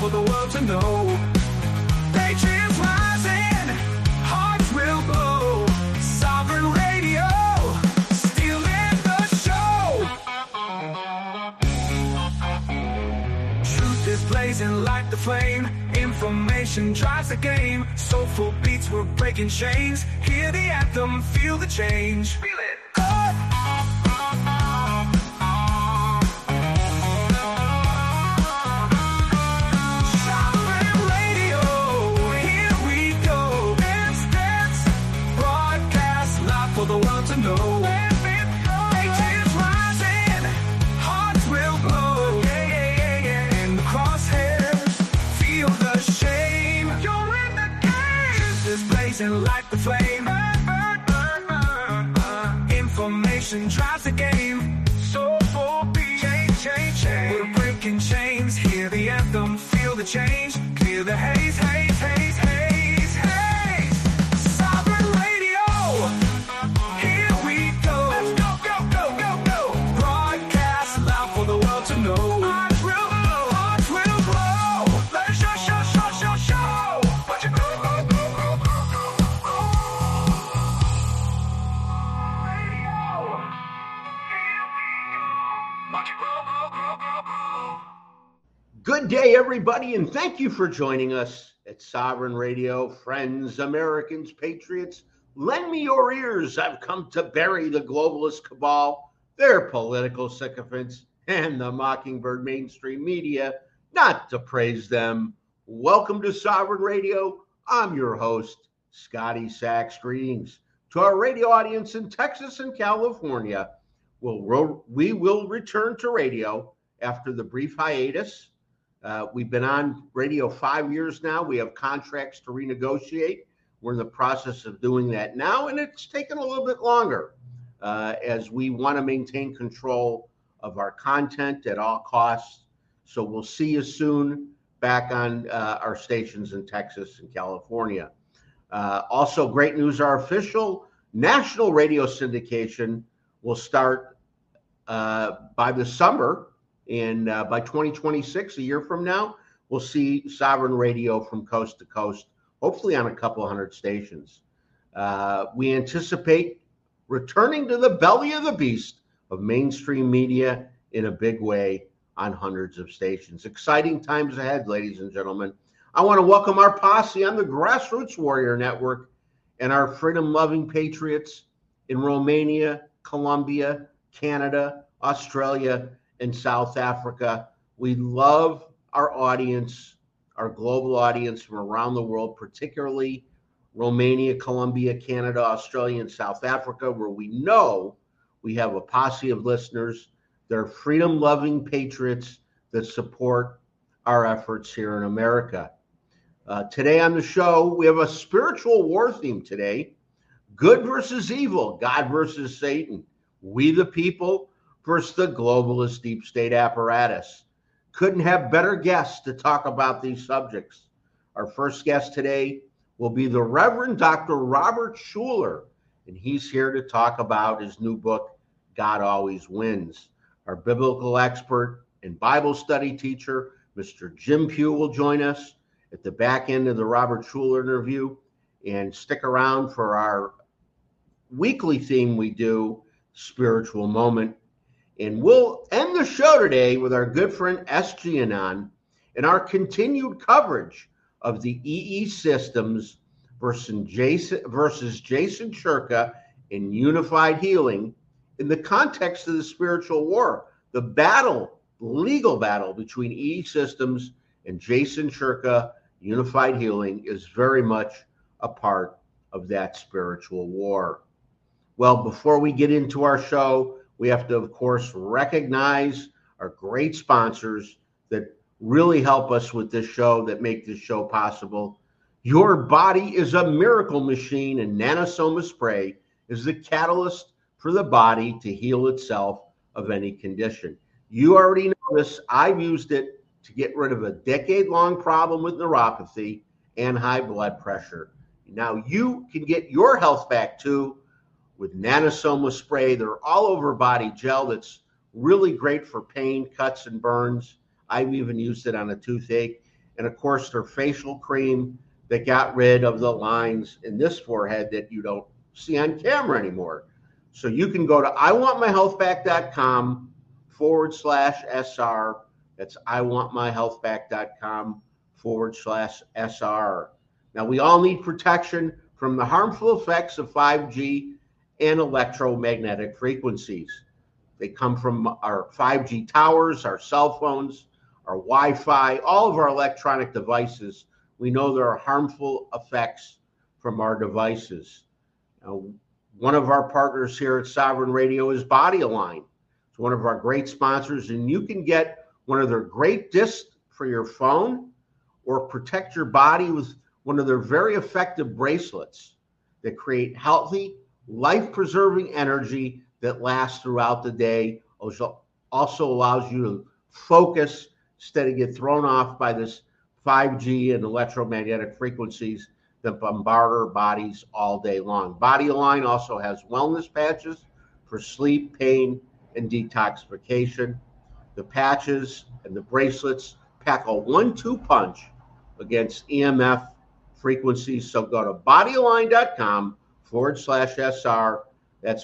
for the world to know. Patriots rising, hearts will glow. Sovereign Radio, stealing the show. Truth is blazing like the flame. Information drives the game. Soulful beats, we're breaking chains. Hear the anthem, feel the change. Feel it. For the world to know. Patriots rising, hearts will glow. In the crosshairs, feel the shame. You're in the game. Truth is blazing like the flame. Information drives the game. So for beat, change. We're breaking chains. Hear the anthem, feel the change. Clear the haze. Good day, everybody, and thank you for joining us at Sovereign Radio. Friends, Americans, patriots, lend me your ears. I've come to bury the globalist cabal, their political sycophants, and the mockingbird mainstream media, not to praise them. Welcome to Sovereign Radio. I'm your host, Scotty Sachs. Greetings to our radio audience in Texas and California. We will return to radio after the brief hiatus. We've been on radio 5 years now. We have contracts to renegotiate. We're in the process of doing that now, and it's taken a little bit longer as we want to maintain control of our content at all costs. So we'll see you soon back on our stations in Texas and California. Also, great news, our official national radio syndication will start by the summer. And by 2026, a year from now, we'll see Sovereign Radio from coast to coast, hopefully on a couple hundred stations. We anticipate returning to the belly of the beast of mainstream media in a big way on hundreds of stations. Exciting times ahead, ladies and gentlemen. I want to welcome our posse on the Grassroots Warrior Network and our freedom-loving patriots in Romania, Colombia, Canada, Australia, in South Africa. We love our audience, our global audience from around the world, particularly Romania, Colombia, Canada, Australia, and South Africa, where we know we have a posse of listeners. They're freedom-loving patriots that support our efforts here in America. Today on the show, we have a spiritual war theme today. Good versus evil, God versus Satan. We the people versus the globalist deep state apparatus. Couldn't have better guests to talk about these subjects. Our first guest today will be the Reverend Dr. Robert Schuller, and he's here to talk about his new book, God Always Wins. Our biblical expert and Bible study teacher, Mr. Jim Pugh, will join us at the back end of the Robert Schuller interview, and stick around for our weekly theme we do, Spiritual Moment. And we'll end the show today with our good friend SG Anon and our continued coverage of the EE Systems versus Jason Shurka in Unified Healing in the context of the spiritual war. The battle, legal battle between EE Systems and Jason Shurka, Unified Healing, is very much a part of that spiritual war. Well, before we get into our show, we have to, of course, recognize our great sponsors that really help us with this show, that make this show possible. Your body is a miracle machine, and Nanosoma Spray is the catalyst for the body to heal itself of any condition. You already know this. I've used it to get rid of a decade-long problem with neuropathy and high blood pressure. Now you can get your health back too with Nanosoma Spray. They're all over body gel that's really great for pain, cuts, and burns. I've even used it on a toothache. and of course their facial cream that got rid of the lines in this forehead that you don't see on camera anymore. So you can go to iwantmyhealthback.com/SR. That's iwantmyhealthback.com/SR. Now, we all need protection from the harmful effects of 5G and electromagnetic frequencies. They come from our 5G towers, our cell phones, our Wi-Fi, all of our electronic devices. We know there are harmful effects from our devices. Now, one of our partners here at Sovereign Radio is Body Align. It's one of our great sponsors, and you can get one of their great discs for your phone or protect your body with one of their very effective bracelets that create healthy, life-preserving energy that lasts throughout the day. Also allows you to focus instead of get thrown off by this 5G and electromagnetic frequencies that bombard our bodies all day long. Body Align also has wellness patches for sleep, pain, and detoxification. The patches and the bracelets pack a 1-2 punch against EMF frequencies. So go to bodyalign.com/SR. That's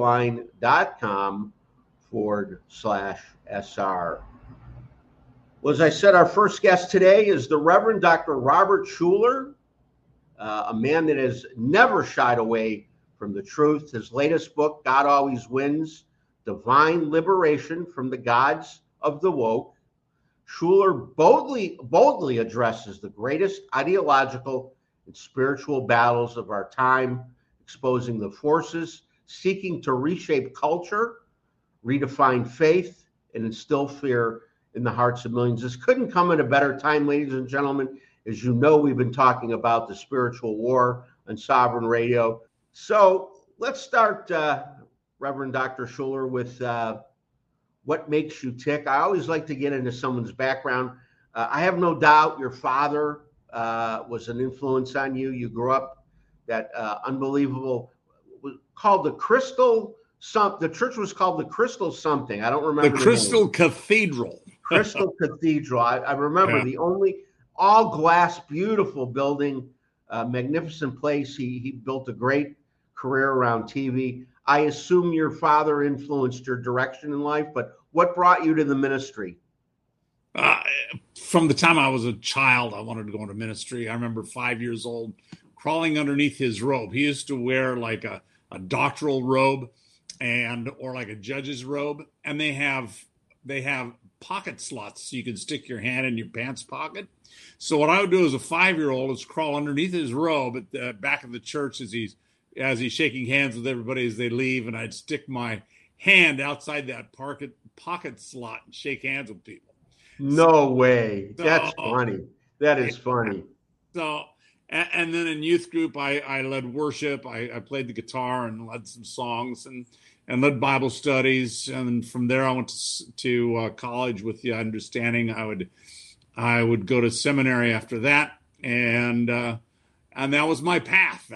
bodyalign.com/SR. Well, as I said, our first guest today is the Reverend Dr. Robert Schuller, a man that has never shied away from the truth. His latest book, God Always Wins, Divine Liberation from the Gods of the Woke. Schuller boldly addresses the greatest ideological and spiritual battles of our time, exposing the forces seeking to reshape culture, redefine faith, and instill fear in the hearts of millions. This couldn't come at a better time, ladies and gentlemen. As you know, we've been talking about the spiritual war on Sovereign Radio. So let's start, Reverend Dr. Schuller, with what makes you tick. I always like to get into someone's background. I have no doubt your father was an influence on you. You grew up that unbelievable, called the Crystal the church was called the Crystal something. I don't remember. The Crystal Cathedral. Crystal Cathedral. I remember the only all glass, beautiful building, magnificent place. He built a great career around TV. I assume your father influenced your direction in life, but what brought you to the ministry? From the time I was a child, I wanted to go into ministry. I remember 5 years old, crawling underneath his robe. He used to wear like a doctoral robe or like a judge's robe, and they have pocket slots so you can stick your hand in your pants pocket. So what I would do as a 5-year-old is crawl underneath his robe at the back of the church as he's shaking hands with everybody as they leave, and I'd stick my hand outside that pocket slot and shake hands with people. No way. That's funny. That is funny. So, and then in youth group, I led worship. I played the guitar and led some songs and led Bible studies. And from there, I went to college with the understanding I would go to seminary after that. And that was my path.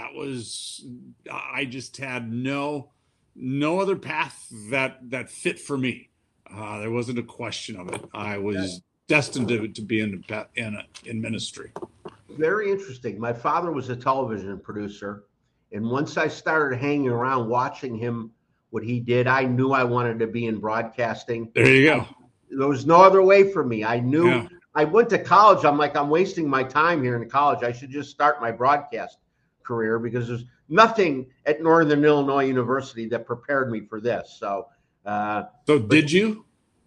I just had no other path that fit for me. There wasn't a question of it. I was destined to be in ministry. Very interesting. My father was a television producer, and once I started hanging around watching him, what he did, I knew I wanted to be in broadcasting. There you go. There was no other way for me. I knew. Yeah. I went to college. I'm wasting my time here in college. I should just start my broadcast career because there's nothing at Northern Illinois University that prepared me for this. So did you?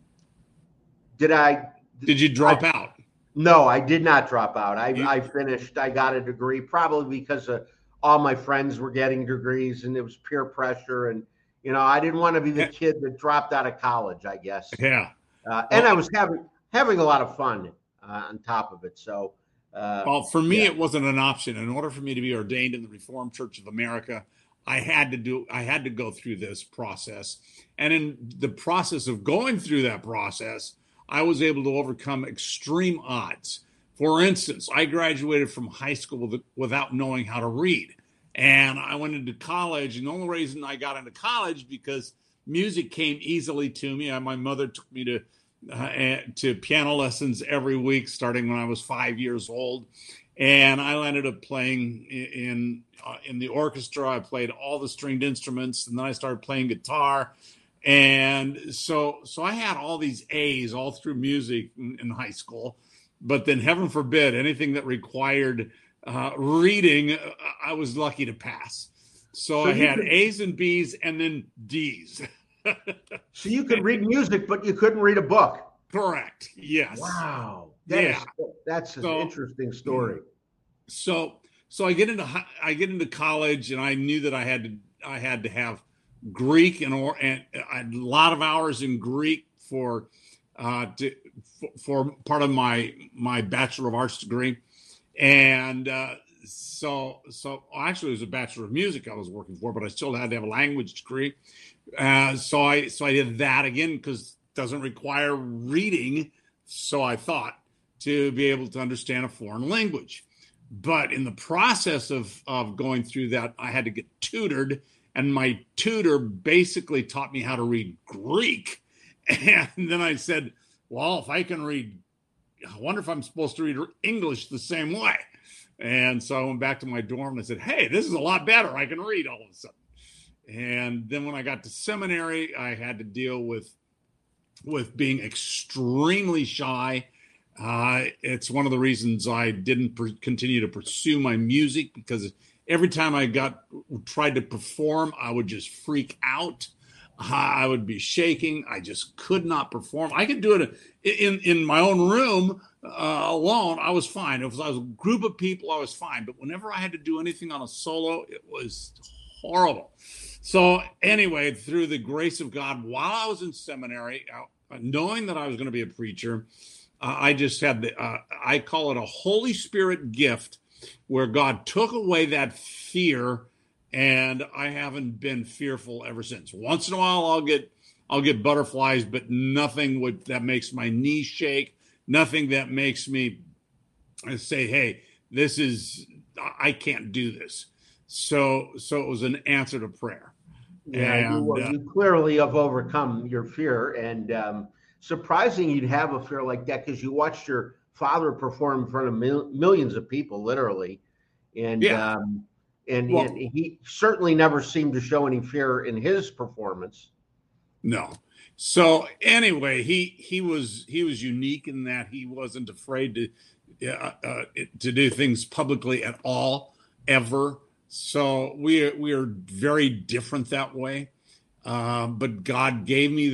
Did you drop out? No, I did not drop out. I finished. I got a degree probably because all my friends were getting degrees and it was peer pressure. And, I didn't want to be the kid that dropped out of college, I guess. Yeah. And I was having a lot of fun on top of it. So, for me, it wasn't an option. In order for me to be ordained in the Reformed Church of America, I had to go through this process. And in the process of going through that process, I was able to overcome extreme odds. For instance, I graduated from high school without knowing how to read. And I went into college, and the only reason I got into college because music came easily to me. My mother took me to to piano lessons every week, starting when I was 5 years old. And I ended up playing in the orchestra. I played all the stringed instruments, and then I started playing guitar. And so I had all these A's all through music in high school. But then, heaven forbid, anything that required reading, I was lucky to pass. So I had A's and B's and then D's. So you could read music, but you couldn't read a book. Correct. Yes. Wow. That's an interesting story. So I get into college, and I knew that I had to have Greek and a lot of hours in Greek for part of my Bachelor of Arts degree. And so actually it was a Bachelor of Music I was working for, but I still had to have a language degree. So I did that again, because it doesn't require reading, so I thought, to be able to understand a foreign language. But in the process of going through that, I had to get tutored, and my tutor basically taught me how to read Greek. And then I said, well, if I can read, I wonder if I'm supposed to read English the same way. And so I went back to my dorm and I said, hey, this is a lot better. I can read all of a sudden. And then when I got to seminary, I had to deal with being extremely shy. It's one of the reasons I didn't continue to pursue my music, because every time I tried to perform, I would just freak out. I would be shaking. I just could not perform. I could do it in my own room alone. I was fine. If I was a group of people, I was fine. But whenever I had to do anything on a solo, it was horrible. So anyway, through the grace of God, while I was in seminary, knowing that I was going to be a preacher, I just had I call it a Holy Spirit gift, where God took away that fear, and I haven't been fearful ever since. Once in a while, I'll get butterflies, but nothing that makes my knees shake, nothing that makes me say, hey, I can't do this. So it was an answer to prayer. Yeah, you clearly have overcome your fear, and surprising you'd have a fear like that, because you watched your father perform in front of millions of people, literally, and he certainly never seemed to show any fear in his performance. No. So anyway, he was unique in that he wasn't afraid to do things publicly at all, ever. So we are very different that way. But God gave me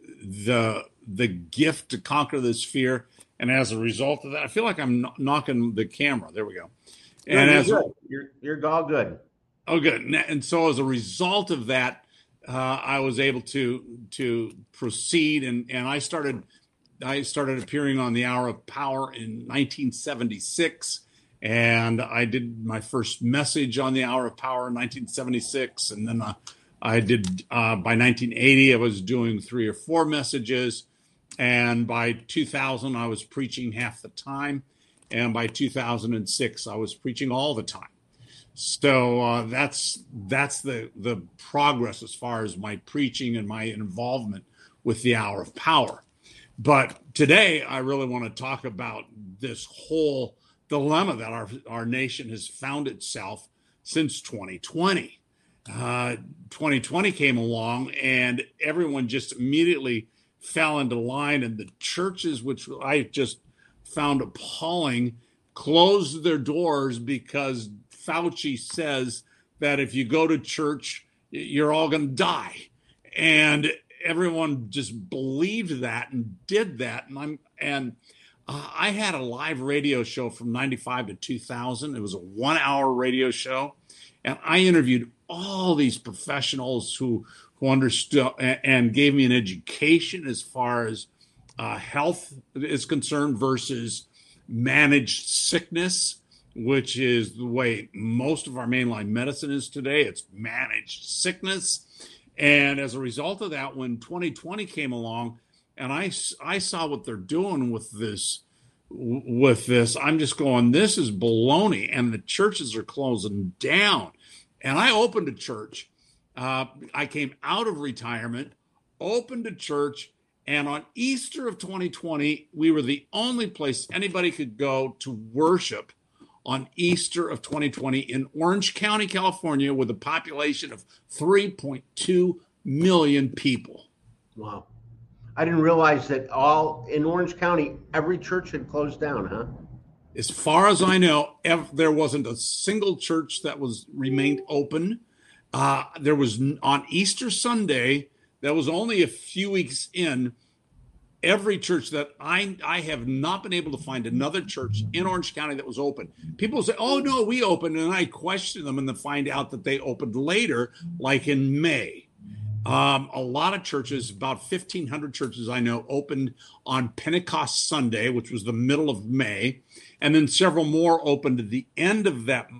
the gift to conquer this fear. And as a result of that, I feel like I'm knocking the camera. There we go. And you're all good. Oh, good. And so as a result of that, I was able to proceed, and I started appearing on the Hour of Power in 1976. And I did my first message on the Hour of Power in 1976. And then I did, by 1980, I was doing 3 or 4 messages. And by 2000, I was preaching half the time. And by 2006, I was preaching all the time. So that's the progress as far as my preaching and my involvement with the Hour of Power. But today, I really want to talk about this whole dilemma that our nation has found itself since 2020. 2020 came along, and everyone just immediately fell into line, and the churches, which I just found appalling, closed their doors because Fauci says that if you go to church, you're all going to die. And everyone just believed that and did that. And I had a live radio show from 95 to 2000. It was a 1-hour radio show. And I interviewed all these professionals who understood and gave me an education as far as health is concerned versus managed sickness, which is the way most of our mainline medicine is today. It's managed sickness. And as a result of that, when 2020 came along, and I saw what they're doing with this, I'm just going, this is baloney, and the churches are closing down. And I opened a church. I came out of retirement, opened a church, And on Easter of 2020, we were the only place anybody could go to worship on Easter of 2020 in Orange County, California, with a population of 3.2 million people. Wow. I didn't realize that all in Orange County, every church had closed down, huh? As far as I know, there wasn't a single church that remained open. There was on Easter Sunday, that was only a few weeks in, every church that I have not been able to find another church in Orange County that was open. People say, oh, no, we opened. And I question them and then find out that they opened later, like in May. A lot of churches, about 1,500 churches I know, opened on Pentecost Sunday, which was the middle of May. And then several more opened at the end of that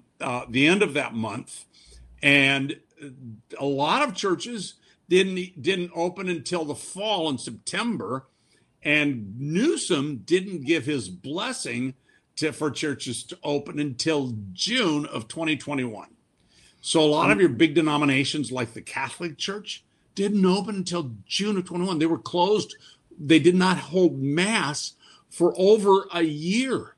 month. And a lot of churches didn't open until the fall in September, and Newsom didn't give his blessing for churches to open until June of 2021. So a lot of your big denominations, like the Catholic Church, didn't open until June of 21. They were closed. They did not hold Mass for over a year.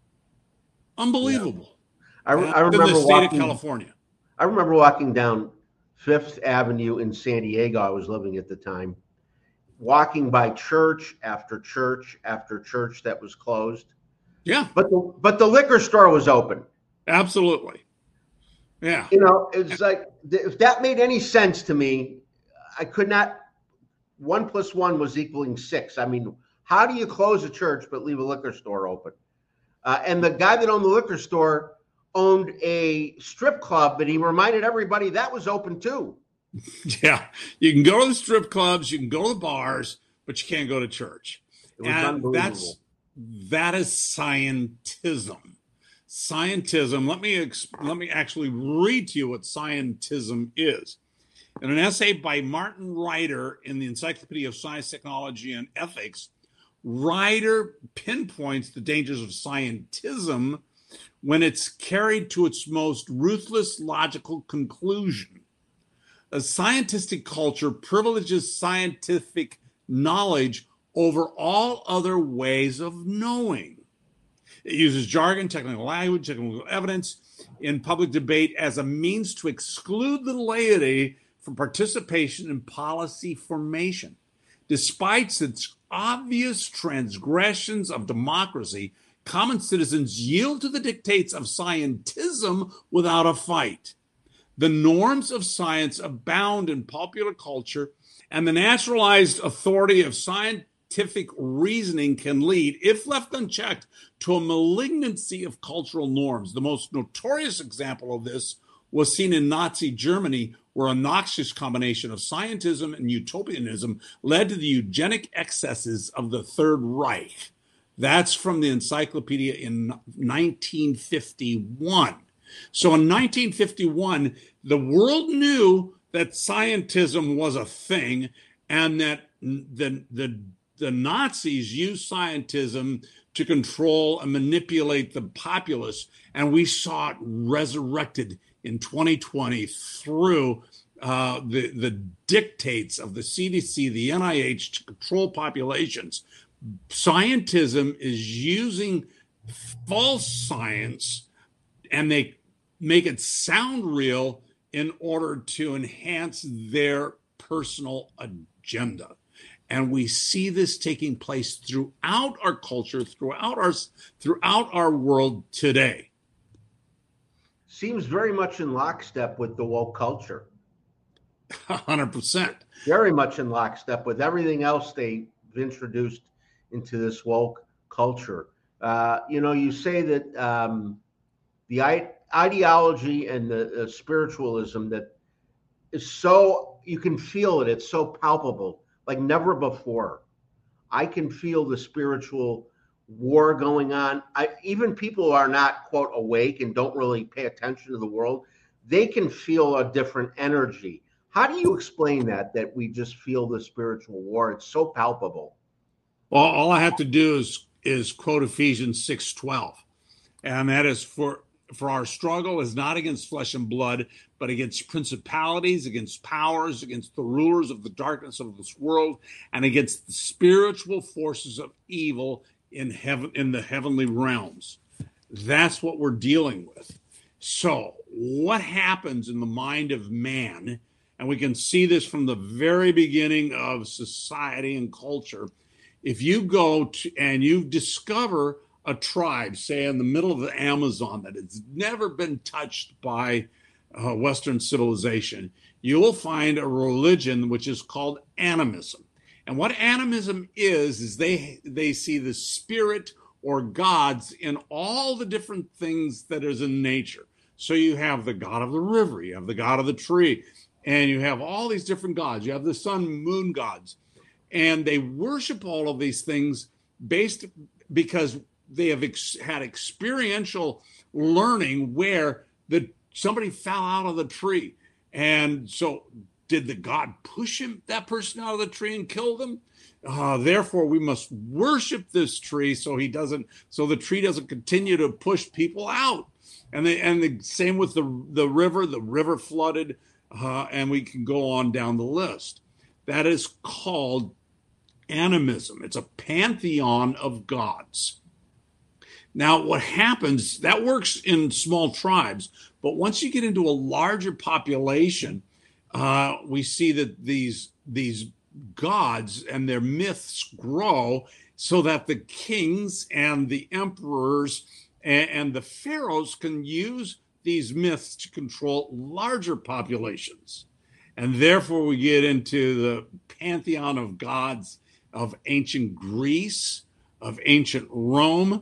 Unbelievable. Yeah. I remember in the state of California. I remember walking down Fifth Avenue in San Diego. I was living at the time, walking by church after church after church that was closed. Yeah. But the liquor store was open. Absolutely. Yeah. You know, it's like, if that made any sense to me, I could not. 1 + 1 was equaling 6. I mean, how do you close a church but leave a liquor store open? And the guy that owned the liquor store owned a strip club, but he reminded everybody that was open too. Yeah. You can go to the strip clubs, you can go to the bars, but you can't go to church. It was unbelievable. That is scientism. Scientism. Let me actually read to you what scientism is. In an essay by Martin Ryder in the Encyclopedia of Science, Technology, and Ethics, Ryder pinpoints the dangers of scientism when it's carried to its most ruthless logical conclusion. A scientistic culture privileges scientific knowledge over all other ways of knowing. It uses jargon, technical language, technical evidence in public debate as a means to exclude the laity from participation in policy formation. Despite its obvious transgressions of democracy, common citizens yield to the dictates of scientism without a fight. The norms of science abound in popular culture, and the naturalized authority of scientific reasoning can lead, if left unchecked, to a malignancy of cultural norms. The most notorious example of this was seen in Nazi Germany, where a noxious combination of scientism and utopianism led to the eugenic excesses of the Third Reich. That's from the encyclopedia in 1951. So in 1951, the world knew that scientism was a thing, and that the Nazis used scientism to control and manipulate the populace, and we saw it resurrected in 2020 through the dictates of the CDC, the NIH, to control populations. Scientism is using false science, and they make it sound real in order to enhance their personal agenda. And we see this taking place throughout our culture, throughout our world today. Seems very much in lockstep with the woke culture. 100%. Very much in lockstep with everything else they've introduced into this woke culture. You say that the ideology and the spiritualism that is so, you can feel it, it's so palpable, like never before. I can feel the spiritual war going on. Even people who are not, quote, awake and don't really pay attention to the world, they can feel a different energy. How do you explain that we just feel the spiritual war? It's so palpable. Well, all I have to do is quote Ephesians 6:12. And that is, for For our struggle is not against flesh and blood, but against principalities, against powers, against the rulers of the darkness of this world, and against the spiritual forces of evil in heaven, in the heavenly realms. That's what we're dealing with. So what happens in the mind of man, and we can see this from the very beginning of society and culture, if you go to, and you discover a tribe, say in the middle of the Amazon, that has never been touched by Western civilization, you will find a religion which is called animism. And what animism is they see the spirit or gods in all the different things that is in nature. So you have the god of the river, you have the god of the tree, and you have all these different gods. You have the sun, moon gods. And they worship all of these things because they have had experiential learning where somebody fell out of the tree. And so did the god push that person out of the tree and kill them? Therefore, we must worship this tree so the tree doesn't continue to push people out. And the same with the river. The river flooded, and we can go on down the list. That is called animism. It's a pantheon of gods. Now, what happens, that works in small tribes, but once you get into a larger population, we see that these gods and their myths grow so that the kings and the emperors and the pharaohs can use these myths to control larger populations. And therefore we get into the pantheon of gods of ancient Greece, of ancient Rome,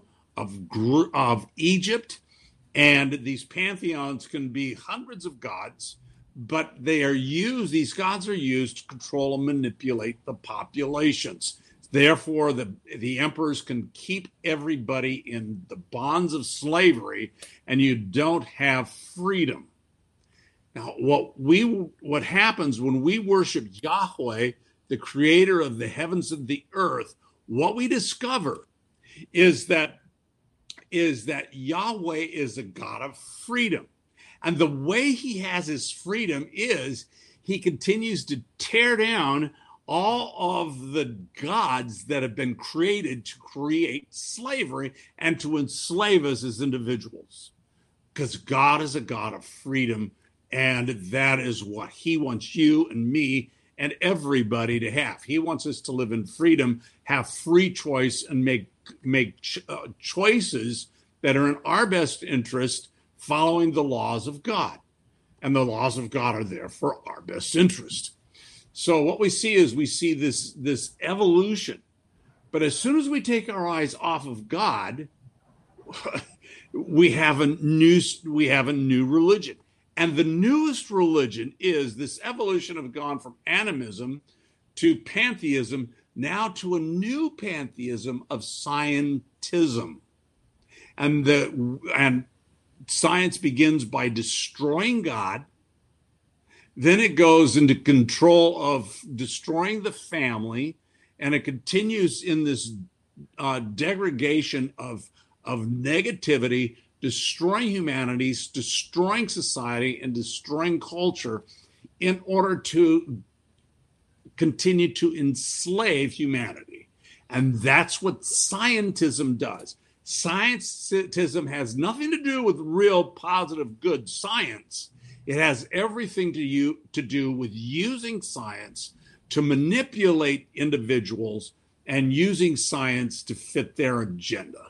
of Egypt. And these pantheons can be hundreds of gods, but these gods are used to control and manipulate the populations. Therefore, the emperors can keep everybody in the bonds of slavery, and you don't have freedom. Now, what happens when we worship Yahweh, the creator of the heavens and the earth, what we discover is that Yahweh is a God of freedom. And the way he has his freedom is he continues to tear down all of the gods that have been created to create slavery and to enslave us as individuals. Because God is a God of freedom, and that is what he wants you and me and everybody to have. He wants us to live in freedom, have free choice, and make choices that are in our best interest, following the laws of God. And the laws of God are there for our best interest. So what we see is this evolution. But as soon as we take our eyes off of God, we have a new religion. And the newest religion is this evolution of gone from animism to pantheism, now to a new pantheism of scientism. And science begins by destroying God. Then it goes into control of destroying the family, and it continues in this degradation of negativity, destroying humanity, destroying society, and destroying culture in order to continue to enslave humanity. And that's what scientism does. Scientism has nothing to do with real positive good science. It has everything to do with using science to manipulate individuals and using science to fit their agenda.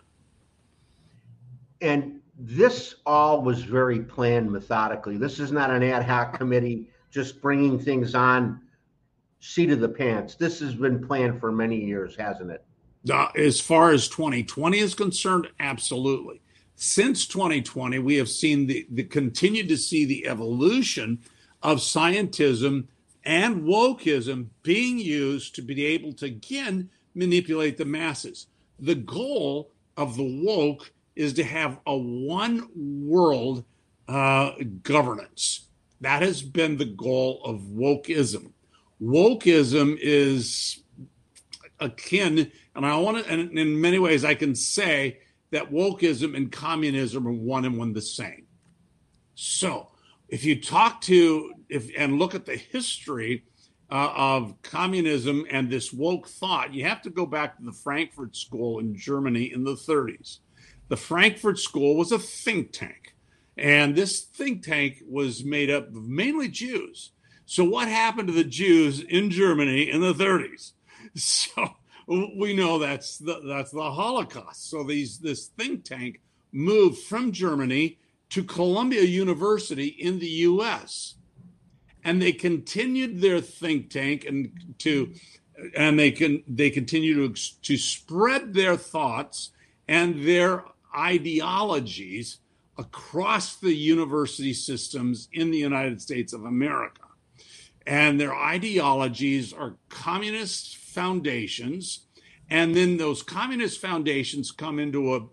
And this all was very planned methodically. This is not an ad hoc committee just bringing things on seat of the pants. This has been planned for many years, hasn't it? As far as 2020 is concerned, absolutely. Since 2020, we have seen continued to see the evolution of scientism and wokeism being used to be able to, again, manipulate the masses. The goal of the woke is to have a one world governance. That has been the goal of wokeism. Wokeism is akin, and in many ways I can say that wokeism and communism are one and one the same. So if you and look at the history of communism and this woke thought, you have to go back to the Frankfurt School in Germany in the 30s. The Frankfurt School was a think tank, and this think tank was made up of mainly Jews. So what happened to the Jews in Germany in the 30s? So we know that's the Holocaust. So this think tank moved from Germany to Columbia University in the U.S. and they continued their think tank they continue to spread their thoughts and their ideologies across the university systems in the United States of America. And their ideologies are communist foundations, and then those communist foundations come into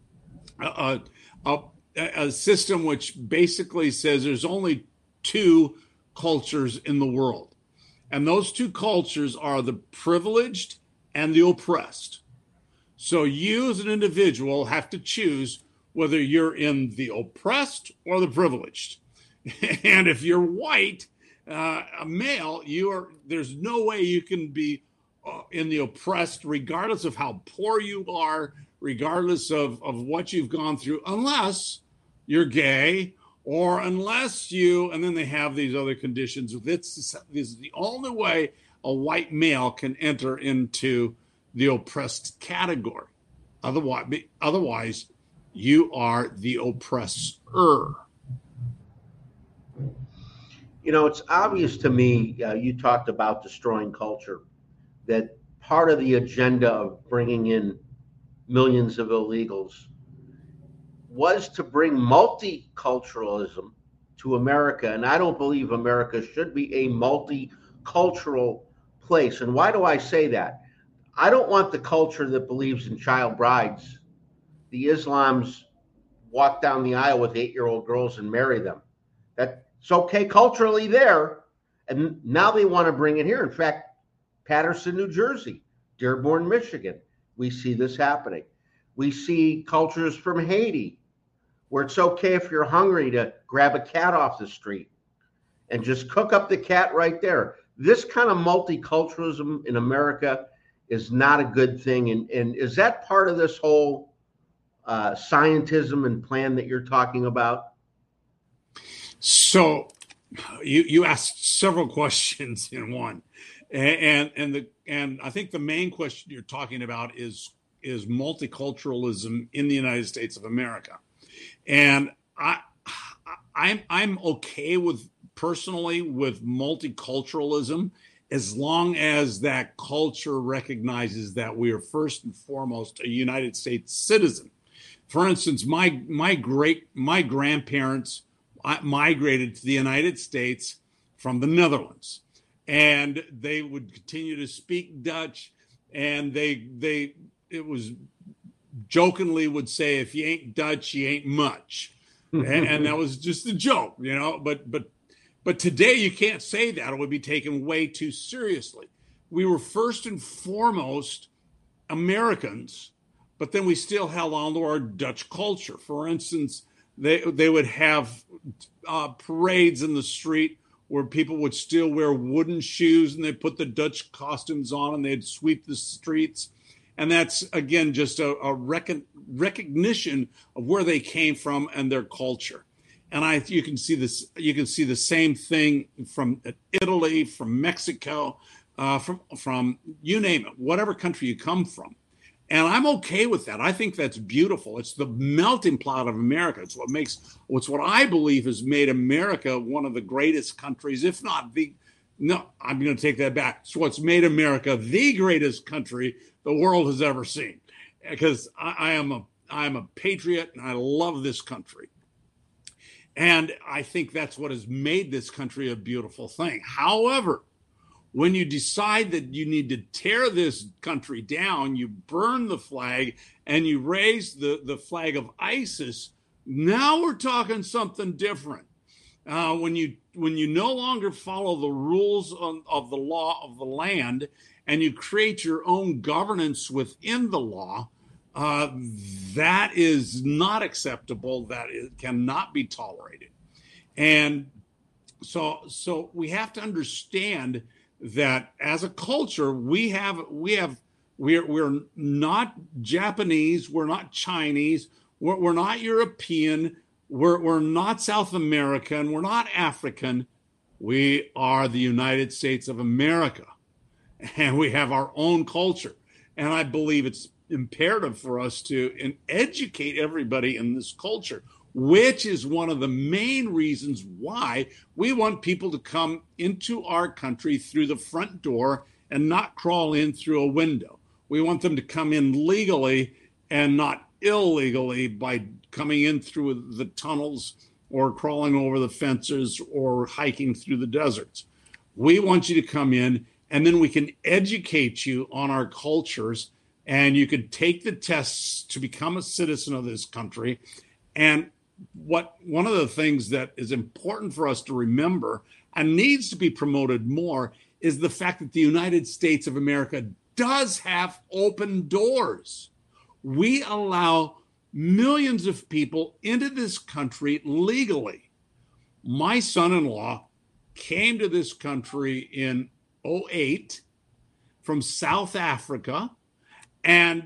a system which basically says there's only two cultures in the world. And those two cultures are the privileged and the oppressed. So you as an individual have to choose whether you're in the oppressed or the privileged. And if you're white, a male, there's no way you can be in the oppressed, regardless of how poor you are, regardless of what you've gone through, unless you're gay or unless and then they have these other conditions. This is the only way a white male can enter into the oppressed category. Otherwise, you are the oppressor. It's obvious to me, you talked about destroying culture, that part of the agenda of bringing in millions of illegals was to bring multiculturalism to America. And I don't believe America should be a multicultural place. And why do I say that? I don't want the culture that believes in child brides. The Islams walk down the aisle with 8-year-old girls and marry them. That's okay culturally there. And now they want to bring it here. In fact, Paterson, New Jersey, Dearborn, Michigan, we see this happening. We see cultures from Haiti where it's okay if you're hungry to grab a cat off the street and just cook up the cat right there. This kind of multiculturalism in America is not a good thing. And is that part of this whole scientism and plan that you're talking about? So you asked several questions in one. And I think the main question you're talking about is multiculturalism in the United States of America. And I'm okay personally with multiculturalism as long as that culture recognizes that we are first and foremost a United States citizen. For instance, my grandparents migrated to the United States from the Netherlands, and they would continue to speak Dutch, and it was jokingly would say, if you ain't Dutch, you ain't much. And that was just a joke, but today you can't say that. It would be taken way too seriously. We were first and foremost Americans, but then we still held on to our Dutch culture. For instance, they would have parades in the street where people would still wear wooden shoes and they'd put the Dutch costumes on and they'd sweep the streets. And that's, again, just a recognition of where they came from and their culture. And you can see this. You can see the same thing from Italy, from Mexico, from you name it, whatever country you come from. And I'm okay with that. I think that's beautiful. It's the melting pot of America. It's what I believe has made America one of the greatest countries, if not the. No, I'm going to take that back. It's what's made America the greatest country the world has ever seen. Because I am a patriot and I love this country. And I think that's what has made this country a beautiful thing. However, when you decide that you need to tear this country down, you burn the flag and you raise the flag of ISIS, now we're talking something different. When you no longer follow the rules of the law of the land and you create your own governance within the law, Uh, that is not acceptable. That cannot be tolerated. And so we have to understand that as a culture, we're not Japanese, we're not Chinese, we're not European, we're not South American, we're not African. We are the United States of America, and we have our own culture. And I believe it's imperative for us to educate everybody in this culture, which is one of the main reasons why we want people to come into our country through the front door and not crawl in through a window. We want them to come in legally and not illegally by coming in through the tunnels or crawling over the fences or hiking through the deserts. We want you to come in, and then we can educate you on our cultures, and you can take the tests to become a citizen of this country. And one of the things that is important for us to remember and needs to be promoted more is the fact that the United States of America does have open doors. We allow millions of people into this country legally. My son-in-law came to this country in 2008 from South Africa, and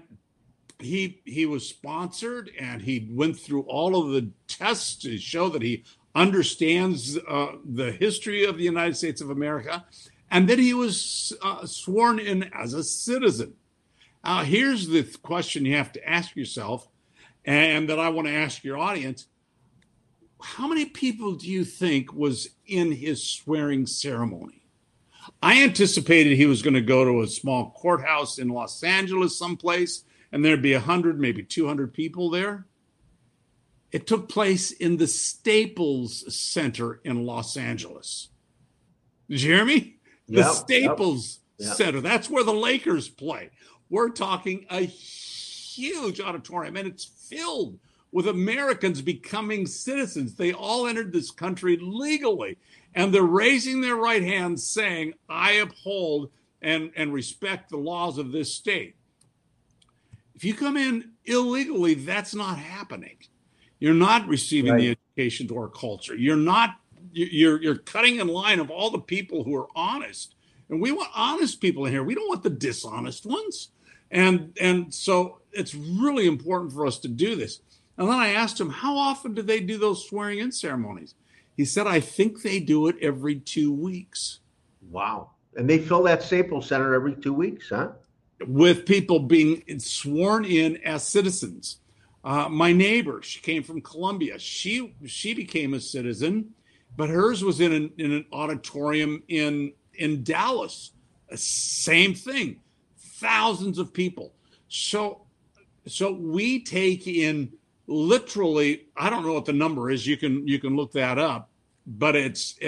he was sponsored, and he went through all of the tests to show that he understands the history of the United States of America, and then he was sworn in as a citizen. Here's the question you have to ask yourself, and that I want to ask your audience. How many people do you think was in his swearing ceremony? I anticipated he was going to go to a small courthouse in Los Angeles someplace, and there'd be 100, maybe 200 people there. It took place in the Staples Center in Los Angeles. Did you hear me? The Staples Center. That's where the Lakers play. We're talking a huge auditorium, and it's filled with Americans becoming citizens. They all entered this country legally, and they're raising their right hands saying, I uphold and respect the laws of this state. If you come in illegally, that's not happening. You're not receiving the education to our culture. You're cutting in line of all the people who are honest. And we want honest people in here. We don't want the dishonest ones. And so it's really important for us to do this. And then I asked him, how often do they do those swearing in ceremonies? He said, I think they do it every 2 weeks. Wow. And they fill that Staples Center every 2 weeks, huh? With people being sworn in as citizens. My neighbor, she came from Colombia. She became a citizen, but hers was in an auditorium in Dallas. Same thing. Thousands of people. So we take in literally, I don't know what the number is. You can look that up, but it's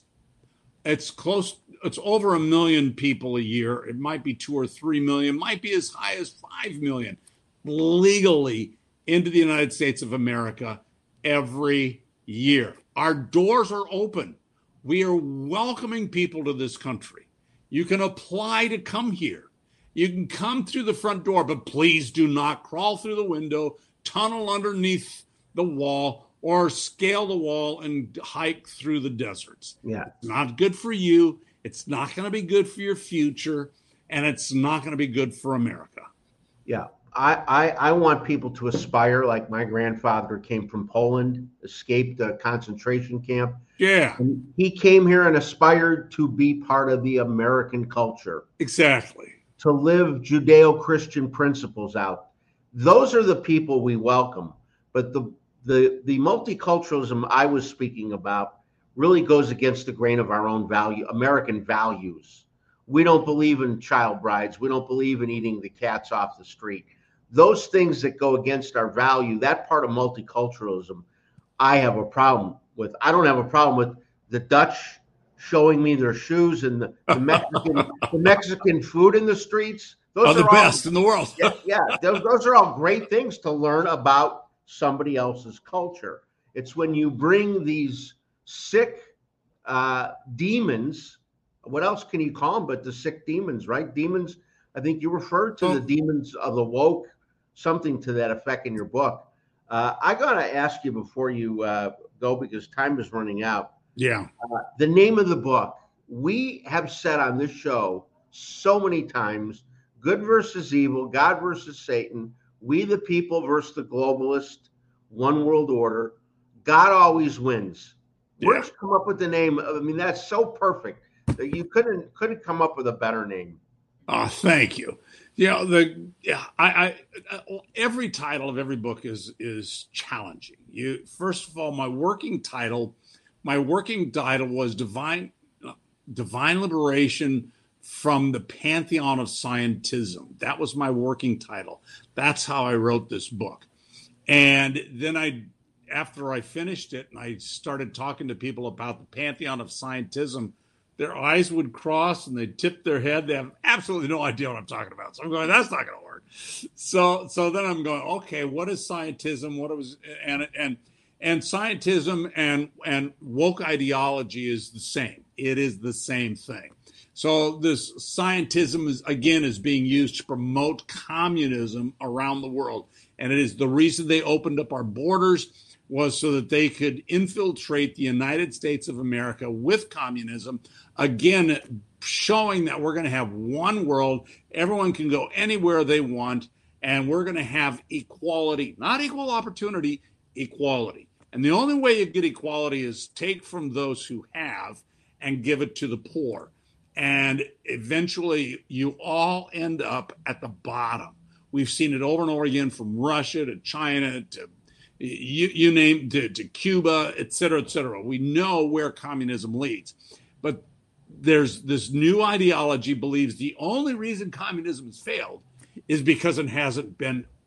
close. It's over 1 million people a year. It might be 2 or 3 million, might be as high as 5 million legally into the United States of America every year. Our doors are open. We are welcoming people to this country. You can apply to come here. You can come through the front door, but please do not crawl through the window, tunnel underneath the wall, or scale the wall and hike through the deserts. Yeah. It's not good for you. It's not going to be good for your future, and it's not going to be good for America. Yeah. I want people to aspire like my grandfather came from Poland, escaped a concentration camp. Yeah. And he came here and aspired to be part of the American culture. Exactly. To live Judeo-Christian principles out. Those are the people we welcome. But the multiculturalism I was speaking about really goes against the grain of our own American values. We don't believe in child brides. We don't believe in eating the cats off the street. Those things that go against our value, that part of multiculturalism, I have a problem with. I don't have a problem with the Dutch showing me their shoes and the Mexican food in the streets. Those are the best in the world. Those are all great things to learn about somebody else's culture. It's when you bring these sick demons. What else can you call them but the sick demons, right? Demons. I think you referred to the demons of the woke something to that effect in your book. I got to ask you before you go, because time is running out. Yeah. The name of the book. We have said on this show so many times, good versus evil, God versus Satan, we the people versus the globalist, one world order. God always wins. Where'd you come up with the name? I mean, that's so perfect that you couldn't come up with a better name. Oh, thank you. Every title of every book is challenging. First of all, my working title was Divine Liberation from the Pantheon of Scientism. That was my working title. That's how I wrote this book. And then after I finished it and I started talking to people about the Pantheon of Scientism, their eyes would cross and they'd tip their head. They have absolutely no idea what I'm talking about. So I'm going, that's not going to work. So then I'm going, okay, what is scientism? And scientism and woke ideology is the same. It is the same thing. So this scientism is being used to promote communism around the world. And it is the reason they opened up our borders was so that they could infiltrate the United States of America with communism, again, showing that we're going to have one world, everyone can go anywhere they want, and we're going to have equality, not equal opportunity, equality. And the only way you get equality is take from those who have and give it to the poor. And eventually you all end up at the bottom. We've seen it over and over again, from Russia to China to you name to Cuba, et cetera, et cetera. We know where communism leads. But there's this new ideology believes the only reason communism has failed is because it hasn't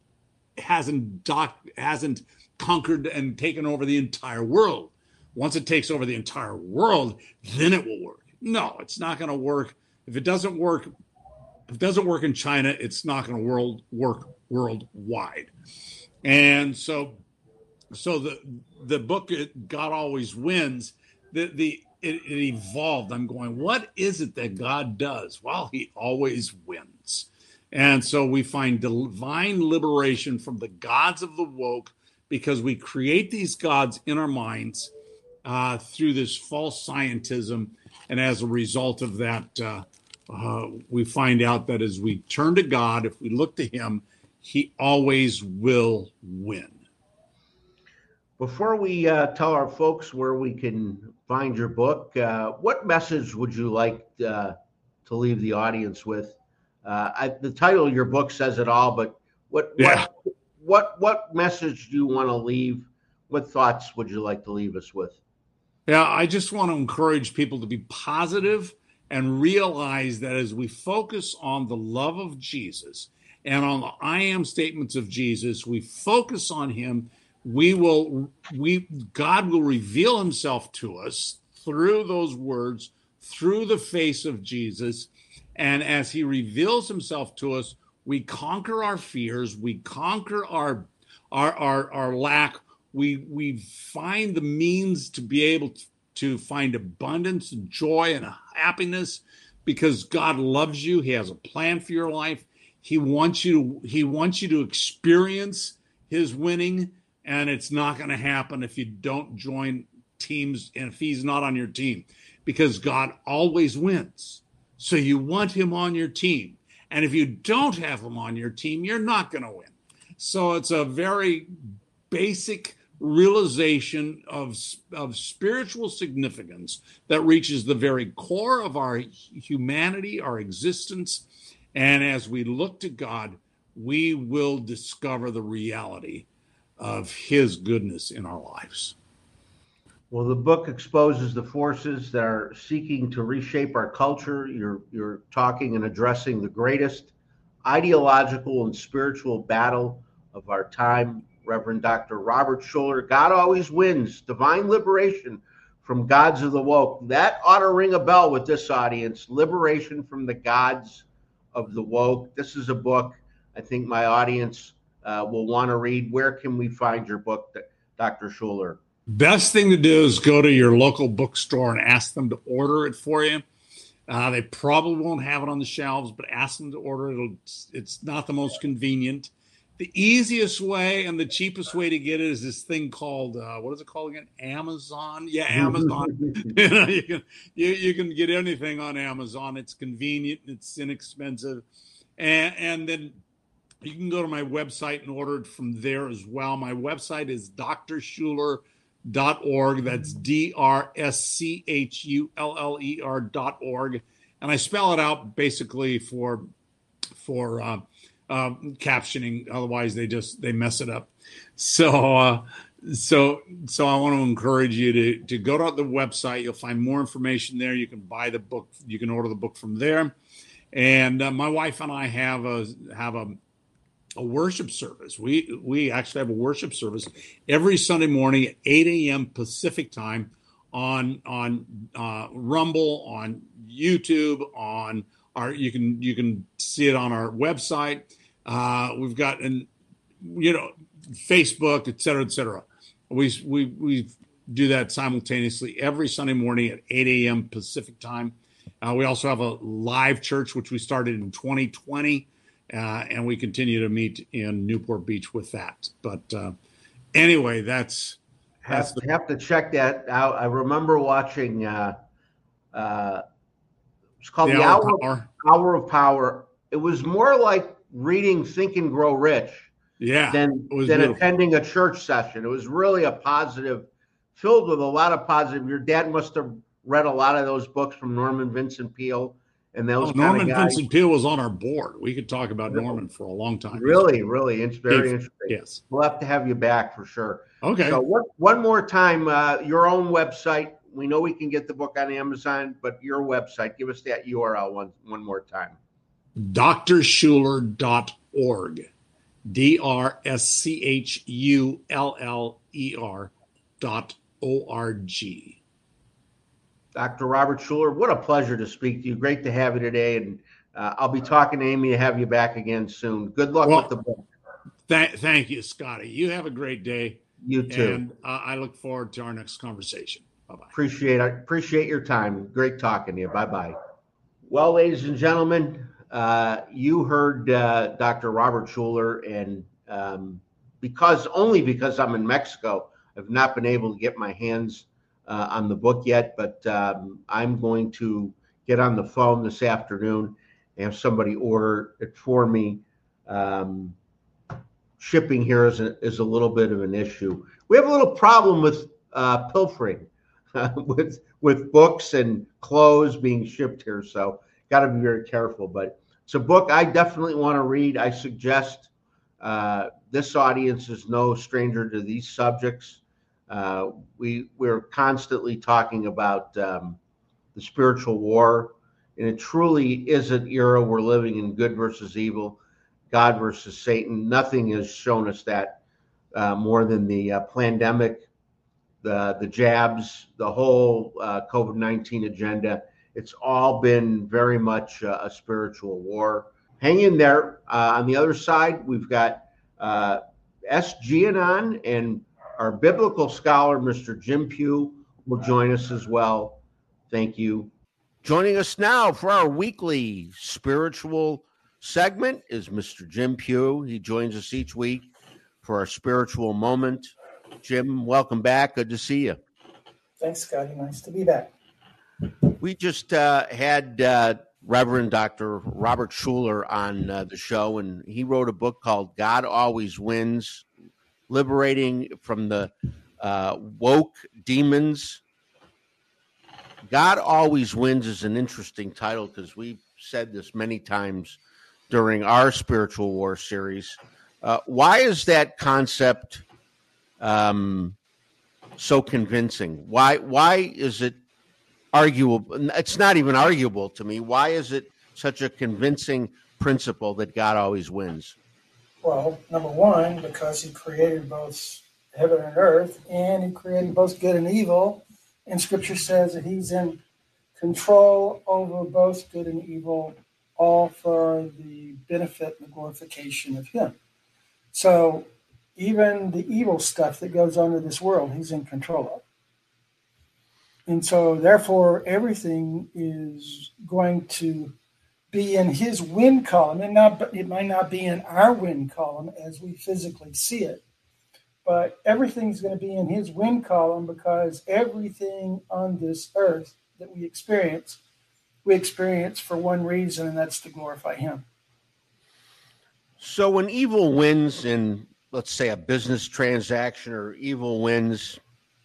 conquered and taken over the entire world. Once it takes over the entire world, then it will work. No, it's not going to work. If it doesn't work in China, it's not going to work worldwide. And so the book God Always Wins, it evolved. I'm going, what is it that God does? Well, he always wins. And so we find divine liberation from the gods of the woke, because we create these gods in our minds through this false scientism. And as a result of that, we find out that as we turn to God, if we look to him, he always will win. Before we tell our folks where we can find your book, what message would you like to leave the audience with? The title of your book says it all, but what message do you want to leave? What thoughts would you like to leave us with? Yeah, I just want to encourage people to be positive and realize that as we focus on the love of Jesus and on the I am statements of Jesus, we focus on him, God will reveal himself to us through those words, through the face of Jesus. And as he reveals himself to us, we conquer our fears, we conquer our lack. We find the means to be able to find abundance and joy and happiness, because God loves you. He has a plan for your life. He wants you to experience his winning, and it's not going to happen if you don't join teams and if he's not on your team, because God always wins. So you want him on your team. And if you don't have him on your team, you're not going to win. So it's a very basic realization of spiritual significance that reaches the very core of our humanity, our existence. And as we look to God, we will discover the reality of his goodness in our lives. Well, the book exposes the forces that are seeking to reshape our culture. You're talking and addressing the greatest ideological and spiritual battle of our time. Reverend Dr. Robert Schuller, God Always Wins, Divine Liberation from Gods of the Woke. That ought to ring a bell with this audience, Liberation from the Gods of the Woke. This is a book I think my audience will want to read. Where can we find your book, Dr. Schuller? Best thing to do is go to your local bookstore and ask them to order it for you. They probably won't have it on the shelves, but ask them to order it. It's not the most convenient. The easiest way and the cheapest way to get it is this thing called what is it called again? Amazon. Yeah, Amazon. You can get anything on Amazon. It's convenient. It's inexpensive, and then you can go to my website and order it from there as well. My website is drschuller.org. That's DRSCHULLER.org, and I spell it out basically for captioning. Otherwise, they mess it up. So I want to encourage you to go to the website. You'll find more information there. You can buy the book. You can order the book from there. And my wife and I have a worship service. We actually have a worship service every Sunday morning at 8 a.m. Pacific time on Rumble, on YouTube, on you can see it on our website. We've got Facebook, et cetera. We do that simultaneously every Sunday morning at 8 a.m. Pacific time. We also have a live church, which we started in 2020, and we continue to meet in Newport Beach with that. But anyway, that's have to check that out. I remember watching. It's called the Hour of Power. It was more like reading Think and Grow Rich than attending a church session. It was really a positive, filled with a lot of positive. Your dad must have read a lot of those books from Norman Vincent Peale and those Norman Vincent Peale was on our board. We could talk about Norman for a long time. Really, it's very interesting. Yes. We'll have to have you back for sure. Okay. So one more time, your own website. We know we can get the book on Amazon, but your website, give us that URL one more time. drschuller.org. DRSCHULLER.org. Dr. Robert Schuller, what a pleasure to speak to you. Great to have you today. And I'll be talking to Amy to have you back again soon. Good luck with the book. Thank you, Scotty. You have a great day. You too. And I look forward to our next conversation. Bye-bye. Appreciate your time. Great talking to you. Bye-bye. Well, ladies and gentlemen, you heard Dr. Robert Schuller, and because I'm in Mexico, I've not been able to get my hands on the book yet, but I'm going to get on the phone this afternoon and have somebody order it for me. Shipping here is a little bit of an issue. We have a little problem with pilfering with books and clothes being shipped here, so got to be very careful. But it's a book I definitely want to read. I suggest this audience is no stranger to these subjects. We're constantly talking about the spiritual war, and it truly is an era we're living in, good versus evil, God versus Satan. Nothing has shown us that more than the pandemic, the jabs, the whole COVID-19 agenda. It's all been very much a spiritual war. Hang in there. On the other side, we've got S.G. and our biblical scholar, Mr. Jim Pugh, will join us as well. Thank you. Joining us now for our weekly spiritual segment is Mr. Jim Pugh. He joins us each week for our spiritual moment. Jim, welcome back. Good to see you. Thanks, Scotty. Nice to be back. We just had Reverend Dr. Robert Schuller on the show, and he wrote a book called God Always Wins, Liberating from the Woke Demons. God Always Wins is an interesting title because we've said this many times during our Spiritual War series. Why is that concept so convincing? Why is it arguable? It's not even arguable to me. Why is it such a convincing principle that God always wins? Well, number one, because he created both heaven and earth, and he created both good and evil. And Scripture says that he's in control over both good and evil, all for the benefit and the glorification of him. So even the evil stuff that goes on in this world, he's in control of. And so therefore, everything is going to be in his win column, and it might not be in our win column as we physically see it, but everything's going to be in his win column, because everything on this earth that we experience for one reason, and that's to glorify him. So when evil wins in, let's say, a business transaction, or evil wins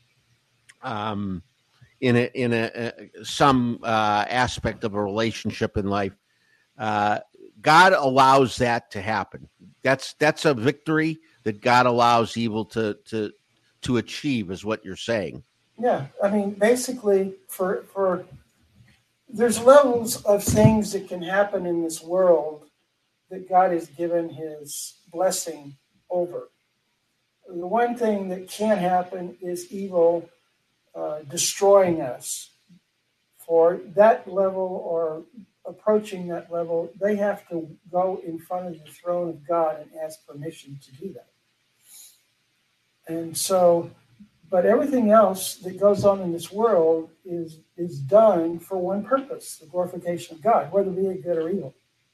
in some aspect of a relationship in life, God allows that to happen. That's a victory that God allows evil to achieve, is what you're saying. Yeah, I mean, basically, for there's levels of things that can happen in this world that God has given his blessing over. The one thing that can't happen is evil destroying us. For that level, or approaching that level, they have to go in front of the throne of God and ask permission to do that. And so, but everything else that goes on in this world is done for one purpose, the glorification of God, whether it be good or evil.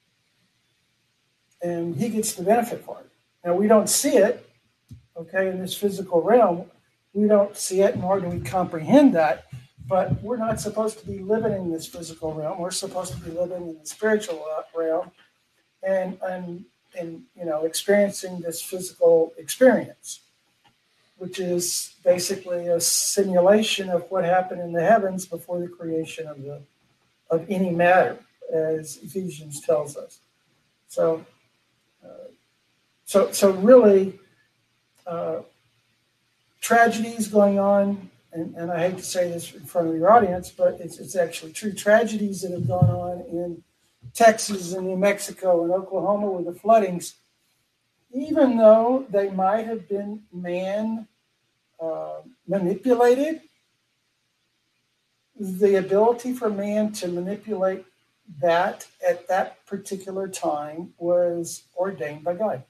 And he gets the benefit for it. Now, we don't see it, okay, in this physical realm. We don't see it, nor do we comprehend that. But we're not supposed to be living in this physical realm. We're supposed to be living in the spiritual realm, and experiencing this physical experience, which is basically a simulation of what happened in the heavens before the creation of any matter, as Ephesians tells us. So really, tragedies going on. And I hate to say this in front of your audience, but it's actually true. Tragedies that have gone on in Texas and New Mexico and Oklahoma with the floodings, even though they might have been man manipulated, the ability for man to manipulate that at that particular time was ordained by God.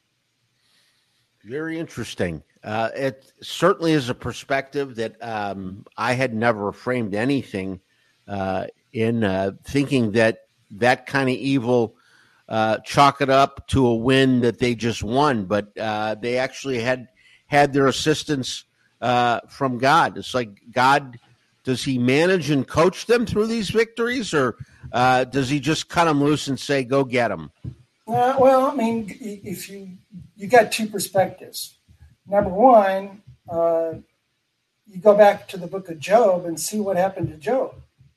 Very interesting. It certainly is a perspective that I had never framed anything in thinking that kind of evil chalk it up to a win that they just won, but they actually had their assistance from God. It's like God, does he manage and coach them through these victories, or does he just cut them loose and say, go get them? Well, I mean, if you got two perspectives. Number one, you go back to the book of Job and see what happened to Job.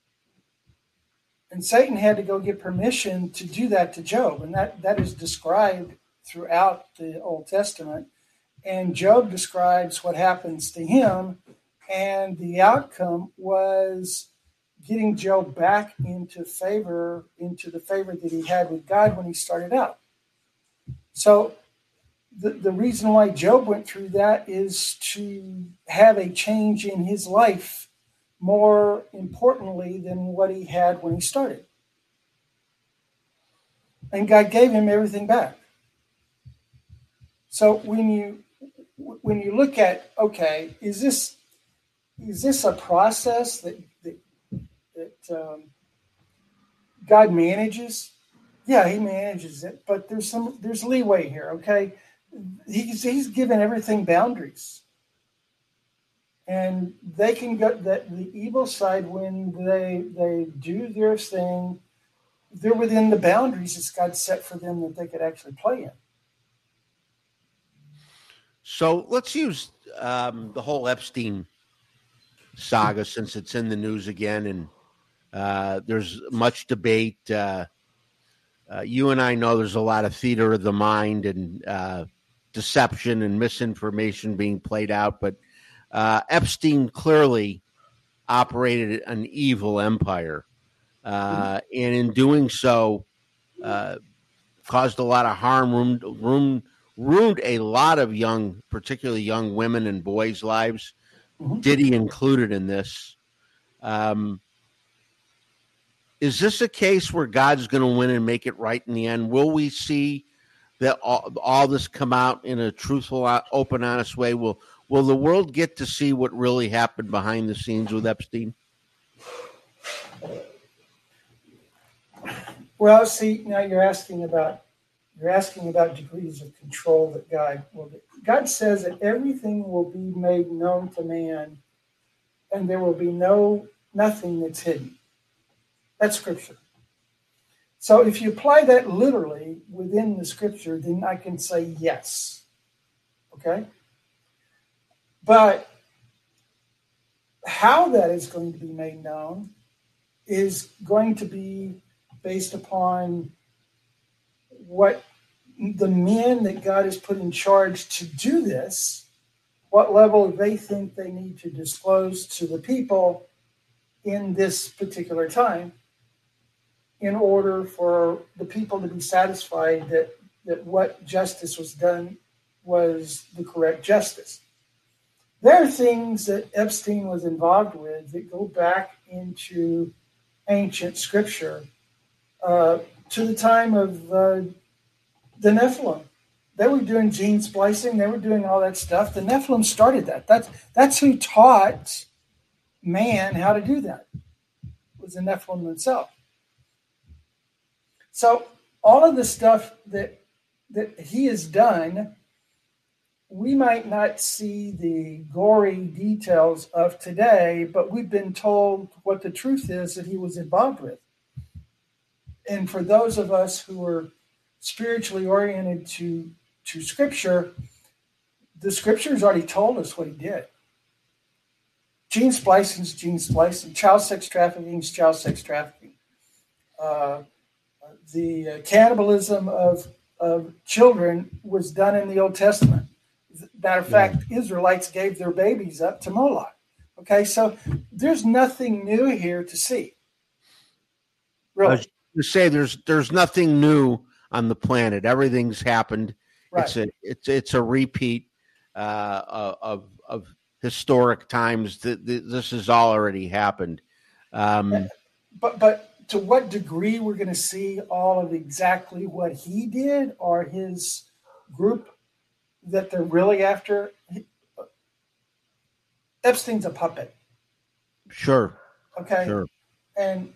And Satan had to go get permission to do that to Job. And that is described throughout the Old Testament. And Job describes what happens to him. And the outcome was getting Job back into the favor that he had with God when he started out. So the reason why Job went through that is to have a change in his life, more importantly than what he had when he started. And God gave him everything back. So when you look at, okay, is this a process that God manages? Yeah, he manages it, but there's leeway here, okay? He's given everything boundaries. And they can go that the evil side, when they do their thing, they're within the boundaries that God set for them that they could actually play in. So let's use the whole Epstein saga, since it's in the news again, and there's much debate. You and I know there's a lot of theater of the mind and deception and misinformation being played out, but Epstein clearly operated an evil empire, and in doing so, caused a lot of harm, ruined a lot of particularly young women and boys' lives. Diddy included in this. Is this a case where God's going to win and make it right in the end? Will we see that all this come out in a truthful, open, honest way? Will the world get to see what really happened behind the scenes with Epstein? Well, see, now you're asking about degrees of control that God will do. God says that everything will be made known to man, and there will be nothing that's hidden. That's scripture. So if you apply that literally within the scripture, then I can say yes. Okay? But how that is going to be made known is going to be based upon what the men that God has put in charge to do this, what level they think they need to disclose to the people in this particular time in order for the people to be satisfied that what justice was done was the correct justice. There are things that Epstein was involved with that go back into ancient scripture to the time of the Nephilim. They were doing gene splicing. They were doing all that stuff. The Nephilim started that. That's who taught man how to do that. It was the Nephilim themselves. So all of the stuff that he has done, we might not see the gory details of today, but we've been told what the truth is that he was involved with. And for those of us who are spiritually oriented to Scripture, the Scripture's already told us what he did. Gene splicing is gene splicing. Child sex trafficking is child sex trafficking. The cannibalism of children was done in the Old Testament. Matter of fact, Israelites gave their babies up to Moloch. Okay, so there's nothing new here to see. Really. I was going to say there's nothing new on the planet. Everything's happened. Right. It's a repeat of historic times. This has all already happened. But to what degree we're going to see all of exactly what he did or his group that they're really after? Epstein's a puppet. Sure. Okay. Sure. And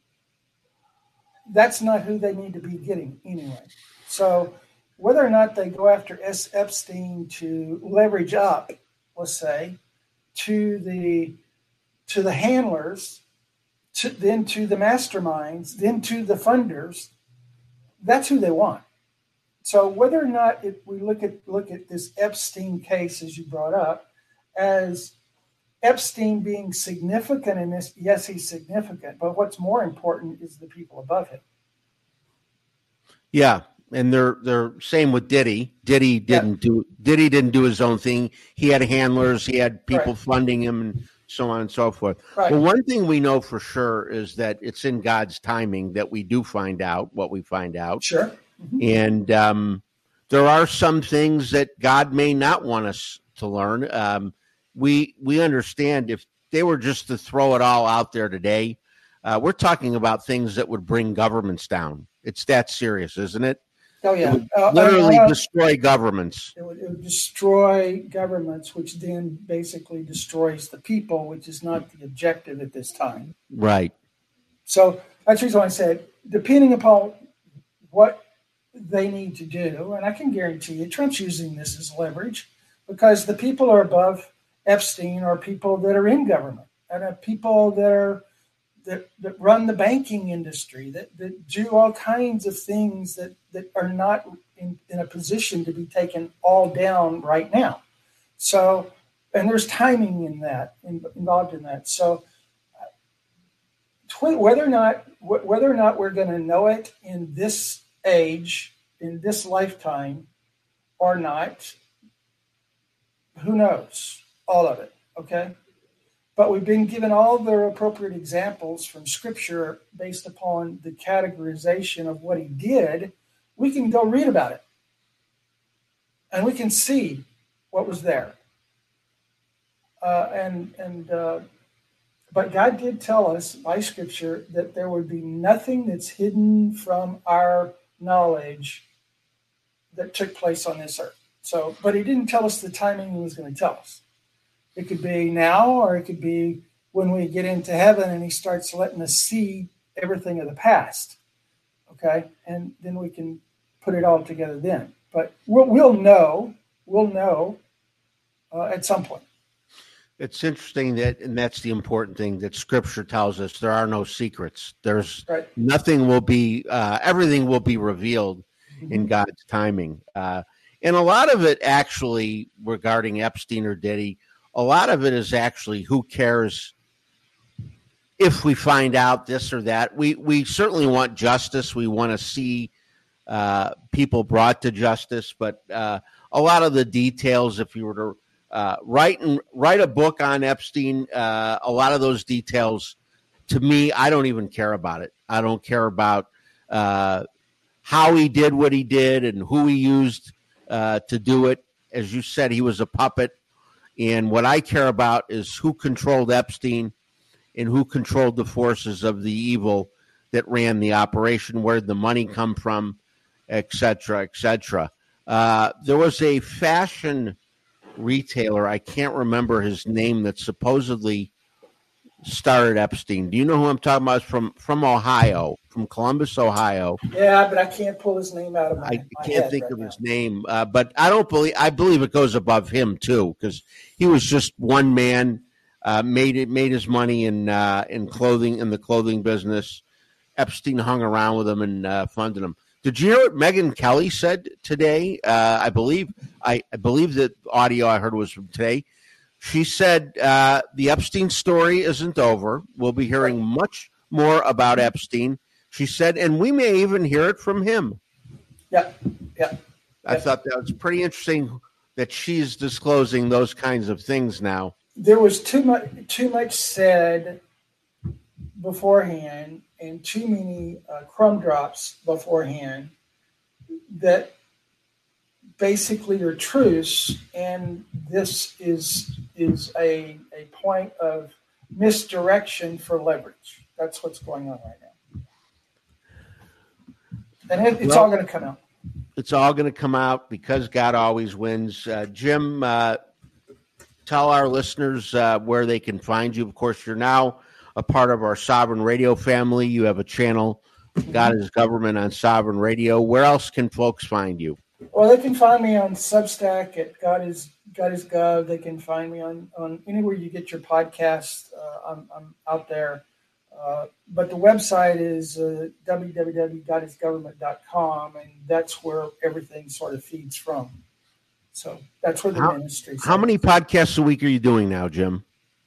that's not who they need to be getting anyway. So whether or not they go after Epstein to leverage up, let's say, to the handlers, then to the masterminds, then to the funders, that's who they want. So whether or not we look at this Epstein case, as you brought up, as Epstein being significant in this, yes, he's significant, but what's more important is the people above him. Yeah, and they're same with Diddy. Diddy didn't do his own thing. He had handlers, he had people funding him, and so on and so forth. Right. Well, one thing we know for sure is that it's in God's timing that we do find out what we find out. Sure. Mm-hmm. And there are some things that God may not want us to learn. We understand if they were just to throw it all out there today, we're talking about things that would bring governments down. It's that serious, isn't it? Oh, yeah. It would literally destroy governments. It would destroy governments, which then basically destroys the people, which is not the objective at this time. Right. So that's the reason why I said, depending upon what they need to do, and I can guarantee you Trump's using this as leverage because the people are above Epstein are people that are in government and are people that run the banking industry, that do all kinds of things that are not in a position to be taken all down right now. So, and there's timing in that, involved in that. So whether or not we're going to know it in this age, in this lifetime or not, who knows? All of it, okay? But we've been given all the appropriate examples from Scripture based upon the categorization of what he did. We can go read about it. And we can see what was there. But God did tell us by Scripture that there would be nothing that's hidden from our knowledge that took place on this earth. So, but he didn't tell us the timing he was going to tell us. It could be now, or it could be when we get into heaven and he starts letting us see everything of the past. Okay, and then we can put it all together then. But we'll know at some point. It's interesting and that's the important thing, that Scripture tells us there are no secrets. There's Right. nothing will be, everything will be revealed in God's timing. And a lot of it actually regarding Epstein or Diddy, a lot of it is actually who cares if we find out this or that. We certainly want justice. We want to see people brought to justice, but a lot of the details, if you were to write a book on Epstein, a lot of those details, to me, I don't even care about it. I don't care about how he did what he did and who he used to do it. As you said, he was a puppet. And what I care about is who controlled Epstein and who controlled the forces of the evil that ran the operation, where did the money come from, et cetera, et cetera. There was a fashion retailer, I can't remember his name, that supposedly started Epstein. Do you know who I'm talking about? It's from Ohio, from Columbus, Ohio. Yeah, but I can't pull his name out of my I can't head think right of now. his name, but I believe it goes above him too, because he was just one man, made his money in clothing, in the clothing business. Epstein hung around with him and funded him. Did you hear what Megyn Kelly said today? I believe the audio I heard was from today. She said the Epstein story isn't over. We'll be hearing much more about Epstein. She said, and we may even hear it from him. Yeah. I thought that was pretty interesting that she's disclosing those kinds of things now. There was too much said beforehand, and too many crumb drops beforehand that basically are truths, and this is a point of misdirection for leverage. That's what's going on right now, and it's all going to come out. It's all going to come out because God always wins. Jim, tell our listeners where they can find you. Of course, you're now a part of our Sovereign Radio family. You have a channel, God is Government, on Sovereign Radio. Where else can folks find you? Well, they can find me on Substack at God is Gov. They can find me on anywhere you get your podcasts. I'm out there. But the website is www.godisgovernment.com, and that's where everything sort of feeds from. So that's where the ministry is. How many podcasts a week are you doing now, Jim?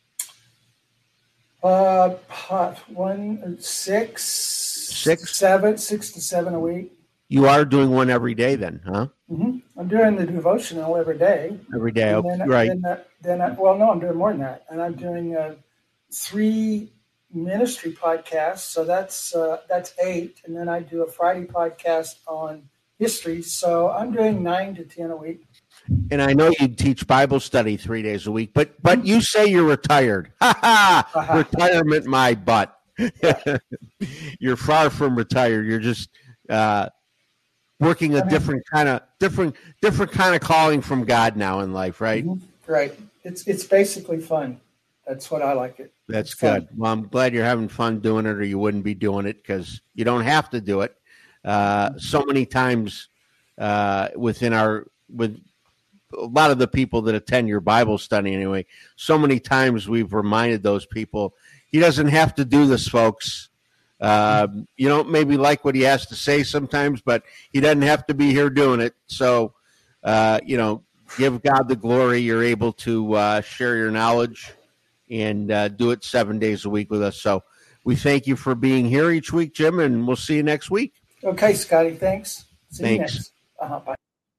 6 to 7 a week. You are doing one every day then, huh? Mm-hmm. I'm doing the devotional every day. Every day, And then, right. No, I'm doing more than that. And I'm doing 3 ministry podcasts. So that's 8. And then I do a Friday podcast on history. So I'm doing 9 to 10 a week. And I know you teach Bible study 3 days a week, but you say you're retired. Ha ha! Retirement, my butt. You're far from retired. You're just working a different kind of calling from God now in life, right? Right. It's basically fun. That's what I like it. That's good. Well, I'm glad you're having fun doing it, or you wouldn't be doing it, because you don't have to do it. So many times with a lot of the people that attend your Bible study anyway, so many times we've reminded those people, he doesn't have to do this, folks. You don't maybe like what he has to say sometimes, but he doesn't have to be here doing it. So, give God the glory. You're able to share your knowledge and do it 7 days a week with us. So we thank you for being here each week, Jim, and we'll see you next week. Okay, Scotty. Thanks. See you Thanks. next. Bye.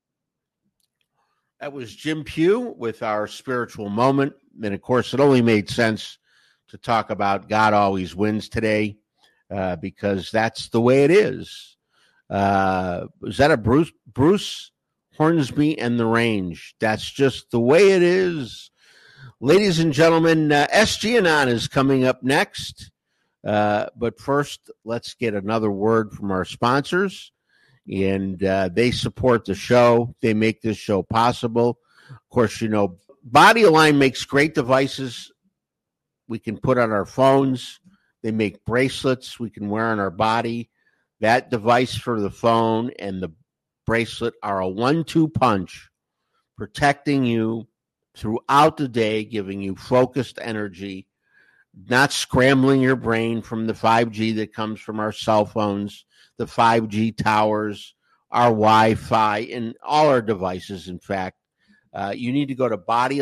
That was Jim Pugh with our spiritual moment. And, of course, it only made sense to talk about God always wins today, because that's the way it is. Is that a Bruce Hornsby and the Range? That's just the way it is. Ladies and gentlemen, SG Anon is coming up next. But first, let's get another word from our sponsors. And they support the show. They make this show possible. Of course, Body Align makes great devices we can put on our phones. They make bracelets we can wear on our body. That device for the phone and the bracelet are a 1-2 punch, protecting you throughout the day, giving you focused energy, not scrambling your brain from the 5G that comes from our cell phones, the 5G towers, our Wi-Fi, and all our devices, in fact. You need to go to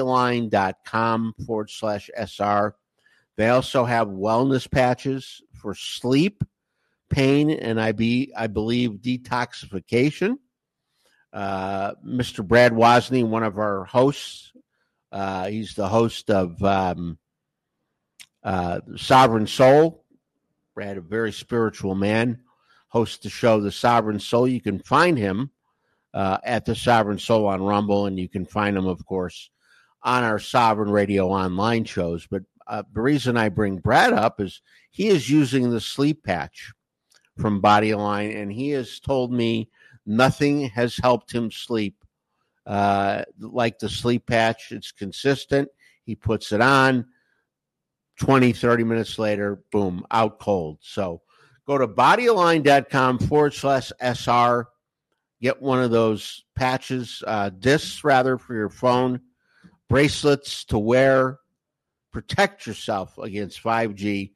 bodyalign.com/SR. They also have wellness patches for sleep, pain, and I believe detoxification. Mr. Brad Wozni, one of our hosts, he's the host of Sovereign Soul. Brad, a very spiritual man, hosts the show The Sovereign Soul. You can find him at The Sovereign Soul on Rumble, and you can find him, of course, on our Sovereign Radio online shows. But the reason I bring Brad up is he is using the sleep patch from Body Align, and he has told me nothing has helped him sleep like the sleep patch. It's consistent. He puts it on. 20, 30 minutes later, boom, out cold. So go to bodyalign.com/SR. Get one of those patches, discs rather, for your phone, bracelets to wear. Protect yourself against 5G.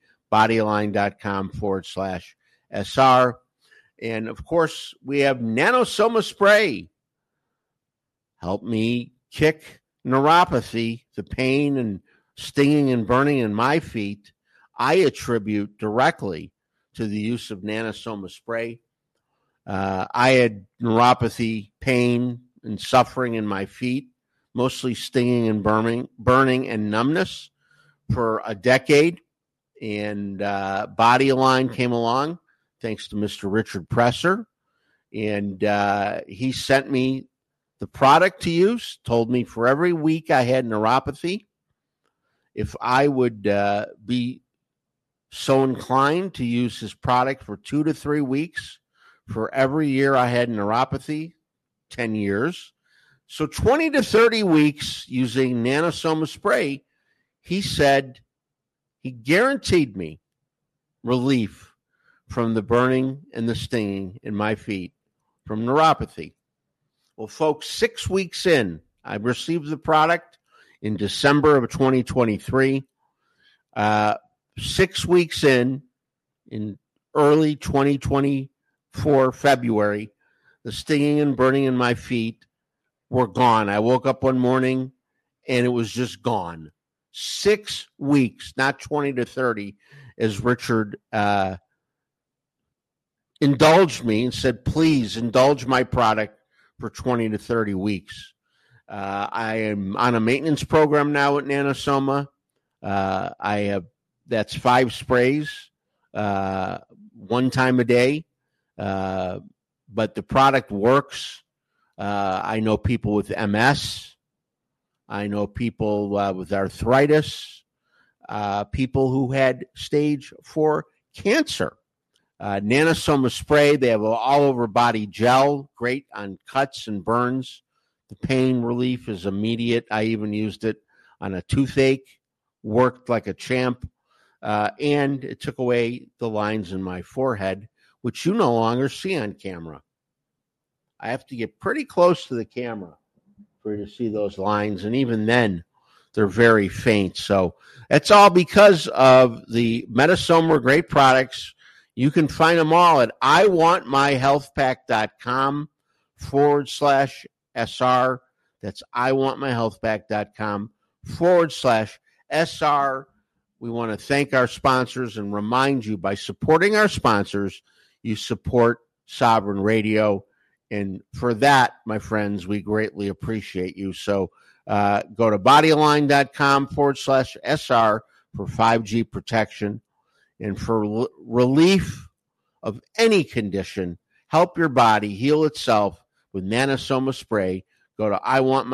Bodyalign.com/SR. And of course, we have Nanosoma Spray. Help me kick neuropathy, the pain and stinging and burning in my feet. I attribute directly to the use of Nanosoma Spray. I had neuropathy, pain, and suffering in my feet, mostly stinging and burning and numbness for a decade. And Body Align came along, thanks to Mr. Richard Presser. And he sent me the product to use, told me for every week I had neuropathy, if I would be so inclined to use his product for 2 to 3 weeks for every year I had neuropathy, 10 years. So 20 to 30 weeks using Nanosoma Spray, he said he guaranteed me relief from the burning and the stinging in my feet from neuropathy. Well, folks, 6 weeks in, I received the product in December of 2023. 6 weeks in early 2024, February, the stinging and burning in my feet were gone. I woke up one morning and it was just gone. 6 weeks, not 20 to 30, as Richard indulged me and said, please indulge my product for 20 to 30 weeks. I am on a maintenance program now at Nanosoma. That's 5 sprays, 1 time a day. But the product works. I know people with MS. I know people with arthritis, people who had stage 4 cancer. Nanosoma Spray, they have an all-over body gel, great on cuts and burns. The pain relief is immediate. I even used it on a toothache, worked like a champ, and it took away the lines in my forehead, which you no longer see on camera. I have to get pretty close to the camera for you to see those lines, and even then, they're very faint. So that's all because of the Metasoma great products. You can find them all at iwantmyhealthpack.com/SR. That's iwantmyhealthpack.com/SR. We want to thank our sponsors and remind you, by supporting our sponsors, you support Sovereign Radio. And for that, my friends, we greatly appreciate you. So go to bodyalign.com/SR for 5G protection. And for relief of any condition, help your body heal itself with Nanosoma Spray, go to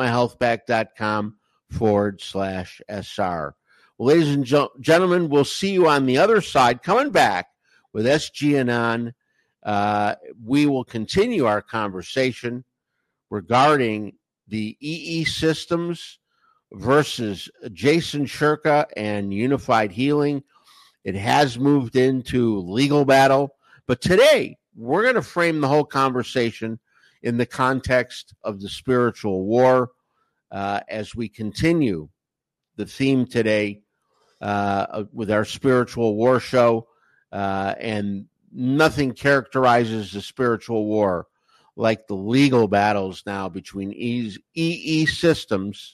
iwantmyhealthpack.com/SR. Well, ladies and gentlemen, we'll see you on the other side. Coming back with SG Anon, we will continue our conversation regarding the EE Systems versus Jason Shirka and Unified Healing. It has moved into legal battle, but today we're going to frame the whole conversation in the context of the spiritual war as we continue the theme today with our spiritual war show. And nothing characterizes the spiritual war like the legal battles now between EE Systems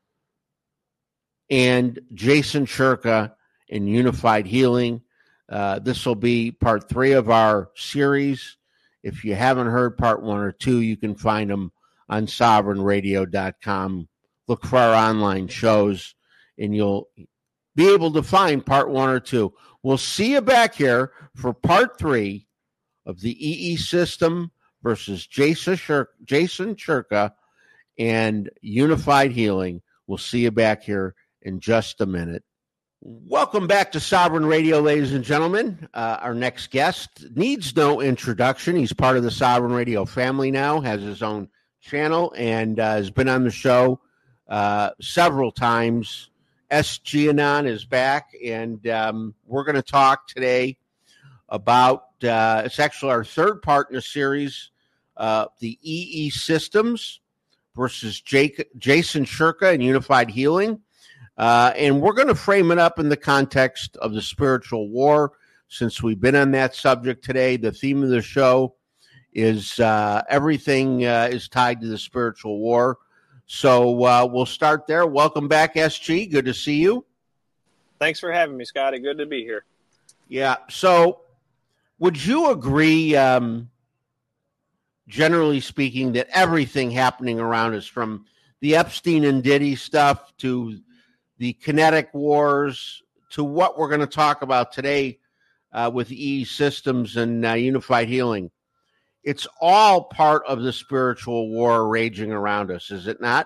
and Jason Shurka in Unified Healing. This will be part 3 of our series. If you haven't heard part 1 or 2, you can find them on sovereignradio.com. Look for our online shows, and you'll be able to find part 1 or 2. We'll see you back here for part 3 of the EE System versus Jason Shurka and Unified Healing. We'll see you back here in just a minute. Welcome back to Sovereign Radio, ladies and gentlemen. Our next guest needs no introduction. He's part of the Sovereign Radio family now, has his own channel, and has been on the show several times. S.G. Anon is back, and we're going to talk today about, it's actually our third part in the series, the EE Systems versus Jason Shurka and Unified Healing. And we're going to frame it up in the context of the spiritual war. Since we've been on that subject today, the theme of the show is everything is tied to the spiritual war. So we'll start there. Welcome back, SG. Good to see you. Thanks for having me, Scotty. Good to be here. Yeah. So would you agree, generally speaking, that everything happening around us, from the Epstein and Diddy stuff to the kinetic wars to what we're going to talk about today with EE Systems and Unified Healing, it's all part of the spiritual war raging around us, is it not?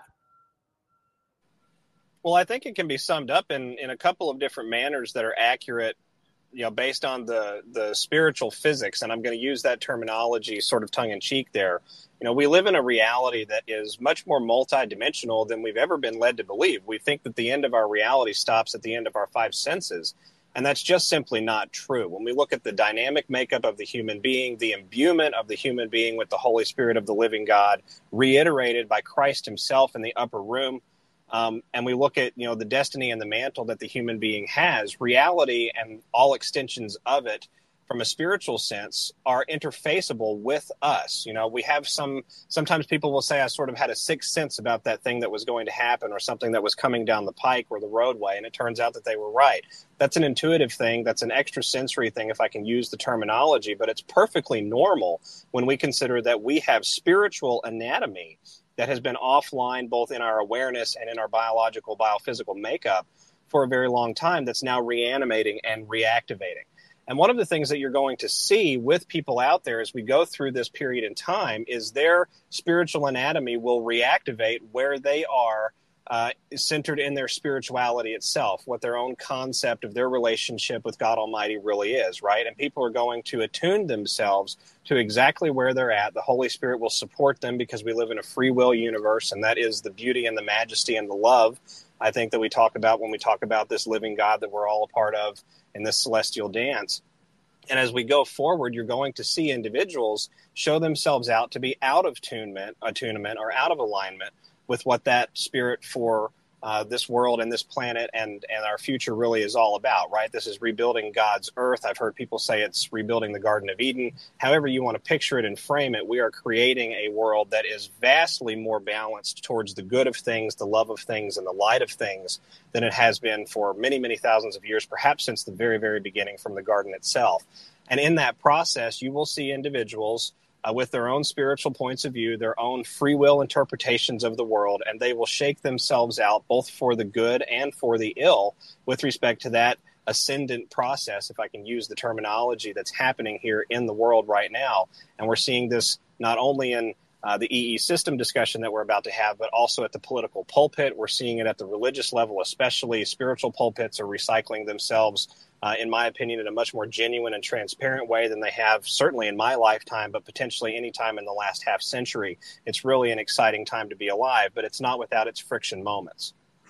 Well, I think it can be summed up in a couple of different manners that are accurate, based on the spiritual physics. And I'm going to use that terminology sort of tongue in cheek there. We live in a reality that is much more multidimensional than we've ever been led to believe. We think that the end of our reality stops at the end of our 5 senses. And that's just simply not true. When we look at the dynamic makeup of the human being, the imbuement of the human being with the Holy Spirit of the living God, reiterated by Christ himself in the upper room, and we look at, the destiny and the mantle that the human being has, reality and all extensions of it from a spiritual sense are interfaceable with us. We have sometimes people will say, I sort of had a sixth sense about that thing that was going to happen or something that was coming down the pike or the roadway. And it turns out that they were right. That's an intuitive thing. That's an extrasensory thing, if I can use the terminology, but it's perfectly normal when we consider that we have spiritual anatomy that has been offline, both in our awareness and in our biological, biophysical makeup for a very long time, that's now reanimating and reactivating. And one of the things that you're going to see with people out there as we go through this period in time is their spiritual anatomy will reactivate where they are centered in their spirituality itself, what their own concept of their relationship with God Almighty really is, right? And people are going to attune themselves to exactly where they're at. The Holy Spirit will support them because we live in a free will universe, and that is the beauty and the majesty and the love, I think, that we talk about when we talk about this living God that we're all a part of in this celestial dance. And as we go forward, you're going to see individuals show themselves out to be out of attunement or out of alignment with what that spirit for this world and this planet and our future really is all about, right? This is rebuilding God's earth. I've heard people say it's rebuilding the Garden of Eden. However you want to picture it and frame it, we are creating a world that is vastly more balanced towards the good of things, the love of things, and the light of things than it has been for many, many thousands of years, perhaps since the very, very beginning from the garden itself. And in that process, you will see individuals with their own spiritual points of view, their own free will interpretations of the world, and they will shake themselves out both for the good and for the ill with respect to that ascendant process, if I can use the terminology that's happening here in the world right now. And we're seeing this not only in the EE system discussion that we're about to have, but also at the political pulpit. We're seeing it at the religious level, especially spiritual pulpits are recycling themselves, in my opinion, in a much more genuine and transparent way than they have certainly in my lifetime, but potentially any time in the last half century. It's really an exciting time to be alive, but it's not without its friction moments.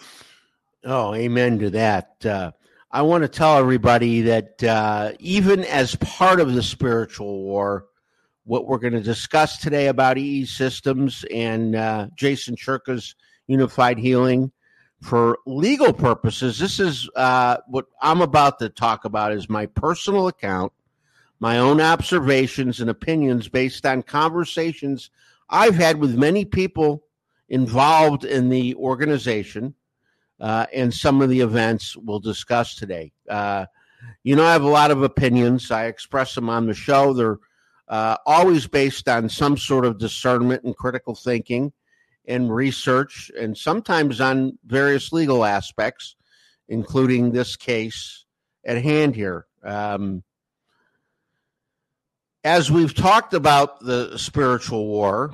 Oh, amen to that. I want to tell everybody that even as part of the spiritual war, what we're going to discuss today about EE Systems and Jason Churka's Unified Healing. For legal purposes, this is what I'm about to talk about is my personal account, my own observations and opinions based on conversations I've had with many people involved in the organization and some of the events we'll discuss today. I have a lot of opinions. I express them on the show. They're always based on some sort of discernment and critical thinking and research, and sometimes on various legal aspects, including this case at hand here. As we've talked about the spiritual war,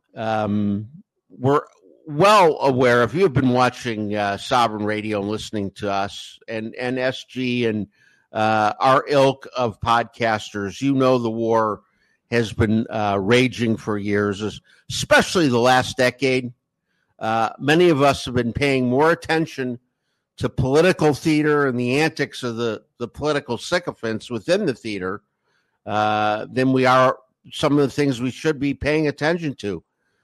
we're well aware, if you've been watching Sovereign Radio and listening to us and SG and our ilk of podcasters, the war has been raging for years, especially the last decade. Many of us have been paying more attention to political theater and the antics of the political sycophants within the theater than we are some of the things we should be paying attention to.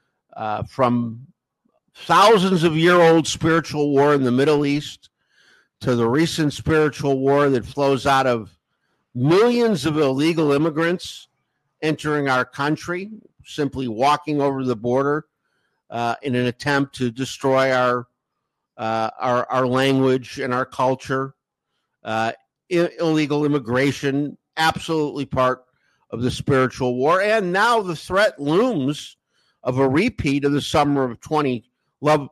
From thousands of year old spiritual war in the Middle East to the recent spiritual war that flows out of millions of illegal immigrants entering our country, simply walking over the border in an attempt to destroy our language and our culture. Illegal immigration, absolutely part of the spiritual war. And now the threat looms of a repeat of the Summer of Love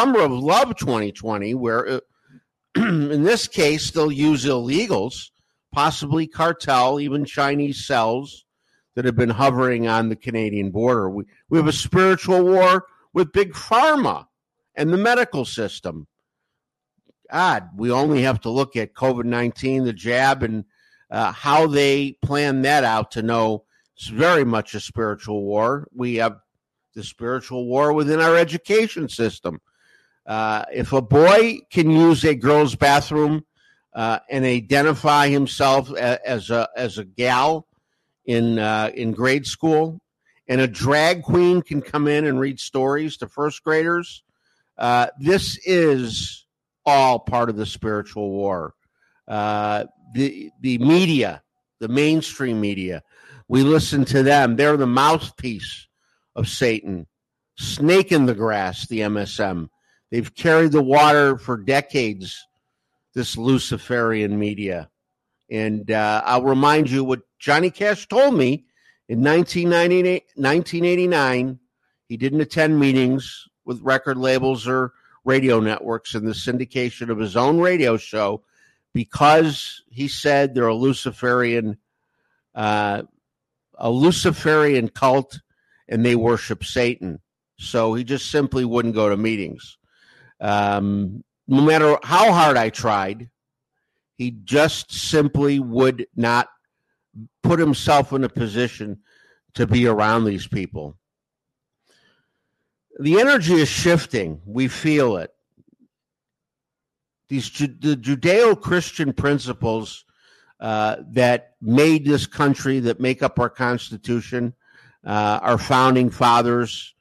2020, where in this case they'll use illegals, possibly cartel, even Chinese cells that have been hovering on the Canadian border. We have a spiritual war with Big Pharma and the medical system. God, we only have to look at COVID-19, the jab, and how they plan that out to know it's very much a spiritual war. We have the spiritual war within our education system. If a boy can use a girl's bathroom and identify himself as a gal in grade school, and a drag queen can come in and read stories to first graders, this is all part of the spiritual war. The media, the mainstream media, we listen to them. They're the mouthpiece of Satan. Snake in the grass, the MSM. They've carried the water for decades, this Luciferian media. And I'll remind you what Johnny Cash told me in 1989. He didn't attend meetings with record labels or radio networks in the syndication of his own radio show because he said they're a Luciferian cult and they worship Satan. So he just simply wouldn't go to meetings. No matter how hard I tried, he just simply would not put himself in a position to be around these people. The energy is shifting. We feel it. The Judeo-Christian principles that made this country, that make up our Constitution, our founding fathers,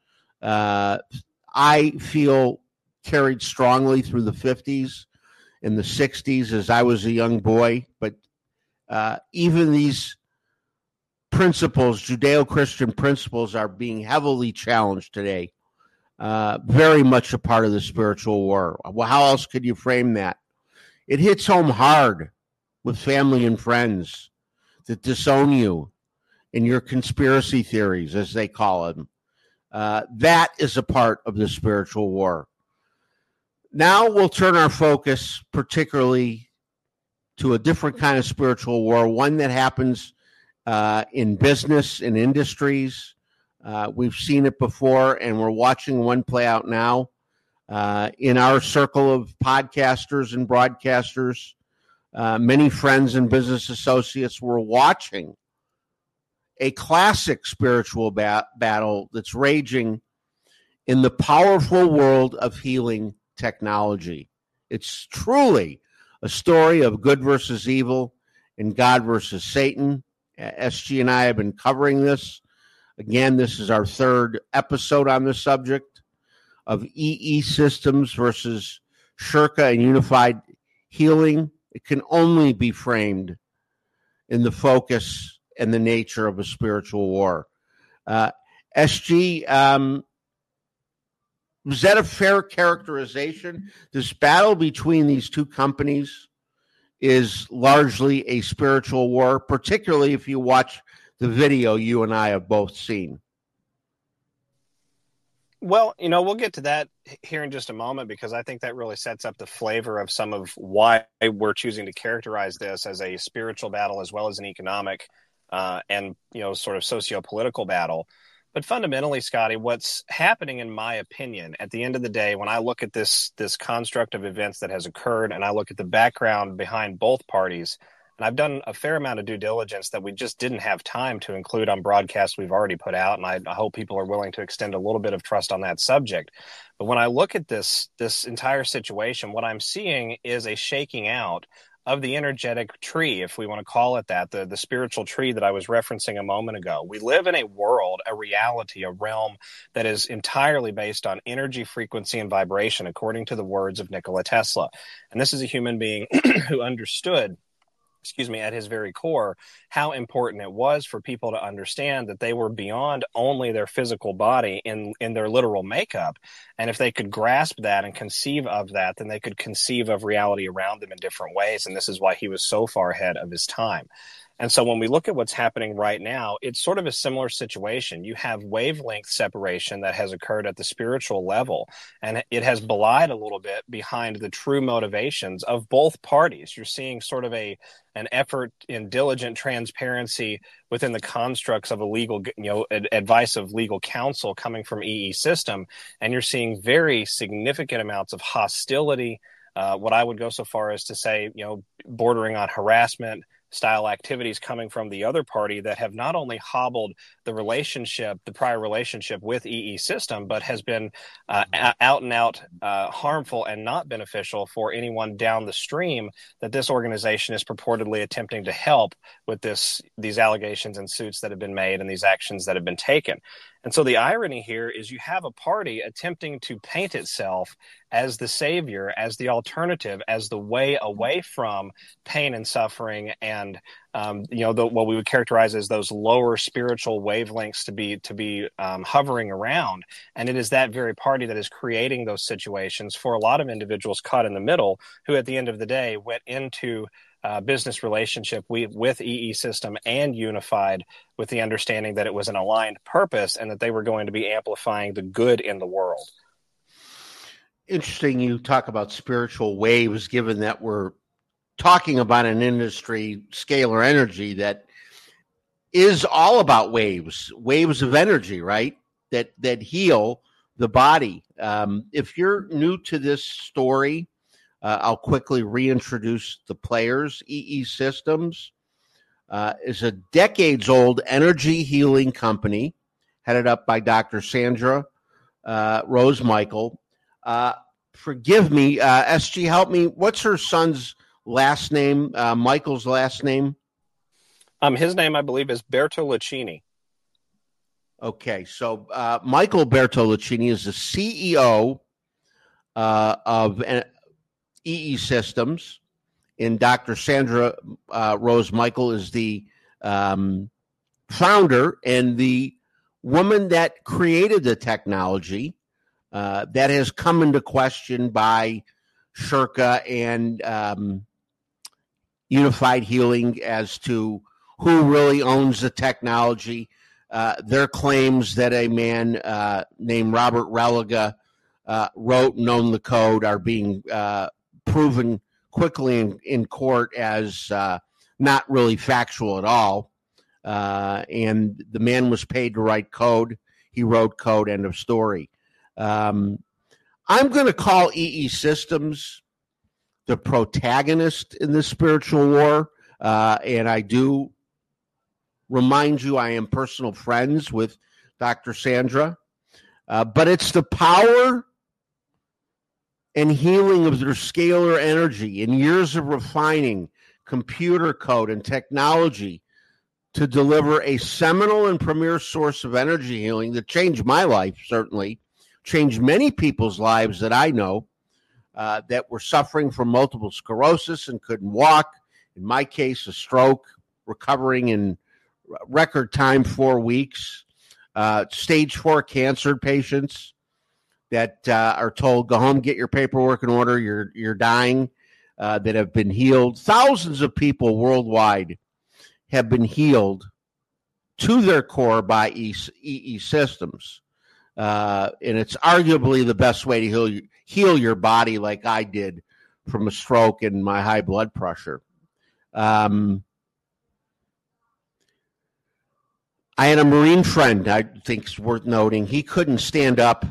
I feel carried strongly through the 50s and the 60s as I was a young boy. But even these principles, Judeo-Christian principles, are being heavily challenged today. Very much a part of the spiritual war. Well, how else could you frame that? It hits home hard with family and friends that disown you in your conspiracy theories, as they call them. That is a part of the spiritual war. Now we'll turn our focus particularly to a different kind of spiritual war, one that happens in business and industries. We've seen it before, and we're watching one play out now in our circle of podcasters and broadcasters. Many friends and business associates were watching a classic spiritual battle that's raging in the powerful world of healing technology. It's truly a story of good versus evil and God versus Satan. SG and I have been covering this Again, this is our third episode on the subject of EE systems versus Shirka and unified healing. It can only be framed in the focus and the nature of a spiritual war. SG, was that a fair characterization? This battle between these two companies is largely a spiritual war, particularly if you watch the video you and I have both seen. Well, we'll get to that here in just a moment, because I think that really sets up the flavor of some of why we're choosing to characterize this as a spiritual battle as well as an economic and sort of socio-political battle. But fundamentally, Scotty, what's happening, in my opinion, at the end of the day, when I look at this construct of events that has occurred, and I look at the background behind both parties, and I've done a fair amount of due diligence that we just didn't have time to include on broadcasts we've already put out, and I hope people are willing to extend a little bit of trust on that subject. But when I look at this entire situation, what I'm seeing is a shaking out of the energetic tree, if we want to call it that, the spiritual tree that I was referencing a moment ago. We live in a world, a reality, a realm that is entirely based on energy, frequency, and vibration, according to the words of Nikola Tesla. And this is a human being who understood, at his very core, how important it was for people to understand that they were beyond only their physical body in their literal makeup. And if they could grasp that and conceive of that, then they could conceive of reality around them in different ways. And this is why he was so far ahead of his time. And so when we look at what's happening right now, it's sort of a similar situation. You have wavelength separation that has occurred at the spiritual level, and it has belied a little bit behind the true motivations of both parties. You're seeing sort of an effort in diligent transparency within the constructs of a legal, advice of legal counsel coming from EE System, and you're seeing very significant amounts of hostility, what I would go so far as to say, bordering on harassment style activities coming from the other party that have not only hobbled the prior relationship with EE System, but has been out and out harmful and not beneficial for anyone down the stream that this organization is purportedly attempting to help with these allegations and suits that have been made and these actions that have been taken. And so the irony here is you have a party attempting to paint itself as the savior, as the alternative, as the way away from pain and suffering and what we would characterize as those lower spiritual wavelengths to be hovering around. And it is that very party that is creating those situations for a lot of individuals caught in the middle, who at the end of the day went into business relationship with EE System and Unified with the understanding that it was an aligned purpose and that they were going to be amplifying the good in the world. Interesting you talk about spiritual waves, given that we're talking about an industry, scalar energy, that is all about waves of energy, right? That heal the body. If you're new to this story, I'll quickly reintroduce the players. EE Systems is a decades-old energy healing company headed up by Dr. Sandra Rose Michael. Forgive me, SG, help me. What's her son's last name, Michael's last name? His name, I believe, is Bertolucci. Okay, so Michael Bertolucci is the CEO of EE Systems, and Dr. Sandra Rose Michael is the founder and the woman that created the technology that has come into question by Shirka and Unified Healing as to who really owns the technology. Their claims that a man named Robert Religa wrote and owned the code are being proven quickly in court as not really factual at all. And the man was paid to write code. He wrote code, end of story. I'm going to call EE Systems the protagonist in this spiritual war. And I do remind you, I am personal friends with Dr. Sandra. But it's the power and healing of their scalar energy and years of refining computer code and technology to deliver a seminal and premier source of energy healing that changed my life, certainly, changed many people's lives that I know that were suffering from multiple sclerosis and couldn't walk. In my case, a stroke, recovering in record time, 4 weeks. Stage 4 cancer patients that are told, go home, get your paperwork in order, you're dying, that have been healed. Thousands of people worldwide have been healed to their core by EE systems. And it's arguably the best way to heal your body, like I did from a stroke and my high blood pressure. I had a Marine friend, I think it's worth noting. He couldn't stand up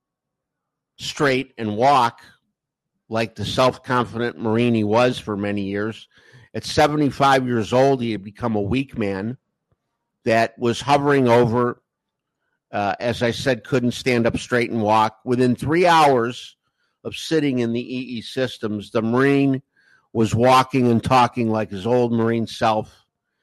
straight and walk like the self-confident Marine he was for many years. At 75 years old, he had become a weak man that was hovering over, as I said, couldn't stand up straight and walk. Within 3 hours of sitting in the EE systems, the Marine was walking and talking like his old Marine self,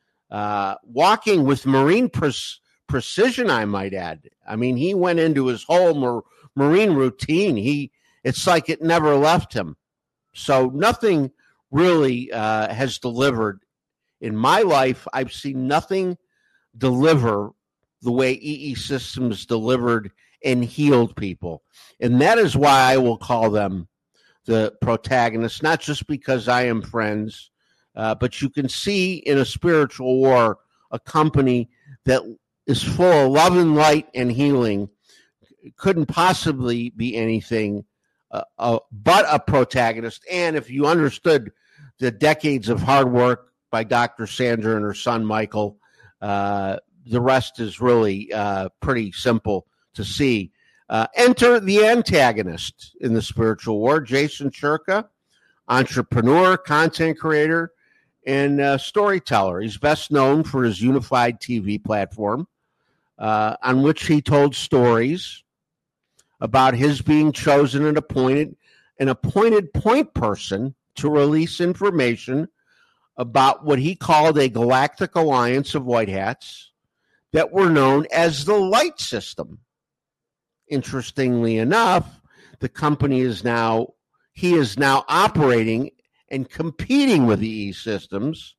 walking with Marine precision, I might add. I mean, he went into his whole Marine routine. It's like it never left him. So nothing really has delivered. In my life, I've seen nothing deliver the way EE systems delivered and healed people. And that is why I will call them the protagonists, not just because I am friends, but you can see in a spiritual war a company that is full of love and light and healing. Couldn't possibly be anything but a protagonist. And if you understood the decades of hard work by Dr. Sandra and her son Michael, the rest is really pretty simple to see. Enter the antagonist in the spiritual war, Jason Shurka, entrepreneur, content creator, and storyteller. He's best known for his unified TV platform, on which he told stories about his being chosen and appointed point person to release information about what he called a galactic alliance of white hats that were known as the Light System. Interestingly enough, the company is now operating and competing with EE systems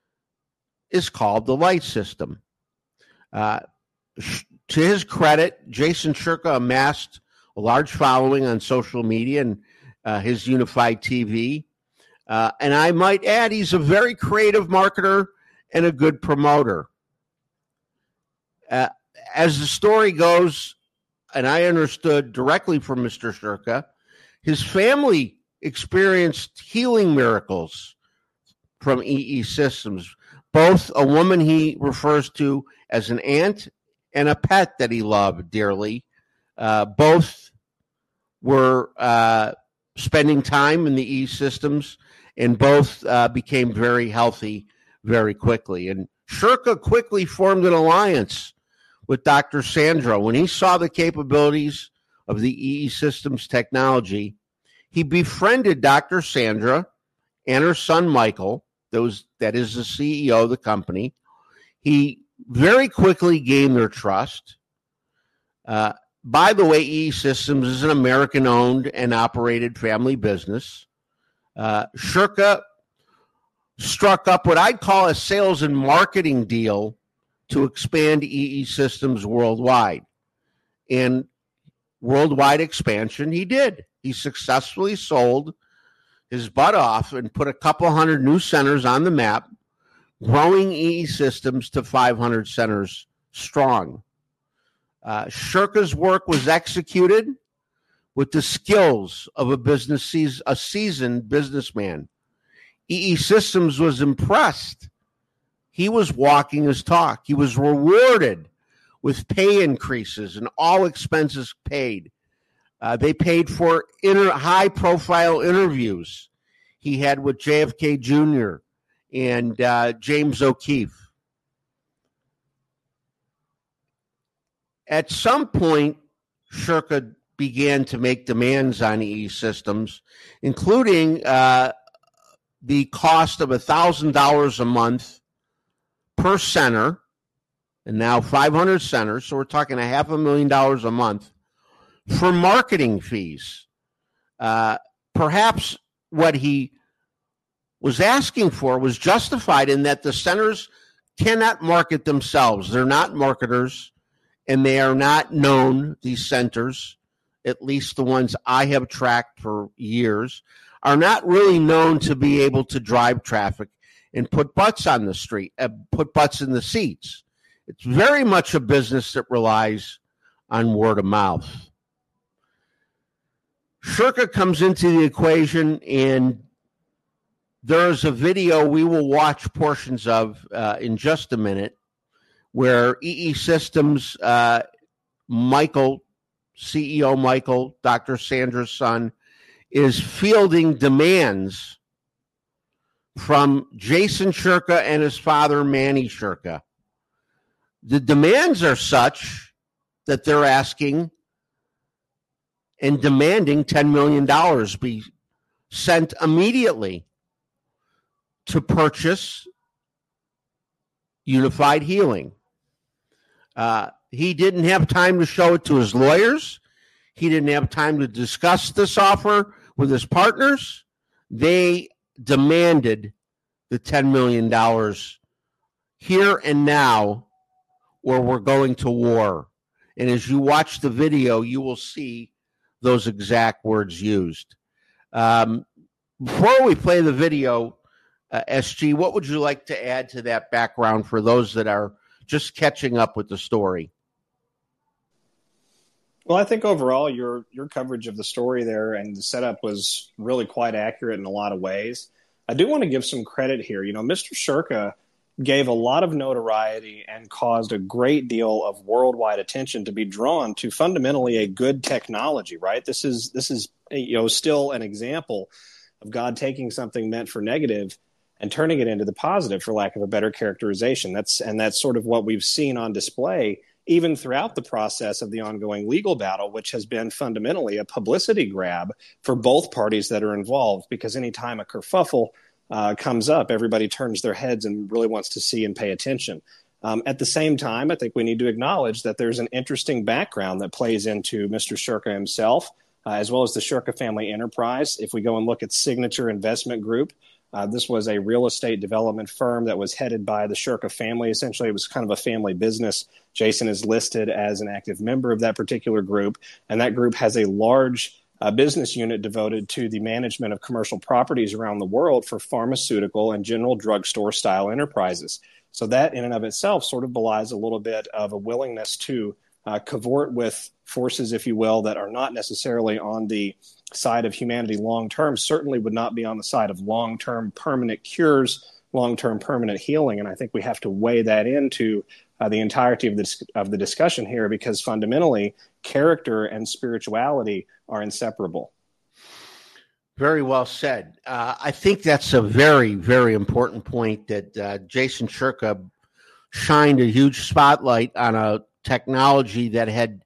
is called the Light System. To his credit, Jason Shurka amassed a large following on social media and his unified TV. And I might add, he's a very creative marketer and a good promoter. As the story goes, and I understood directly from Mr. Shurka, his family experienced healing miracles from EE systems. Both a woman he refers to as an aunt and a pet that he loved dearly. Both were spending time in the EE systems, and both became very healthy very quickly. And Shurka quickly formed an alliance with Dr. Sandra. When he saw the capabilities of the EE systems technology, he befriended Dr. Sandra and her son Michael, that is the CEO of the company. He very quickly gained their trust. By the way, EE Systems is an American-owned and operated family business. Shurka struck up what I'd call a sales and marketing deal to expand EE Systems worldwide. And worldwide expansion he did. He successfully sold his butt off and put a couple hundred new centers on the map, growing EE Systems to 500 centers strong. Shurka's work was executed with the skills of a seasoned businessman. EE Systems was impressed. He was walking his talk. He was rewarded with pay increases and all expenses paid. They paid for high-profile interviews he had with JFK Jr. and James O'Keefe. At some point, Shurka began to make demands on EE Systems, including the cost of $1,000 a month per center, and now 500 centers, so we're talking $500,000 a month for marketing fees. Perhaps what he was asking for was justified in that the centers cannot market themselves. They're not marketers, and they are not known, these centers, at least the ones I have tracked for years, are not really known to be able to drive traffic and put butts on the street, put butts in the seats. It's very much a business that relies on word of mouth. Shurka comes into the equation, and there's a video we will watch portions of in just a minute where EE Systems, Michael, CEO Michael, Dr. Sandra's son, is fielding demands from Jason Shurka and his father, Manny Shurka. The demands are such that they're asking and demanding $10 million be sent immediately to purchase Unified Healing. He didn't have time to show it to his lawyers. He didn't have time to discuss this offer with his partners. They demanded the $10 million here and now, or we're going to war. And as you watch the video, you will see those exact words used. Before we play the video, SG, what would you like to add to that background for those that are just catching up with the story? Well, I think overall your coverage of the story there and the setup was really quite accurate in a lot of ways. I do want to give some credit here. You know, Mr. Shurka gave a lot of notoriety and caused a great deal of worldwide attention to be drawn to fundamentally a good technology, right? This is still an example of God taking something meant for negative and turning it into the positive, for lack of a better characterization. That's sort of what we've seen on display even throughout the process of the ongoing legal battle, which has been fundamentally a publicity grab for both parties that are involved, because anytime a kerfuffle comes up, everybody turns their heads and really wants to see and pay attention. At the same time, I think we need to acknowledge that there's an interesting background that plays into Mr. Shurka himself, as well as the Shurka family enterprise. If we go and look at Signature Investment Group, this was a real estate development firm that was headed by the Shurka family. Essentially, it was kind of a family business. Jason is listed as an active member of that particular group, and that group has a large business unit devoted to the management of commercial properties around the world for pharmaceutical and general drugstore style enterprises. So that in and of itself sort of belies a little bit of a willingness to cavort with forces, if you will, that are not necessarily on the side of humanity long-term, certainly would not be on the side of long-term permanent cures, long-term permanent healing. And I think we have to weigh that into the entirety of the discussion here, because fundamentally character and spirituality are inseparable. Very well said. I think that's a very, very important point that Jason Shurka shined a huge spotlight on a technology that had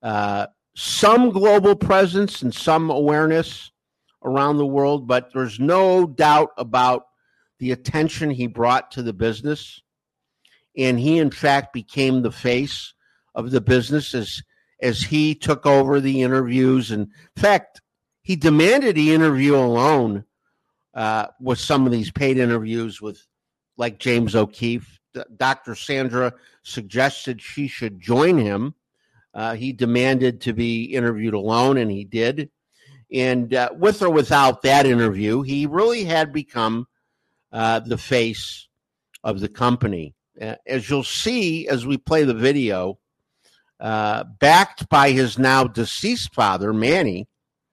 some global presence and some awareness around the world, but there's no doubt about the attention he brought to the business. And he, in fact, became the face of the business as he took over the interviews. And in fact, he demanded the interview alone with some of these paid interviews with, like, James O'Keefe. Dr. Sandra suggested she should join him. He demanded to be interviewed alone, and he did. And with or without that interview, he really had become the face of the company. As you'll see as we play the video, backed by his now deceased father, Manny,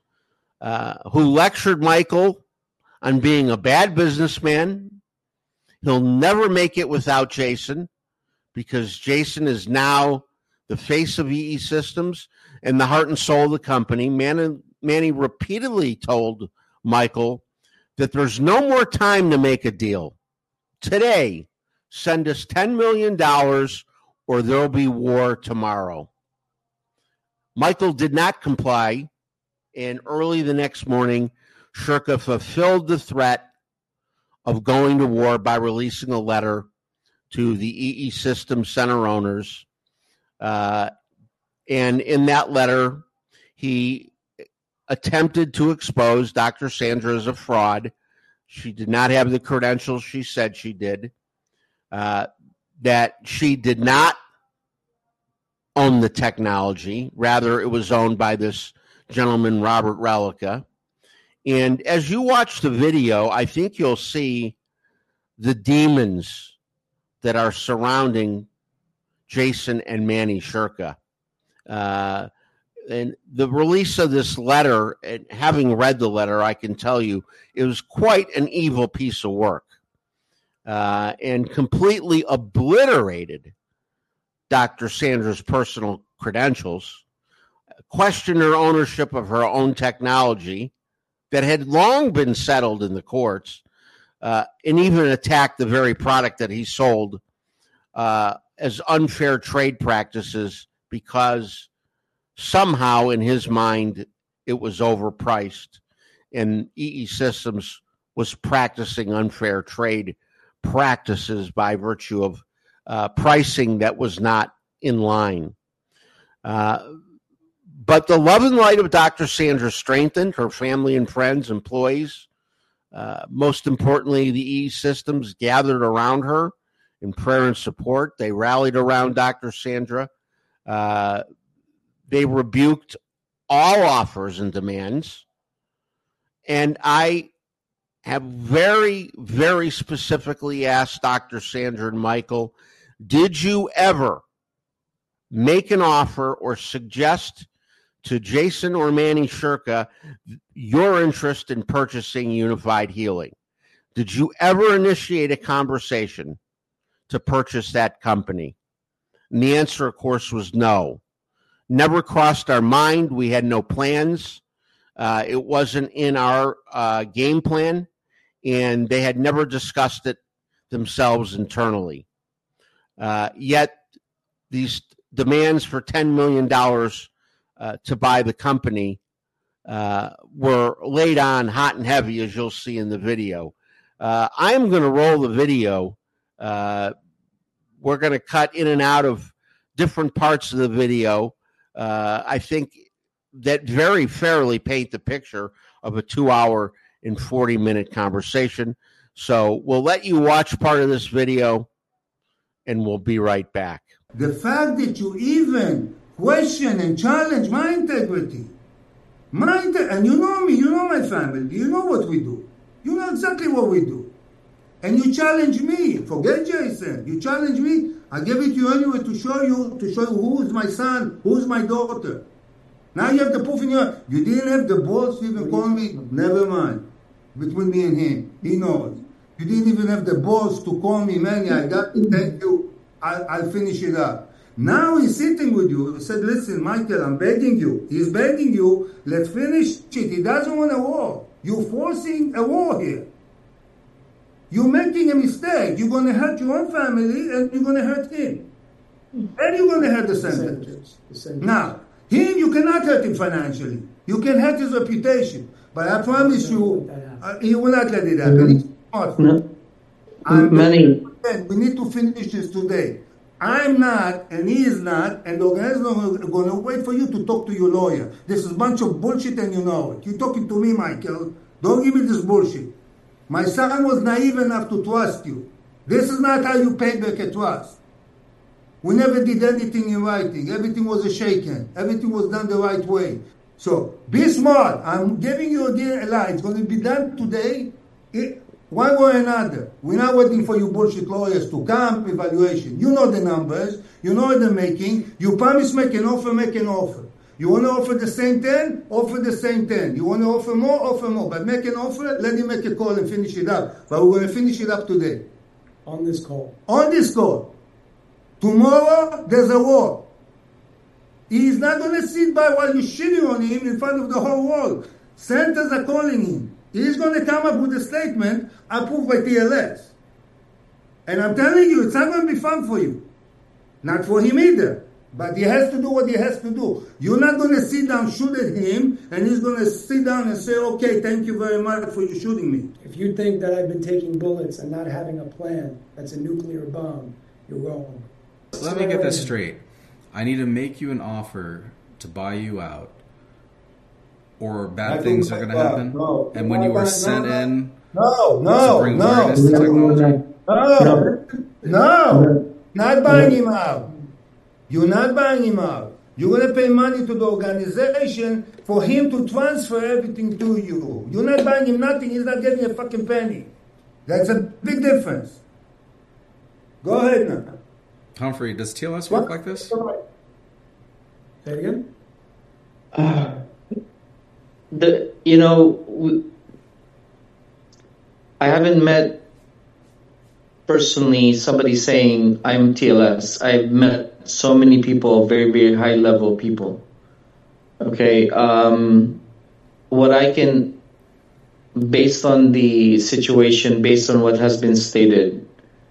who lectured Michael on being a bad businessman. He'll never make it without Jason, because Jason is now the face of EE Systems and the heart and soul of the company. Manny repeatedly told Michael that there's no more time to make a deal. Today, send us $10 million or there'll be war tomorrow. Michael did not comply, and early the next morning, Shurka fulfilled the threat of going to war by releasing a letter to the EE Systems Center owners. And in that letter, he attempted to expose Dr. Sandra as a fraud. She did not have the credentials she said she did. That she did not own the technology. Rather, it was owned by this gentleman, Robert Relica. And as you watch the video, I think you'll see the demons that are surrounding Jason and Manny Shirka. And the release of this letter, and having read the letter, I can tell you it was quite an evil piece of work, and completely obliterated Dr. Sandra's personal credentials, questioned her ownership of her own technology that had long been settled in the courts, and even attacked the very product that he sold as unfair trade practices because somehow in his mind it was overpriced and EE Systems was practicing unfair trade practices by virtue of pricing that was not in line. But the love and light of Dr. Sandra strengthened her family and friends, employees. Most importantly, the EE Systems gathered around her in prayer and support. They rallied around Dr. Sandra. They rebuked all offers and demands. And I have very, very specifically asked Dr. Sandra and Michael, did you ever make an offer or suggest to Jason or Manny Shirka your interest in purchasing Unified Healing? Did you ever initiate a conversation to purchase that company? And the answer, of course, was no. Never crossed our mind. We had no plans. It wasn't in our game plan, and they had never discussed it themselves internally. Yet these demands for $10 million to buy the company were laid on hot and heavy, as you'll see in the video. I'm going to roll the video. We're going to cut in and out of different parts of the video. I think that very fairly paint the picture of a 2-hour and 40-minute conversation. So we'll let you watch part of this video, and we'll be right back. The fact that you even question and challenge my integrity, and you know me, you know my family, you know what we do. You know exactly what we do. And you challenge me. Forget Jason. You challenge me. I give it to you anyway to show you who's my son, who's my daughter. Now you have the proof in your... You didn't have the balls to even call me? Never mind. Between me and him. He knows. You didn't even have the balls to call me, Manny. I got to thank you. I'll finish it up. Now he's sitting with you. He said, listen, Michael, I'm begging you. He's begging you. Let's finish it. He doesn't want a war. You're forcing a war here. You're making a mistake. You're going to hurt your own family and you're going to hurt him. And you're going to hurt the senators. Now, him, you cannot hurt him financially. You can hurt his reputation. But I promise you, he will not let it happen. We need to finish this today. I'm not, and he is not, and the organization is going to wait for you to talk to your lawyer. This is a bunch of bullshit and you know it. You're talking to me, Michael. Don't give me this bullshit. My son was naive enough to trust you. This is not how you pay back a trust. We never did anything in writing. Everything was a shake-hand. Everything was done the right way. So, be smart. I'm giving you a lie. It's going to be done today, one way or another. We're not waiting for you bullshit lawyers to come, evaluation. You know the numbers. You know what they're making. You promise make an offer, make an offer. You want to offer the same 10? Offer the same 10. You want to offer more. But make an offer, let him make a call and finish it up. But we're going to finish it up today. On this call. On this call. Tomorrow, there's a war. He's not going to sit by while you're shitting on him in front of the whole world. Senators are calling him. He's going to come up with a statement approved by TLS. And I'm telling you, it's not going to be fun for you. Not for him either. But he has to do what he has to do. You're not going to sit down, shoot at him, and he's going to sit down and say, okay, thank you very much for you shooting me. If you think that I've been taking bullets and not having a plan that's a nuclear bomb, you're wrong. Let me get this straight. I need to make you an offer to buy you out, or bad things are going to happen. No. And when you were sent in No, to bring awareness to technology, no, not buying him out. You're not buying him out. You're going to pay money to the organization for him to transfer everything to you. You're not buying him nothing. He's not getting a fucking penny. That's a big difference. Go ahead now. Humphrey, does TLS work like this? Say it again? I haven't met personally somebody saying I'm TLS. I've met so many people, very, very high level people. Okay. What I can, based on the situation, based on what has been stated,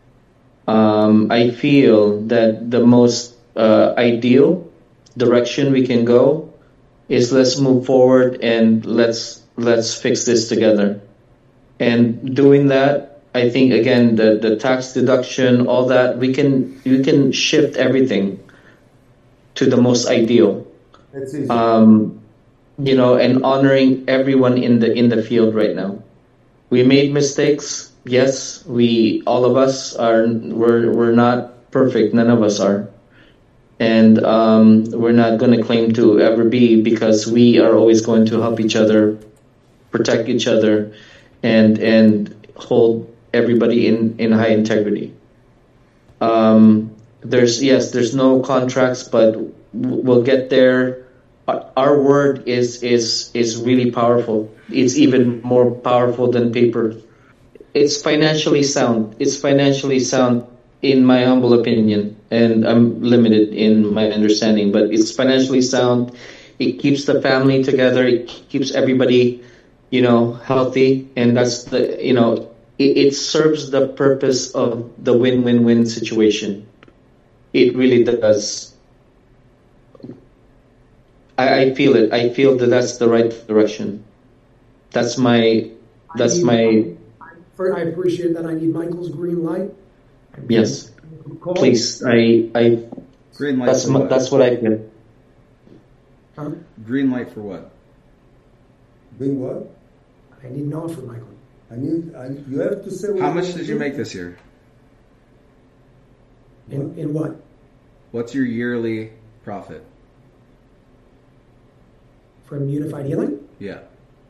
I feel that the most ideal direction we can go is let's move forward and let's fix this together. And doing that, I think again the tax deduction, all that we can shift everything to the most ideal. That's easy. And honoring everyone in the field right now. We made mistakes. Yes, all of us are. We're not perfect. None of us are, and we're not going to claim to ever be, because we are always going to help each other, protect each other, and hold everybody in high integrity. There's no contracts, but we'll get there. Our word is really powerful. It's even more powerful than paper. It's financially sound. It's financially sound, in my humble opinion, and I'm limited in my understanding, but it's financially sound. It keeps the family together. It keeps everybody, healthy, and that's it serves the purpose of the win-win-win situation. It really does. I feel it. I feel that that's the right direction. I appreciate that. I need Michael's green light. Yes, please. I green light. That's what I feel. Huh? Green light for what? Green what? I need an offer, Michael. You have to say. How much did you make this year? In what? What's your yearly profit? From Unified Healing? Yeah.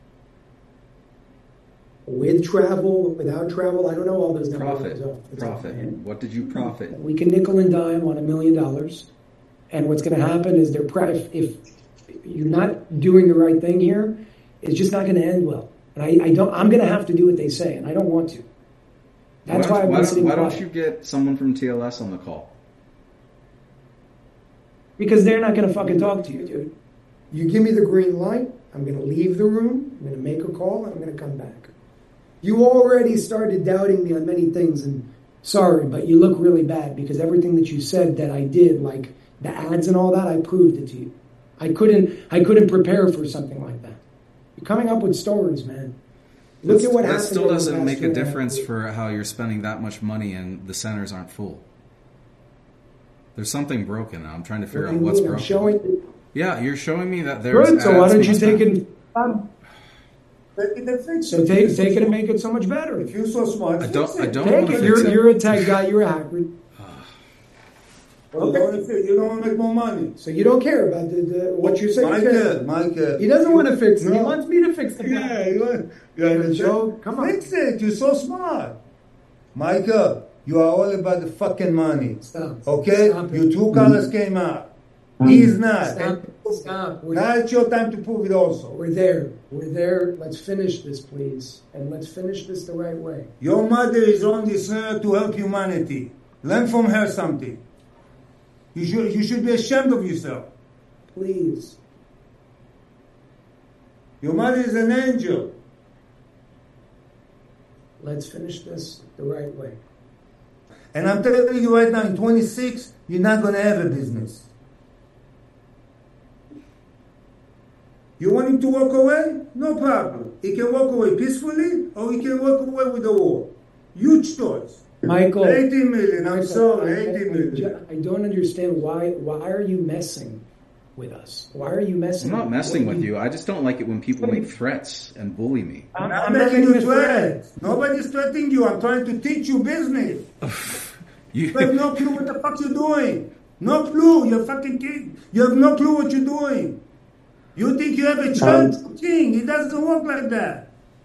With travel, without travel, I don't know all those numbers. Profit. What did you profit? We can nickel and dime on $1 million, and what's going to happen is if you're not doing the right thing here, it's just not going to end well. And I'm going to have to do what they say, and I don't want to. That's why I'm listening. Why don't you get someone from TLS on the call? Because they're not going to fucking talk to you, dude. You give me the green light, I'm going to leave the room, I'm going to make a call, and I'm going to come back. You already started doubting me on many things, and sorry, but you look really bad, because everything that you said that I did, like the ads and all that, I proved it to you. I couldn't prepare for something like that. You're coming up with stories, man. Look at what happened. That still doesn't make a difference for how you're spending that much money and the centers aren't full. There's something broken. I'm trying to figure out what's broken. Yeah, you're showing me that there's. Good. So why don't you take it? So take it and make it so much better. If you're so smart, I don't take want to it. fix it. You're a tech guy. You're a hacker. Okay. You don't want to make more money. So you don't care about what you're saying. Michael. He doesn't want to fix it. He wants me to fix the problem. Joe, come on. Fix it. You're so smart. Michael, you are all about the fucking money. Stop. Okay? Stop Your true colors came out. He's not. Stop. Now it's your time to prove it also. We're there. Let's finish this, please. And let's finish this the right way. Your mother is on this earth to help humanity. Learn from her something. You should be ashamed of yourself. Please. Your mother is an angel. Let's finish this the right way. And I'm telling you right now, in 26, you're not going to have a business. You want him to walk away? No problem. He can walk away peacefully, or he can walk away with a war. Huge choice. Michael, 80 million. I'm Michael, sorry, 80 million. I don't understand why are you messing with us? Why are you messing? I'm not messing with you. I just don't like it when people make threats and bully me. I'm making you threats. Nobody's threatening you. I'm trying to teach you business. You have no clue what the fuck you're doing. No clue. You're a fucking kid. You have no clue what you're doing. You think you have a chance king. It doesn't work like that.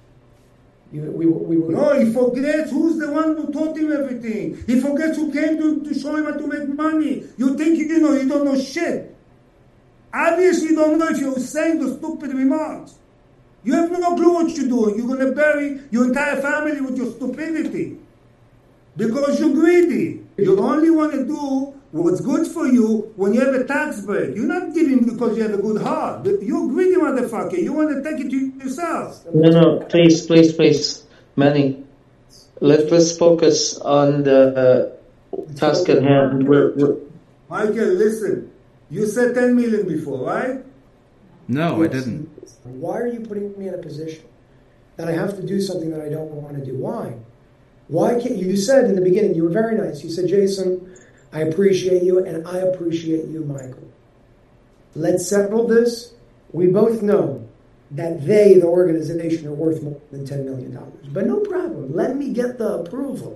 No, he forgets who's the one who taught him everything. He forgets who came to show him how to make money. You think you don't know shit. Obviously you don't know if you're saying the stupid remarks. You have no clue what you're doing. You're going to bury your entire family with your stupidity. Because you're greedy. You only want to do what's good for you when you have a tax break. You're not giving because you have a good heart. You're greedy motherfucker. You want to take it to yourself. No, please. Manny, let's focus on the task at hand. Michael, listen. You said 10 million before, right? No, I didn't. Why are you putting me in a position that I have to do something that I don't want to do? Why? Why can't you said in the beginning, you were very nice. You said, Jason, I appreciate you, and I appreciate you, Michael. Let's settle this. We both know that the organization, are worth more than $10 million. But no problem. Let me get the approval.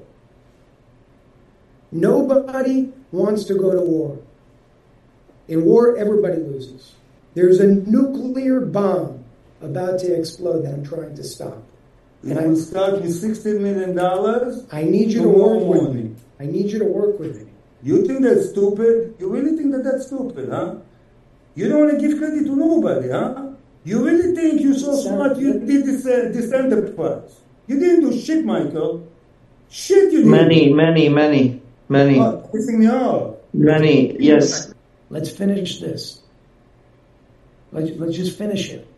Nobody wants to go to war. In war, everybody loses. There's a nuclear bomb about to explode that I'm trying to stop. And I'm start with $16 million. I need you to work with me. I need you to work with me. You think that's stupid? You really think that's stupid, huh? You don't want to give credit to nobody, huh? You really think you're so smart you did this enterprise? You didn't do shit, Michael. Shit you did. Many. Oh, pissing me off. Many, yes. Let's finish this. Let's just finish it.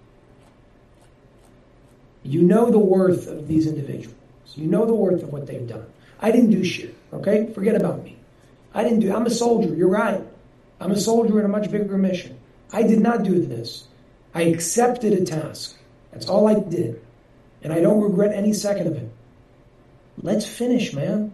You know the worth of these individuals. You know the worth of what they've done. I didn't do shit, okay? Forget about me. I'm a soldier, you're right. I'm a soldier in a much bigger mission. I did not do this. I accepted a task. That's all I did. And I don't regret any second of it. Let's finish, man.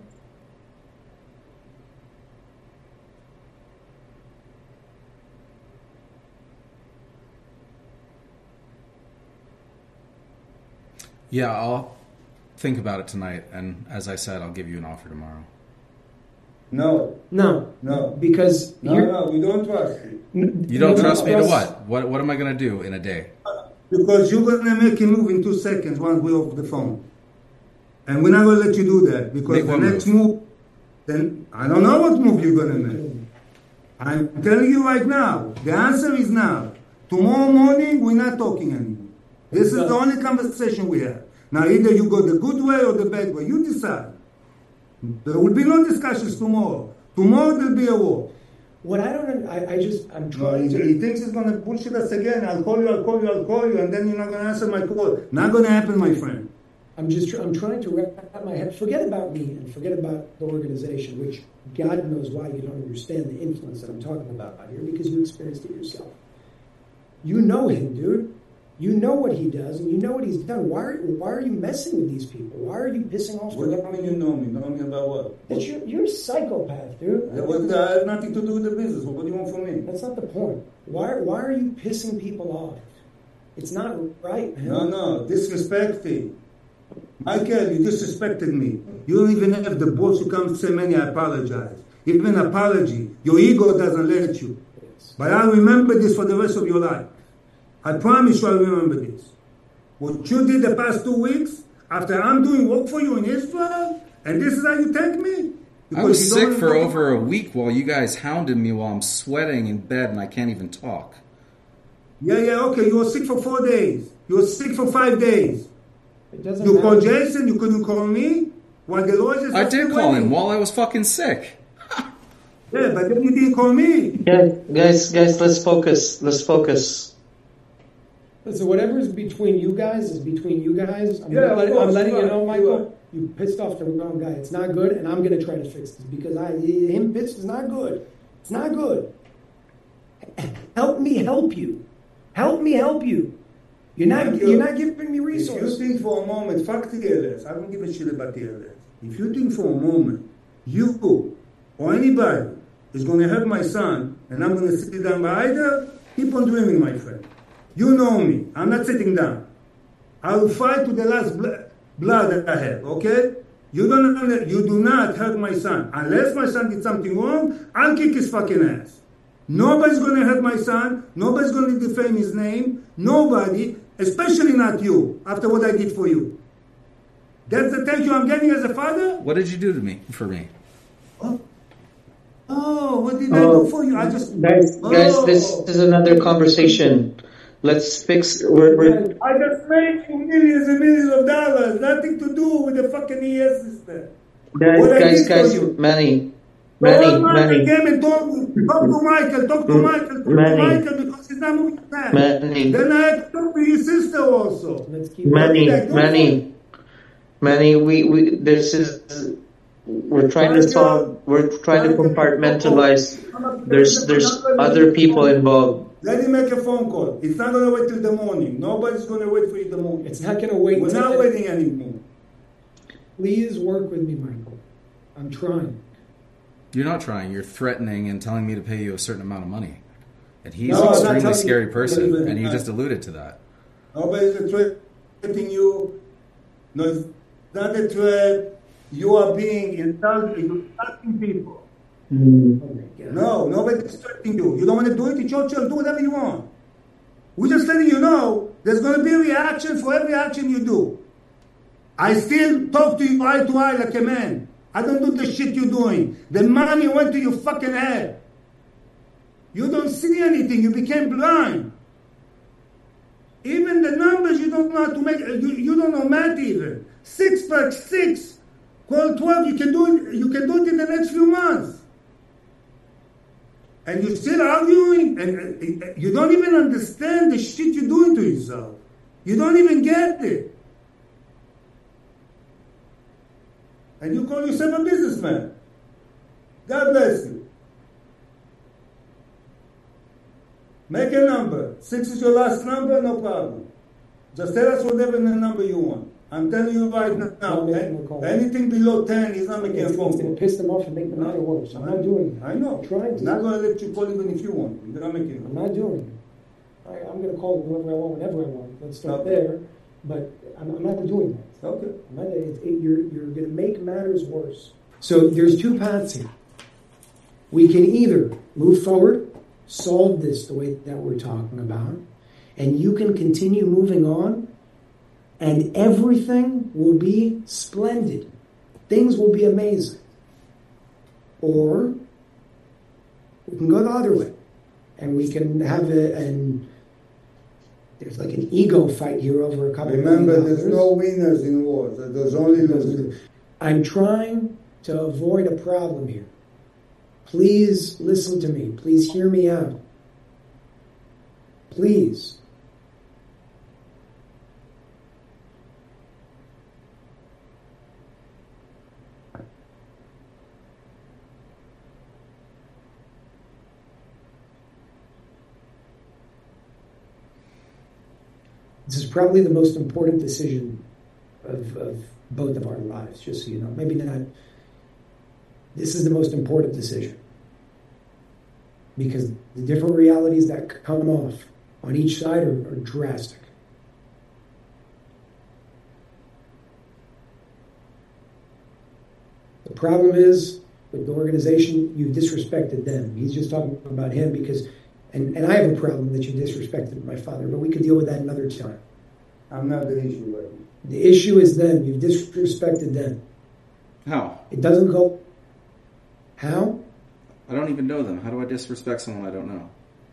Yeah, I'll think about it tonight, and as I said, I'll give you an offer tomorrow. No. Because we don't trust you. You don't trust me to what? What am I going to do in a day? Because you're going to make a move in 2 seconds once we're off the phone. And we're not going to let you do that. Because the next move, then I don't know what move you're going to make. I'm telling you right now, the answer is now. Tomorrow morning, we're not talking anymore. This is the only conversation we have. Now, either you go the good way or the bad way. You decide. There will be no discussions tomorrow. Tomorrow there'll be a war. What I don't, I'm trying to. He thinks he's going to bullshit us again. I'll call you, and then you're not going to answer my call. Not going to happen, my friend. I'm trying to wrap my head. Forget about me and forget about the organization, which God knows why you don't understand the influence that I'm talking about here, because you experienced it yourself. You know him, dude. You know what he does, and you know what he's done. Why are you messing with these people? Why are you pissing off? What do you mean you know me? Know me about what? You're a psychopath, dude. That has nothing to do with the business. What do you want from me? That's not the point. Why are you pissing people off? It's not right, man. No, disrespecting. Michael, you disrespected me. You don't even have the balls to come say, "Manny, I apologize." Even an apology, your ego doesn't let you. Yes. But I'll remember this for the rest of your life. I promise you I'll remember this. What you did the past 2 weeks, after I'm doing work for you in Israel, and this is how you thank me? I was sick for over a week while you guys hounded me while I'm sweating in bed and I can't even talk. Yeah, okay. You were sick for 4 days. You were sick for 5 days. You called Jason, you couldn't call me? While the lawyers I did call him while I was fucking sick. Yeah, but then you didn't call me. Yeah, guys, let's focus. So whatever is between you guys is between you guys. I'm letting you know, Michael, you pissed off the wrong guy. It's not good, and I'm going to try to fix this because him pissed is not good. It's not good. Help me help you. Help me help you. You're not giving me resources. If you think for a moment, fuck TLS. I don't give a shit about TLS. If you think for a moment, you or anybody is going to hurt my son, and I'm going to sit down by either, keep on dreaming, my friend. You know me. I'm not sitting down. I will fight to the last blood that I have, okay? You do not hurt my son. Unless my son did something wrong, I'll kick his fucking ass. Nobody's going to hurt my son. Nobody's going to defame his name. Nobody, especially not you, after what I did for you. That's the thank you I'm getting as a father? What did you do for me? Oh, what did I do for you? I just... Guys, this is another conversation. Let's fix... I just made you millions and millions of dollars. Nothing to do with the fucking ES system. Guys, Manny. Came and talk to Michael because he's not moving back. Then I had to talk to your sister also. Manny, we're trying to solve, we're trying to compartmentalize. There's other people involved. Let him make a phone call. It's not going to wait till the morning. Nobody's going to wait for you in the morning. It's not going to wait. We're not waiting anymore. Please work with me, Michael. I'm trying. You're not trying. You're threatening and telling me to pay you a certain amount of money. And he's an extremely scary person, and you just alluded to that. Nobody's threatening you. No, it's not a threat. You are being insulting people. No, nobody's threatening you. You don't want to do it, it's your choice. Do whatever you want. We're just letting you know there's going to be a reaction for every action you do. I still talk to you eye to eye like a man. I don't do the shit you're doing. The money went to your fucking head. You don't see anything. You became blind. Even the numbers you don't know how to make. You don't know math even. 6 + 6 = 12. You can do it. You can do it in the next few months. And you're still arguing, and you don't even understand the shit you're doing to yourself. You don't even get it. And you call yourself a businessman. God bless you. Make a number. 6 is your last number, no problem. Just tell us whatever number you want. I'm telling you right now, anything below 10 is not making a phone call. It's going to piss them off and make the matter worse. I'm not doing it. I know. I'm trying to. I'm not going to let you call even if you want. You're not making it. I'm not doing it. I'm going to call whoever I want, whenever I want. Let's start there. But I'm not doing that. Okay. You're going to make matters worse. So there's two paths here. We can either move forward, solve this the way that we're talking about, and you can continue moving on, and everything will be splendid. Things will be amazing. Or we can go the other way, and we can have there's like an ego fight here over a couple of million dollars. Remember, there's no winners in wars. There's only losers. I'm trying to avoid a problem here. Please listen to me. Please hear me out. Please. This is probably the most important decision of both of our lives, just so you know. Maybe not. This is the most important decision. Because the different realities that come off on each side are drastic. The problem is, with the organization, you disrespected them. He's just talking about him because... And I have a problem that you disrespected my father, but we could deal with that another time. I'm not the issue right now. The issue is them. You've disrespected them. How? It doesn't go... How? I don't even know them. How do I disrespect someone I don't know?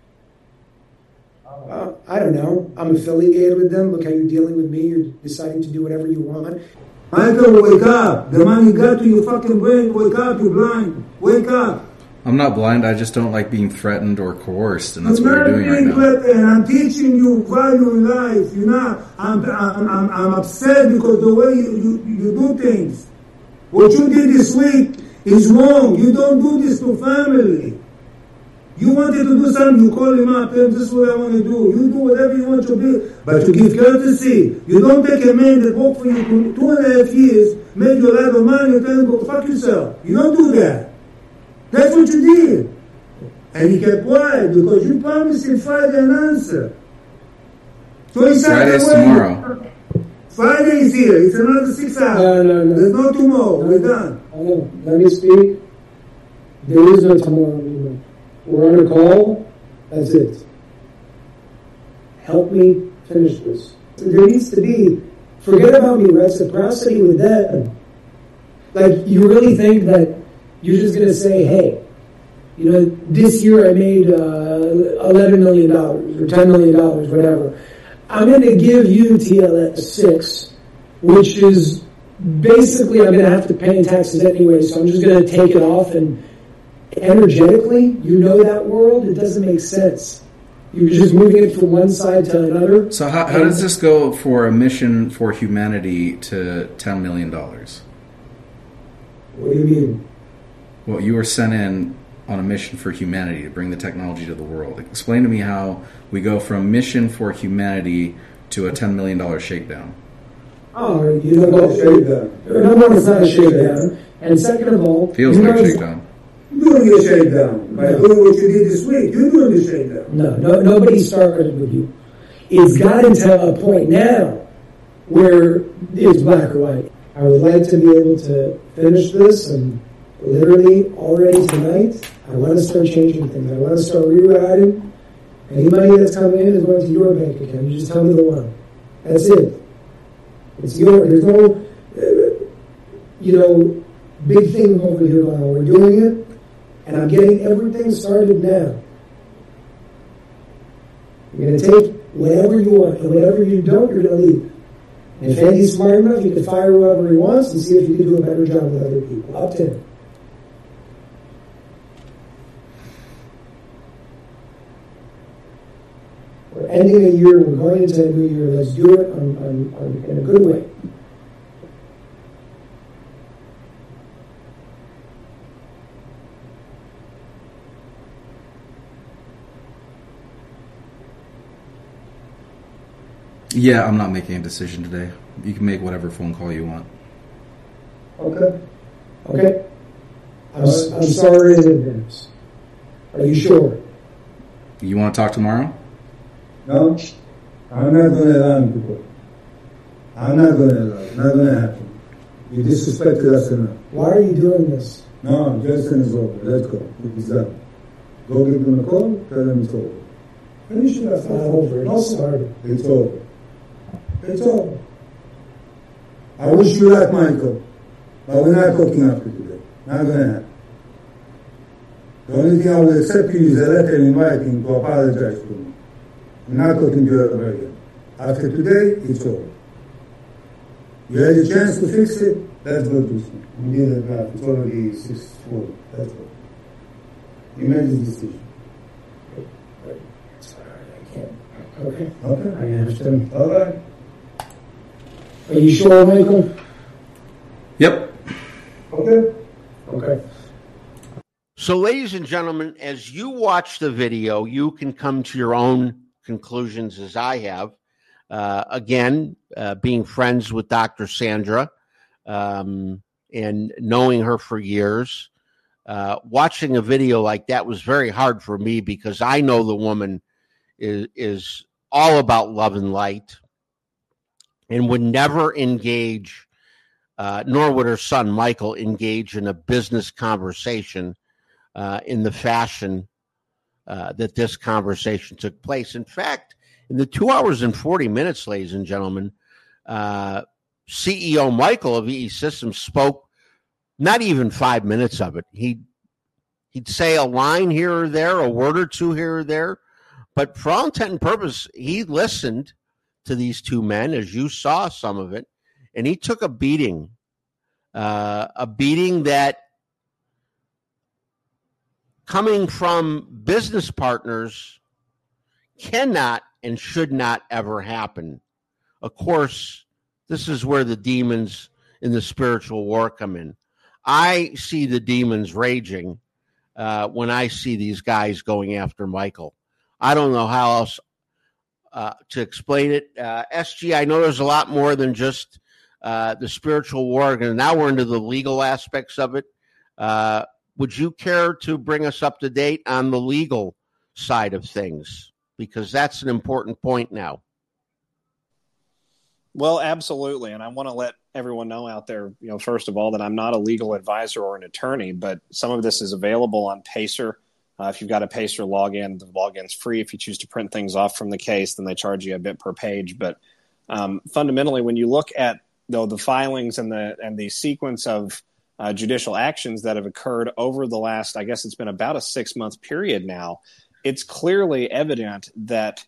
I don't know. I'm affiliated with them. Look how you're dealing with me. You're deciding to do whatever you want. Michael, wake up. The money got to your fucking brain. Wake up. You're blind. Wake up. I'm not blind. I just don't like being threatened or coerced, and that's what you're doing right now. I'm teaching you value in life. You know, I'm upset because the way you do things. What you did this week is wrong. You don't do this to family. You wanted to do something, you call him up, this is what I want to do. You do whatever you want to do. But to give courtesy, you don't take a man that worked for you for 2.5 years, made you a lot of money, and tell him, go fuck yourself. You don't do that. That's what you did. And he kept quiet because you promised him Friday an answer. So he said, Friday's tomorrow. Friday is here. It's another 6 hours. No. There's no tomorrow. We're done. Let me speak. There is no tomorrow anymore. We're on a call. That's it. Help me finish this. There needs to be, forget about me, reciprocity with them. Like, you really think that you're just going to say, hey, you know, this year I made $11 million or $10 million, whatever. I'm going to give you TLS 6, which is basically I'm going to have to pay in taxes anyway, so I'm just going to take it off. And energetically, you know that world, it doesn't make sense. You're just moving it from one side to another. So how does this go for a mission for humanity to $10 million? What do you mean? Well, you were sent in on a mission for humanity to bring the technology to the world. Explain to me how we go from mission for humanity to a $10 million shakedown. Oh, you know what? Number one, it's not a shakedown. And second of all... Feels like a shakedown. You're doing a shakedown. By doing what you did this week, you're doing the shakedown. No, nobody started with you. It's gotten to a point now where it's black or white. I would like to be able to finish this, and literally already tonight, I want to start changing things. I want to start rerouting. Any money that's coming in is going to your bank account. You just tell me the one. That's it. It's yours. There's no, big thing over here going on. We're doing it, and I'm getting everything started now. You're going to take whatever you want, and whatever you don't, you're going to leave. And if Andy's smart enough, he can fire whoever he wants and see if he can do a better job with other people. Up to him. We're ending a year, we're going into a new year, let's do it in a good way. Yeah, I'm not making a decision today. You can make whatever phone call you want. Okay. I'm sorry in advance. Are you sure? You want to talk tomorrow? No, I'm not going to allow him to go. I'm not going to allow it. Not going to happen. You disrespected us enough. Why are you doing this? No, Justin is over. Let's go. It's done. Go give him a call. Tell him it's over. Finish it. It's not over. It's started. It's over. It's over. I wish you luck, Michael. But we're not talking after today. Not going to happen. The only thing I will accept you is a letter in writing to apologize to me. I'm not talking to you ever again. After today, it's over. You had a chance to fix it, let's go do something. We did it right. It's already 6:40. Let's go. You made this decision. Sorry, I can't. Okay. Okay. I understand. All right. Are you sure, Michael? Yep. Okay. So, ladies and gentlemen, as you watch the video, you can come to your own conclusions as I have. Again, being friends with Dr. Sandra and knowing her for years, watching a video like that was very hard for me because I know the woman is all about love and light and would never engage, nor would her son Michael engage in a business conversation in the fashion that this conversation took place. In fact, in the 2 hours and 40 minutes, ladies and gentlemen, CEO Michael of EE Systems spoke not even 5 minutes of it. He'd say a line here or there, a word or two here or there, but for all intent and purpose, he listened to these two men, as you saw some of it, and he took a beating that coming from business partners cannot and should not ever happen. Of course, this is where the demons in the spiritual war come in. I see the demons raging when I see these guys going after Michael. I don't know how else to explain it. SG, I know there's a lot more than just the spiritual war, and now we're into the legal aspects of it. Would you care to bring us up to date on the legal side of things? Because that's an important point now. Well, absolutely. And I want to let everyone know out there, first of all, that I'm not a legal advisor or an attorney, but some of this is available on Pacer. If you've got a Pacer login, the login's free. If you choose to print things off from the case, then they charge you a bit per page. But fundamentally, when you look at the filings and the sequence of judicial actions that have occurred over the last, I guess it's been about a 6-month period now, it's clearly evident that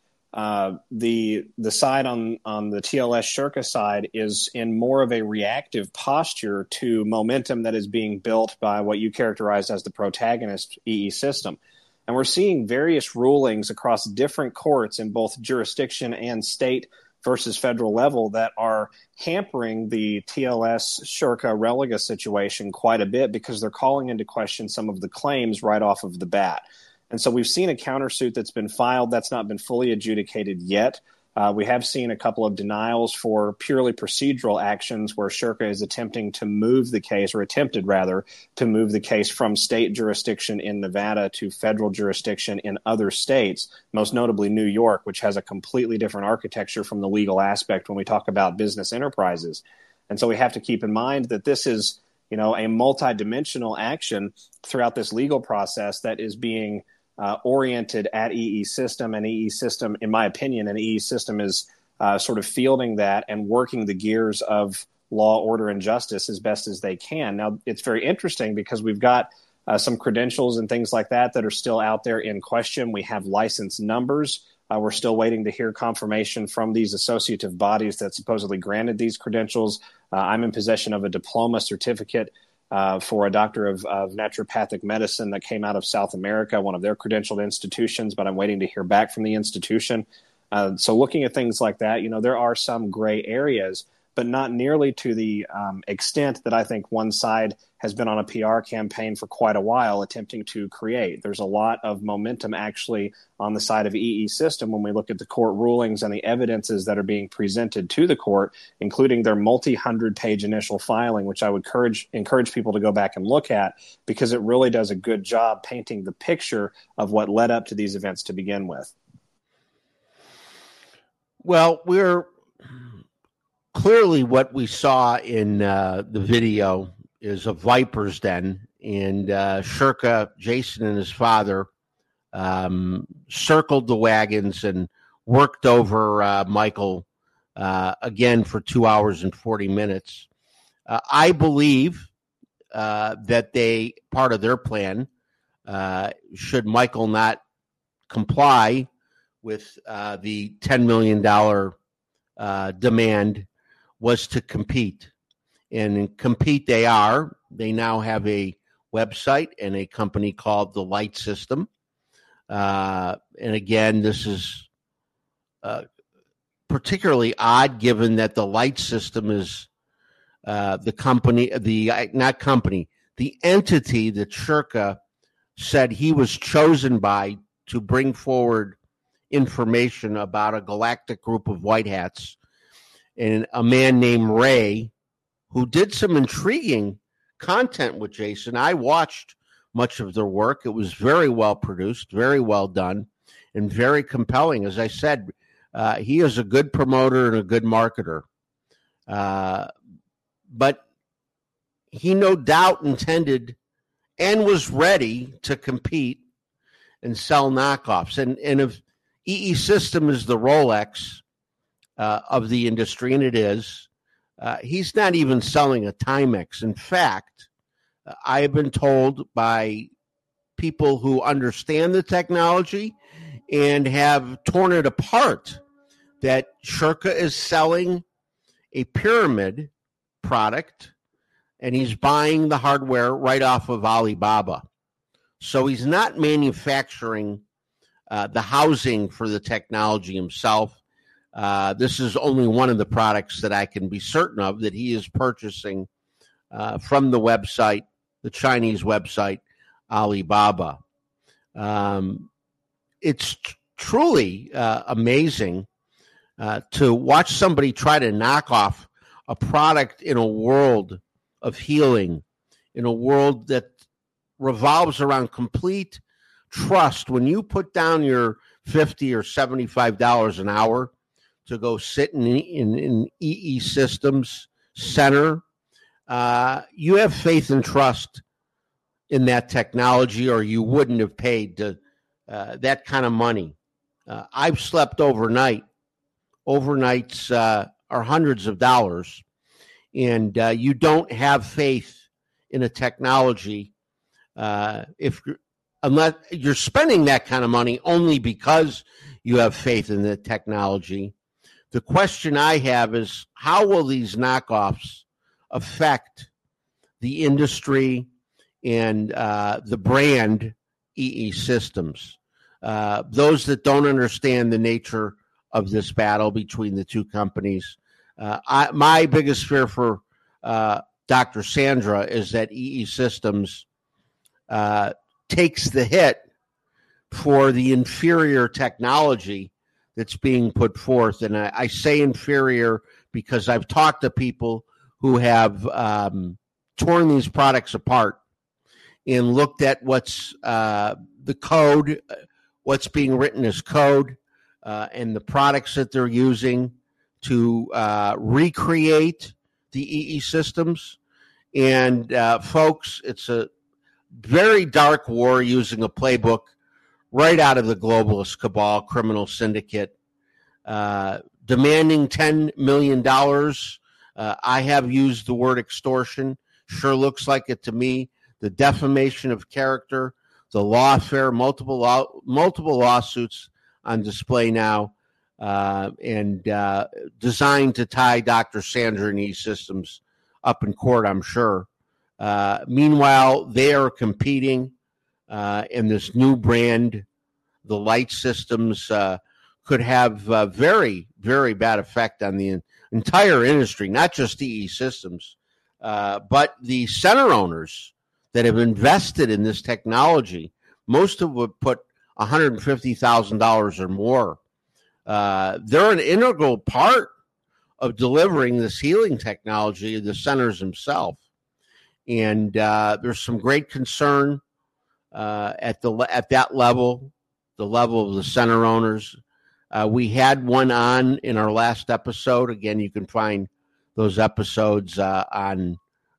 the side on the TLS Shirka side is in more of a reactive posture to momentum that is being built by what you characterized as the protagonist EE system. And we're seeing various rulings across different courts in both jurisdiction and state versus federal level that are hampering the TLS Shirka Relega situation quite a bit because they're calling into question some of the claims right off of the bat. And so we've seen a countersuit that's been filed that's not been fully adjudicated yet. We have seen a couple of denials for purely procedural actions where Shirka is attempting to move the case, or attempted rather, to move the case from state jurisdiction in Nevada to federal jurisdiction in other states, most notably New York, which has a completely different architecture from the legal aspect when we talk about business enterprises. And so we have to keep in mind that this is, a multidimensional action throughout this legal process that is being oriented at EE System, and EE System, in my opinion, and EE System is sort of fielding that and working the gears of law, order, and justice as best as they can. Now, it's very interesting because we've got some credentials and things like that are still out there in question. We have license numbers. We're still waiting to hear confirmation from these associative bodies that supposedly granted these credentials. I'm in possession of a diploma certificate for a doctor of naturopathic medicine that came out of South America, one of their credentialed institutions, but I'm waiting to hear back from the institution. So looking at things like that, there are some gray areas, but not nearly to the extent that I think one side has been on a PR campaign for quite a while attempting to create. There's a lot of momentum actually on the side of EE System when we look at the court rulings and the evidences that are being presented to the court, including their multi-100-page initial filing, which I would encourage people to go back and look at because it really does a good job painting the picture of what led up to these events to begin with. Well, we're clearly what we saw in the video is a viper's den, and Shirka, Jason, and his father circled the wagons and worked over Michael again for 2 hours and 40 minutes. I believe that part of their plan, should Michael not comply with the $10 million demand, was to compete. And compete they are. They now have a website and a company called The Light System. And again, this is particularly odd given that The Light System is the entity that Shirka said he was chosen by to bring forward information about a galactic group of white hats and a man named Ray, who did some intriguing content with Jason. I watched much of their work. It was very well produced, very well done, and very compelling. As I said, he is a good promoter and a good marketer. But he no doubt intended and was ready to compete and sell knockoffs. And if EE System is the Rolex of the industry, and it is, he's not even selling a Timex. In fact, I have been told by people who understand the technology and have torn it apart that Shirka is selling a pyramid product and he's buying the hardware right off of Alibaba. So he's not manufacturing the housing for the technology himself. This is only one of the products that I can be certain of that he is purchasing from the website, the Chinese website, Alibaba. It's truly amazing to watch somebody try to knock off a product in a world of healing, in a world that revolves around complete trust. When you put down your $50 or $75 an hour to go sit in EE Systems Center, you have faith and trust in that technology, or you wouldn't have paid that kind of money. I've slept overnight. Overnights are hundreds of dollars, and you don't have faith in a technology unless you're spending that kind of money only because you have faith in the technology. The question I have is, how will these knockoffs affect the industry and the brand EE Systems? Those that don't understand the nature of this battle between the two companies, my biggest fear for Dr. Sandra is that EE Systems takes the hit for the inferior technology that's being put forth. And I say inferior because I've talked to people who have torn these products apart and looked at what's the code, what's being written as code, and the products that they're using to recreate the EE Systems. And folks, it's a very dark war using a playbook right out of the globalist cabal criminal syndicate, demanding $10 million. I have used the word extortion. Sure looks like it to me. The defamation of character, the lawfare, multiple lawsuits on display now, and designed to tie Dr. Sandra and EE Systems up in court, I'm sure. Meanwhile, they are competing in this new brand. The Light Systems could have a very, very bad effect on the entire industry, not just EE Systems, but the center owners that have invested in this technology. Most of them would put $150,000 or more. They're an integral part of delivering this healing technology, the centers themselves. And there's some great concern at that level, the level of the center owners. We had one on in our last episode. Again, you can find those episodes on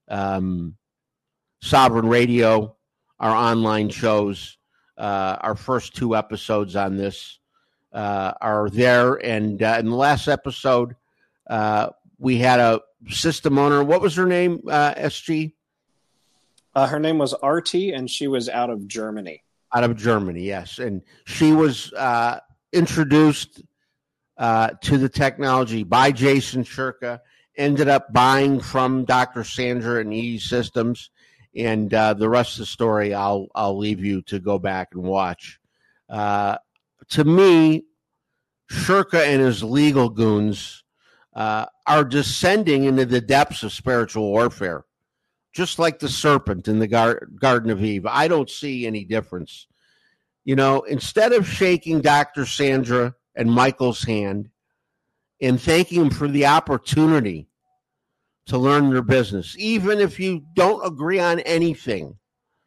Sovereign Radio, our online shows. Our first two episodes on this are there. And in the last episode, we had a system owner. What was her name, SG? Her name was Artie, and she was out of Germany. Out of Germany, yes. And she was introduced to the technology by Jason Shurka, ended up buying from Dr. Sandra and EE Systems, and the rest of the story I'll leave you to go back and watch. To me, Shurka and his legal goons are descending into the depths of spiritual warfare, just like the serpent in the Garden of Eve. I don't see any difference. You know, instead of shaking Dr. Sandra and Michael's hand and thanking him for the opportunity to learn their business, even if you don't agree on anything,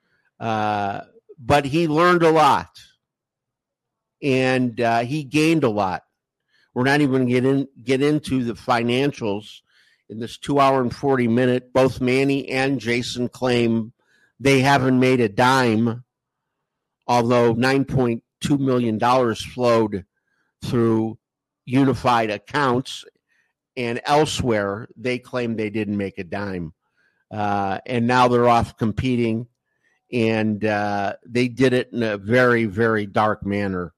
but he learned a lot and he gained a lot. We're not even going to get into the financials in this 2 hour and 40 minute. Both Manny and Jason claim they haven't made a dime, although $9.2 million flowed through unified accounts, and elsewhere they claim they didn't make a dime. And now they're off competing, and they did it in a very, very dark manner.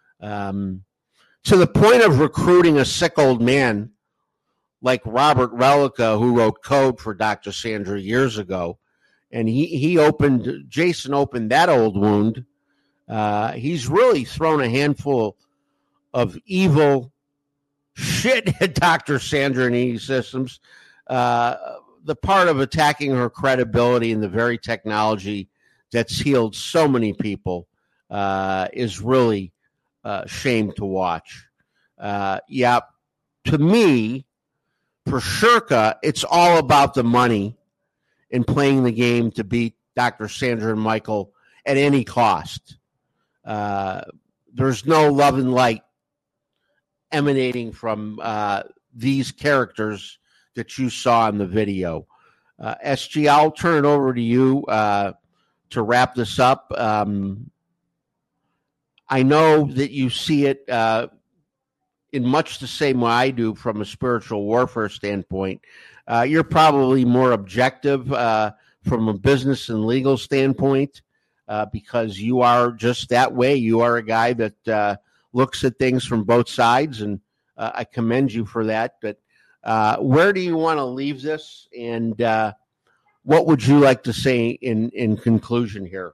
To the point of recruiting a sick old man like Robert Relica, who wrote code for Dr. Sandra years ago. And Jason opened that old wound. He's really thrown a handful of evil shit at Dr. Sandra and EE Systems. The part of attacking her credibility and the very technology that's healed so many people is really shame to watch. To me, for Shurka, it's all about the money and playing the game to beat Dr. Sandra and Michael at any cost. There's no love and light emanating from these characters that you saw in the video. SG, I'll turn it over to you to wrap this up. I know that you see it in much the same way I do from a spiritual warfare standpoint. You're probably more objective from a business and legal standpoint because you are just that way. You are a guy that looks at things from both sides, and I commend you for that. But where do you want to leave this, and what would you like to say in conclusion here?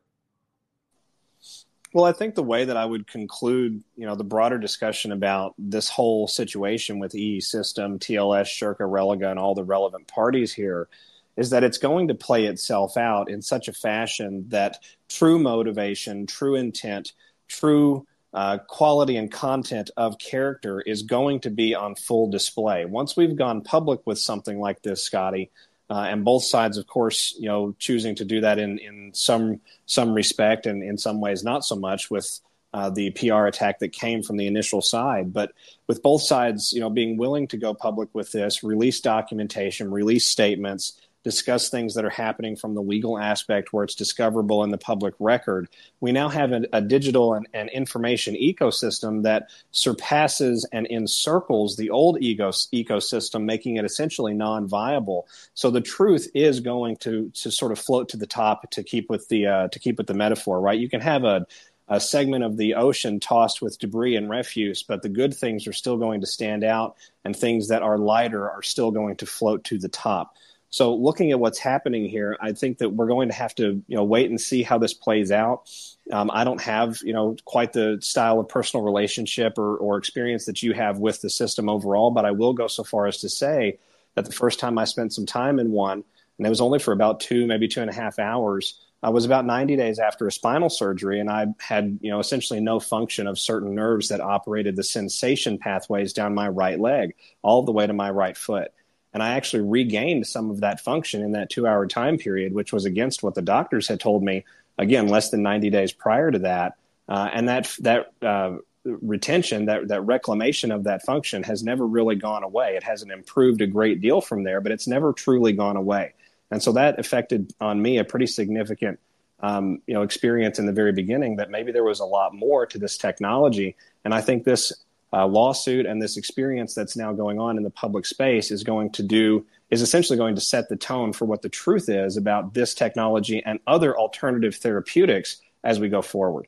Well, I think the way that I would conclude, the broader discussion about this whole situation with EE System, TLS, Shurka, Relega, and all the relevant parties here is that it's going to play itself out in such a fashion that true motivation, true intent, true quality and content of character is going to be on full display. Once we've gone public with something like this, Scotty, and both sides, of course, choosing to do that in some respect and in some ways not so much with the PR attack that came from the initial side. But with both sides, being willing to go public with this, release documentation, release statements, discuss things that are happening from the legal aspect where it's discoverable in the public record, we now have a digital and information ecosystem that surpasses and encircles the old ecosystem, making it essentially non-viable. So the truth is going to sort of float to the top, to keep with the metaphor, right? You can have a segment of the ocean tossed with debris and refuse, but the good things are still going to stand out, and things that are lighter are still going to float to the top. So looking at what's happening here, I think that we're going to have to, wait and see how this plays out. I don't have, quite the style of personal relationship or experience that you have with the system overall, but I will go so far as to say that the first time I spent some time in one, and it was only for about 2, maybe 2.5 hours, was about 90 days after a spinal surgery, and I had, essentially no function of certain nerves that operated the sensation pathways down my right leg, all the way to my right foot. And I actually regained some of that function in that 2-hour time period, which was against what the doctors had told me, again, less than 90 days prior to that. And that retention, that reclamation of that function has never really gone away. It hasn't improved a great deal from there, but it's never truly gone away. And so that affected on me a pretty significant experience in the very beginning, that maybe there was a lot more to this technology. And I think this lawsuit and this experience that's now going on in the public space is essentially going to set the tone for what the truth is about this technology and other alternative therapeutics as we go forward.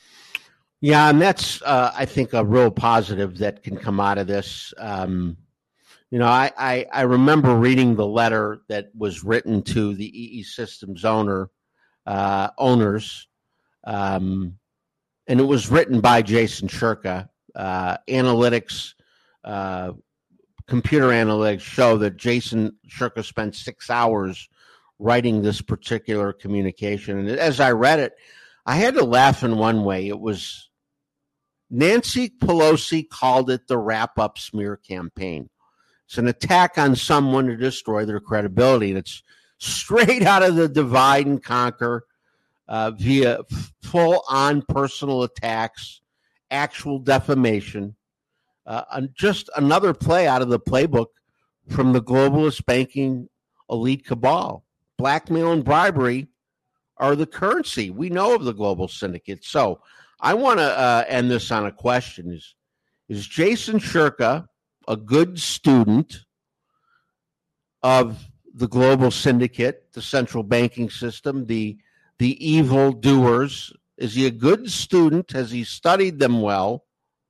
Yeah, and that's, I think, a real positive that can come out of this. I remember reading the letter that was written to the EE Systems owners, and it was written by Jason Shurka. Computer analytics show that Jason Shurka spent 6 hours writing this particular communication. And as I read it, I had to laugh in one way. It was Nancy Pelosi called it the wrap-up smear campaign. It's an attack on someone to destroy their credibility. And it's straight out of the divide and conquer via full-on personal attacks, actual defamation, just another play out of the playbook from the globalist banking elite cabal. Blackmail and bribery are the currency we know of the global syndicate. So I want to end this on a question. Is Jason Shurka a good student of the global syndicate, the central banking system, the evil doers? Is he a good student? Has he studied them well?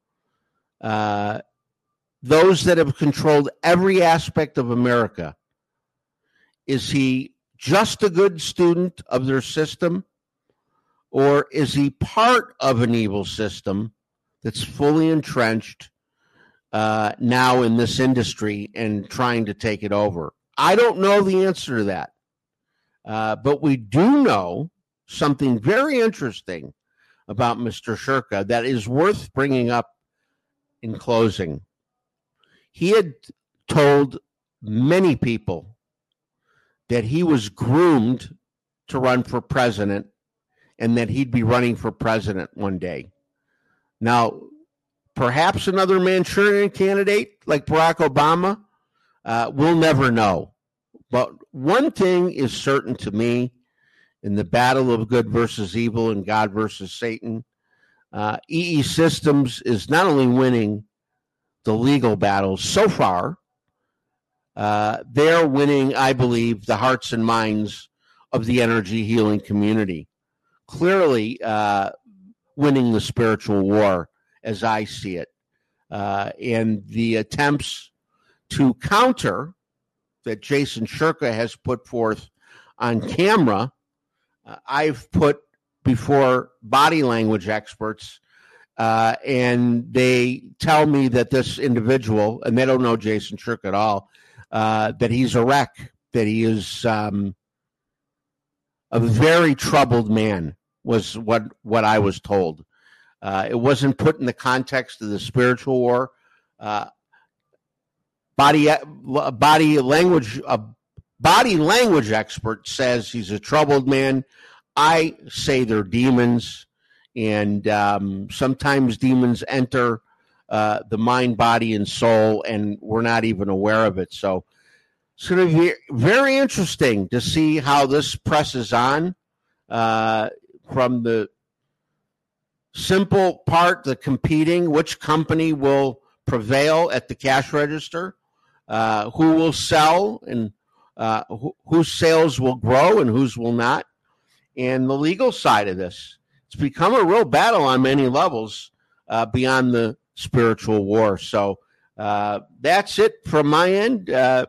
Those that have controlled every aspect of America, is he just a good student of their system? Or is he part of an evil system that's fully entrenched now in this industry and trying to take it over? I don't know the answer to that. But we do know something very interesting about Mr. Shurka that is worth bringing up in closing. He had told many people that he was groomed to run for president and that he'd be running for president one day. Now, perhaps another Manchurian candidate like Barack Obama, we'll never know. But one thing is certain to me in the battle of good versus evil and God versus Satan, EE Systems is not only winning the legal battles so far, they're winning, I believe, the hearts and minds of the energy healing community. Clearly winning the spiritual war as I see it. And the attempts to counter that Jason Shurka has put forth on camera, I've put before body language experts, and they tell me that this individual, and they don't know Jason Shurka at all, that he's a wreck, that he is a very troubled man, was what I was told. It wasn't put in the context of the spiritual war. Body language expert says he's a troubled man. I say they're demons, and sometimes demons enter the mind, body, and soul, and we're not even aware of it. So it's going to be very interesting to see how this presses on from the simple part, the competing, which company will prevail at the cash register, who will sell, and whose sales will grow and whose will not, and the legal side of this. It's become a real battle on many levels beyond the spiritual war. So that's it from my end.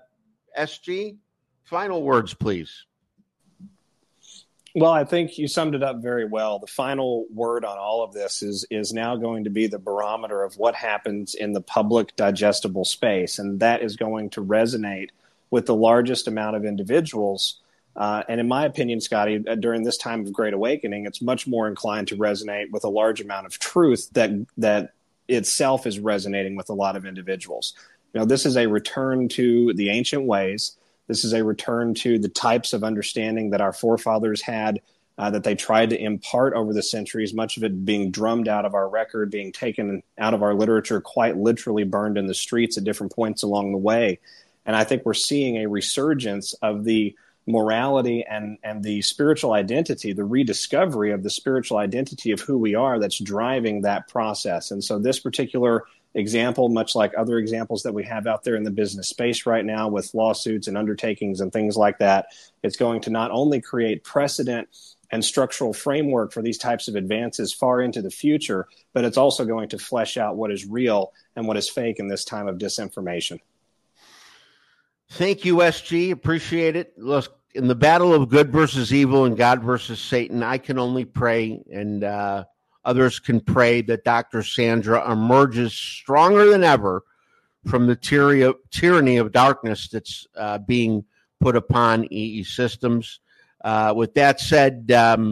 SG, final words, please. Well, I think you summed it up very well. The final word on all of this is now going to be the barometer of what happens in the public digestible space, and that is going to resonate with the largest amount of individuals. And in my opinion, Scotty, during this time of Great Awakening, it's much more inclined to resonate with a large amount of truth that itself is resonating with a lot of individuals. You know, this is a return to the ancient ways. This is a return to the types of understanding that our forefathers had, that they tried to impart over the centuries, much of it being drummed out of our record, being taken out of our literature, quite literally burned in the streets at different points along the way. And I think we're seeing a resurgence of the morality and the spiritual identity, the rediscovery of the spiritual identity of who we are that's driving that process. And so this particular example, much like other examples that we have out there in the business space right now with lawsuits and undertakings and things like that, it's going to not only create precedent and structural framework for these types of advances far into the future, but it's also going to flesh out what is real and what is fake in this time of disinformation. Thank you, SG. Appreciate it. Look, in the battle of good versus evil and God versus Satan, I can only pray, and others can pray, that Dr. Sandra emerges stronger than ever from the tyranny of darkness that's being put upon EE Systems. With that said,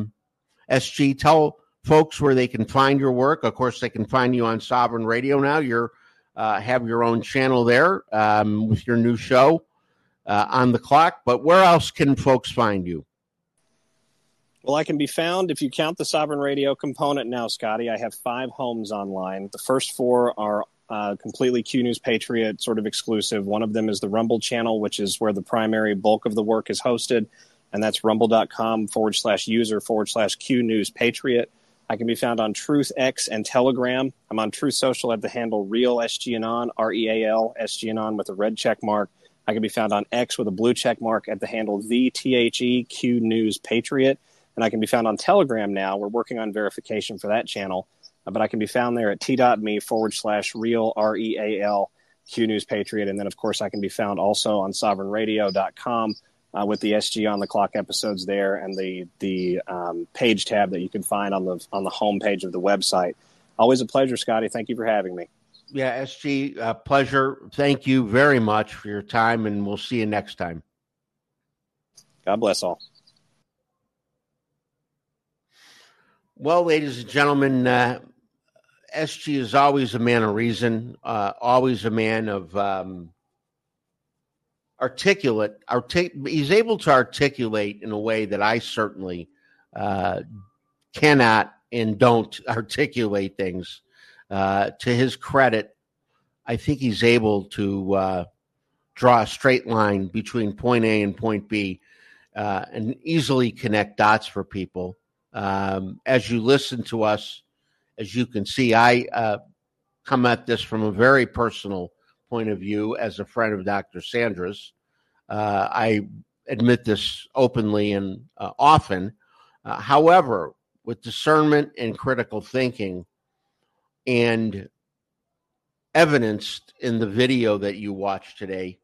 SG, tell folks where they can find your work. Of course, they can find you on Sovereign Radio now. You're have your own channel there with your new show on the clock. But where else can folks find you? Well, I can be found, if you count the Sovereign Radio component now, Scotty, I have 5 homes online. The first 4 are completely Q News Patriot sort of exclusive. One of them is the Rumble channel, which is where the primary bulk of the work is hosted. And that's rumble.com/user/Q News Patriot. I can be found on Truth X and Telegram. I'm on Truth Social at the handle Real SGAnon, REAL SGAnon with a red check mark. I can be found on X with a blue check mark at the handle THEQ News Patriot. And I can be found on Telegram now. We're working on verification for that channel. But I can be found there at t.me/real, REAL, Q News Patriot. And then, of course, I can be found also on sovereignradio.com with the SG on the Clock episodes there and the page tab that you can find on the home page of the website. Always a pleasure, Scotty. Thank you for having me. Yeah, SG, pleasure. Thank you very much for your time, and we'll see you next time. God bless all. Well, ladies and gentlemen, SG is always a man of reason, always a man of articulate. He's able to articulate in a way that I certainly cannot and don't articulate things. To his credit, I think he's able to draw a straight line between point A and point B and easily connect dots for people. As you listen to us, as you can see, I come at this from a very personal point of view as a friend of Dr. Sandra's. I admit this openly and often. However, with discernment and critical thinking and evidenced in the video that you watched today,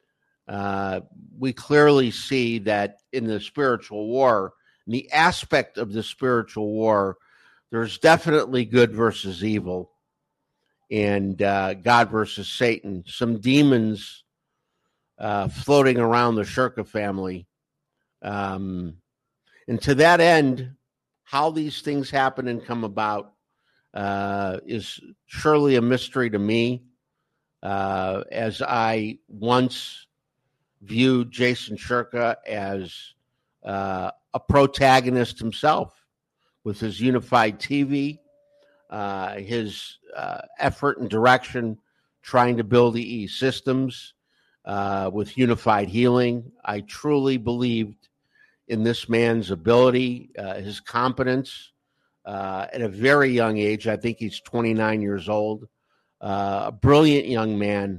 we clearly see that in the spiritual war, the aspect of the spiritual war, there's definitely good versus evil and God versus Satan. Some demons floating around the Shirka family. And to that end, how these things happen and come about is surely a mystery to me, as I once viewed Jason Shirka as a protagonist himself with his Unified TV, his effort and direction trying to build EE systems with Unified Healing. I truly believed in this man's ability, his competence at a very young age. I think he's 29 years old, a brilliant young man.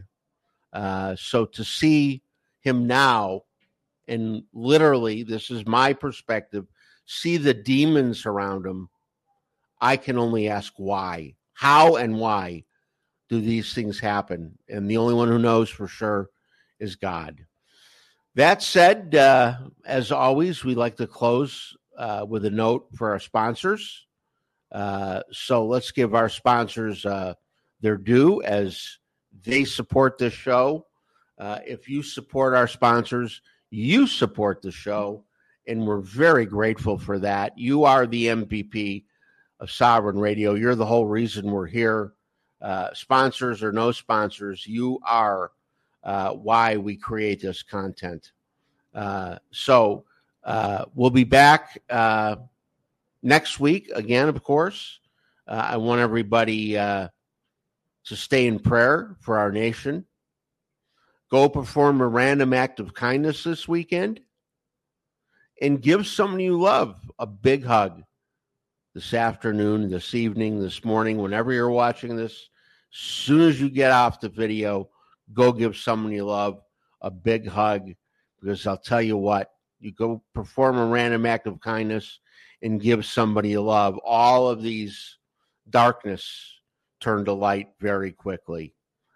So to see him now, and literally, this is my perspective, see the demons around him, I can only ask why. How and why do these things happen? And the only one who knows for sure is God. That said, as always, we like to close with a note for our sponsors. So let's give our sponsors their due as they support this show. If you support our sponsors, you support the show, and we're very grateful for that. You are the MVP of Sovereign Radio. You're the whole reason we're here. Sponsors or no sponsors, you are why we create this content. So we'll be back next week again, of course. I want everybody to stay in prayer for our nation. Go perform a random act of kindness this weekend and give someone you love a big hug this afternoon, this evening, this morning, whenever you're watching this. As soon as you get off the video, go give someone you love a big hug, because I'll tell you what, you go perform a random act of kindness and give somebody you love, all of these darkness turn to light very quickly.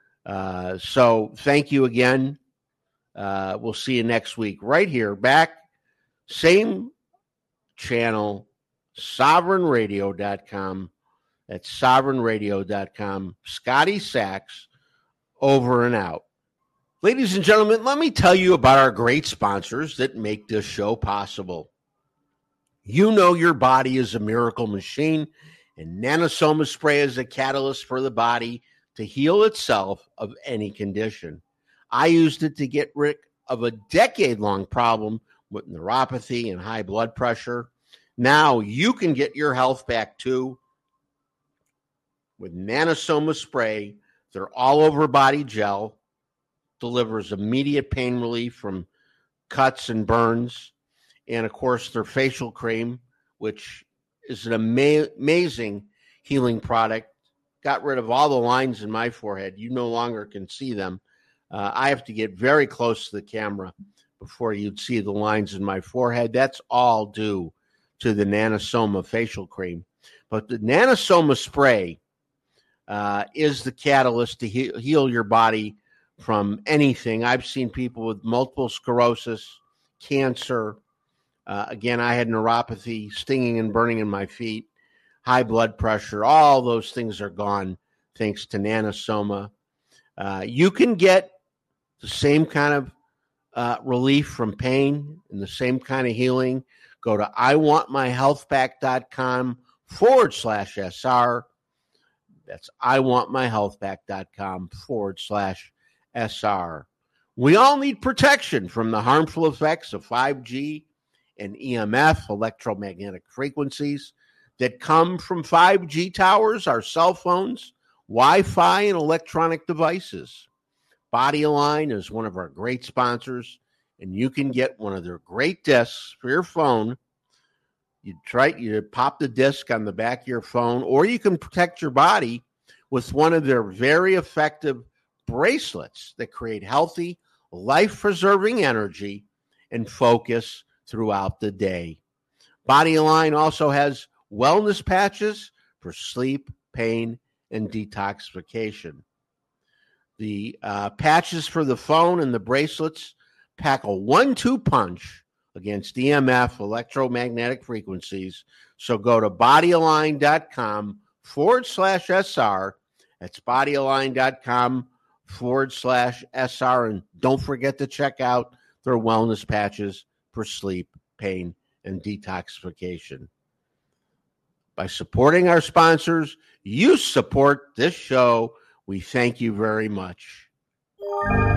So thank you again. We'll see you next week right here, back, same channel, sovereignradio.com. That's sovereignradio.com. Scotty Sachs, over and out. Ladies and gentlemen, let me tell you about our great sponsors that make this show possible. You know your body is a miracle machine, and Nanosoma Spray is a catalyst for the body to heal itself of any condition. I used it to get rid of a decade-long problem with neuropathy and high blood pressure. Now you can get your health back too with Nanosoma Spray. Their all-over body gel delivers immediate pain relief from cuts and burns. And, of course, their facial cream, which is an amazing healing product. Got rid of all the lines in my forehead. You no longer can see them. I have to get very close to the camera before you'd see the lines in my forehead. That's all due to the Nanosoma facial cream. But the Nanosoma Spray is the catalyst to heal your body from anything. I've seen people with multiple sclerosis, cancer. Again, I had neuropathy, stinging and burning in my feet, high blood pressure. All those things are gone thanks to Nanosoma. You can get the same kind of relief from pain and the same kind of healing. Go to iwantmyhealthpack.com iwantmyhealthback.com/SR. That's iwantmyhealthback.com/SR. We all need protection from the harmful effects of 5G and EMF, electromagnetic frequencies, that come from 5G towers, our cell phones, Wi-Fi, and electronic devices. Body Align is one of our great sponsors, and you can get one of their great discs for your phone. You pop the disc on the back of your phone, or you can protect your body with one of their very effective bracelets that create healthy, life-preserving energy and focus throughout the day. Body Align also has wellness patches for sleep, pain, and detoxification. The patches for the phone and the bracelets pack a 1-2 punch against EMF, electromagnetic frequencies. So go to bodyalign.com/SR. That's bodyalign.com/SR. And don't forget to check out their wellness patches for sleep, pain, and detoxification. By supporting our sponsors, you support this show. We thank you very much.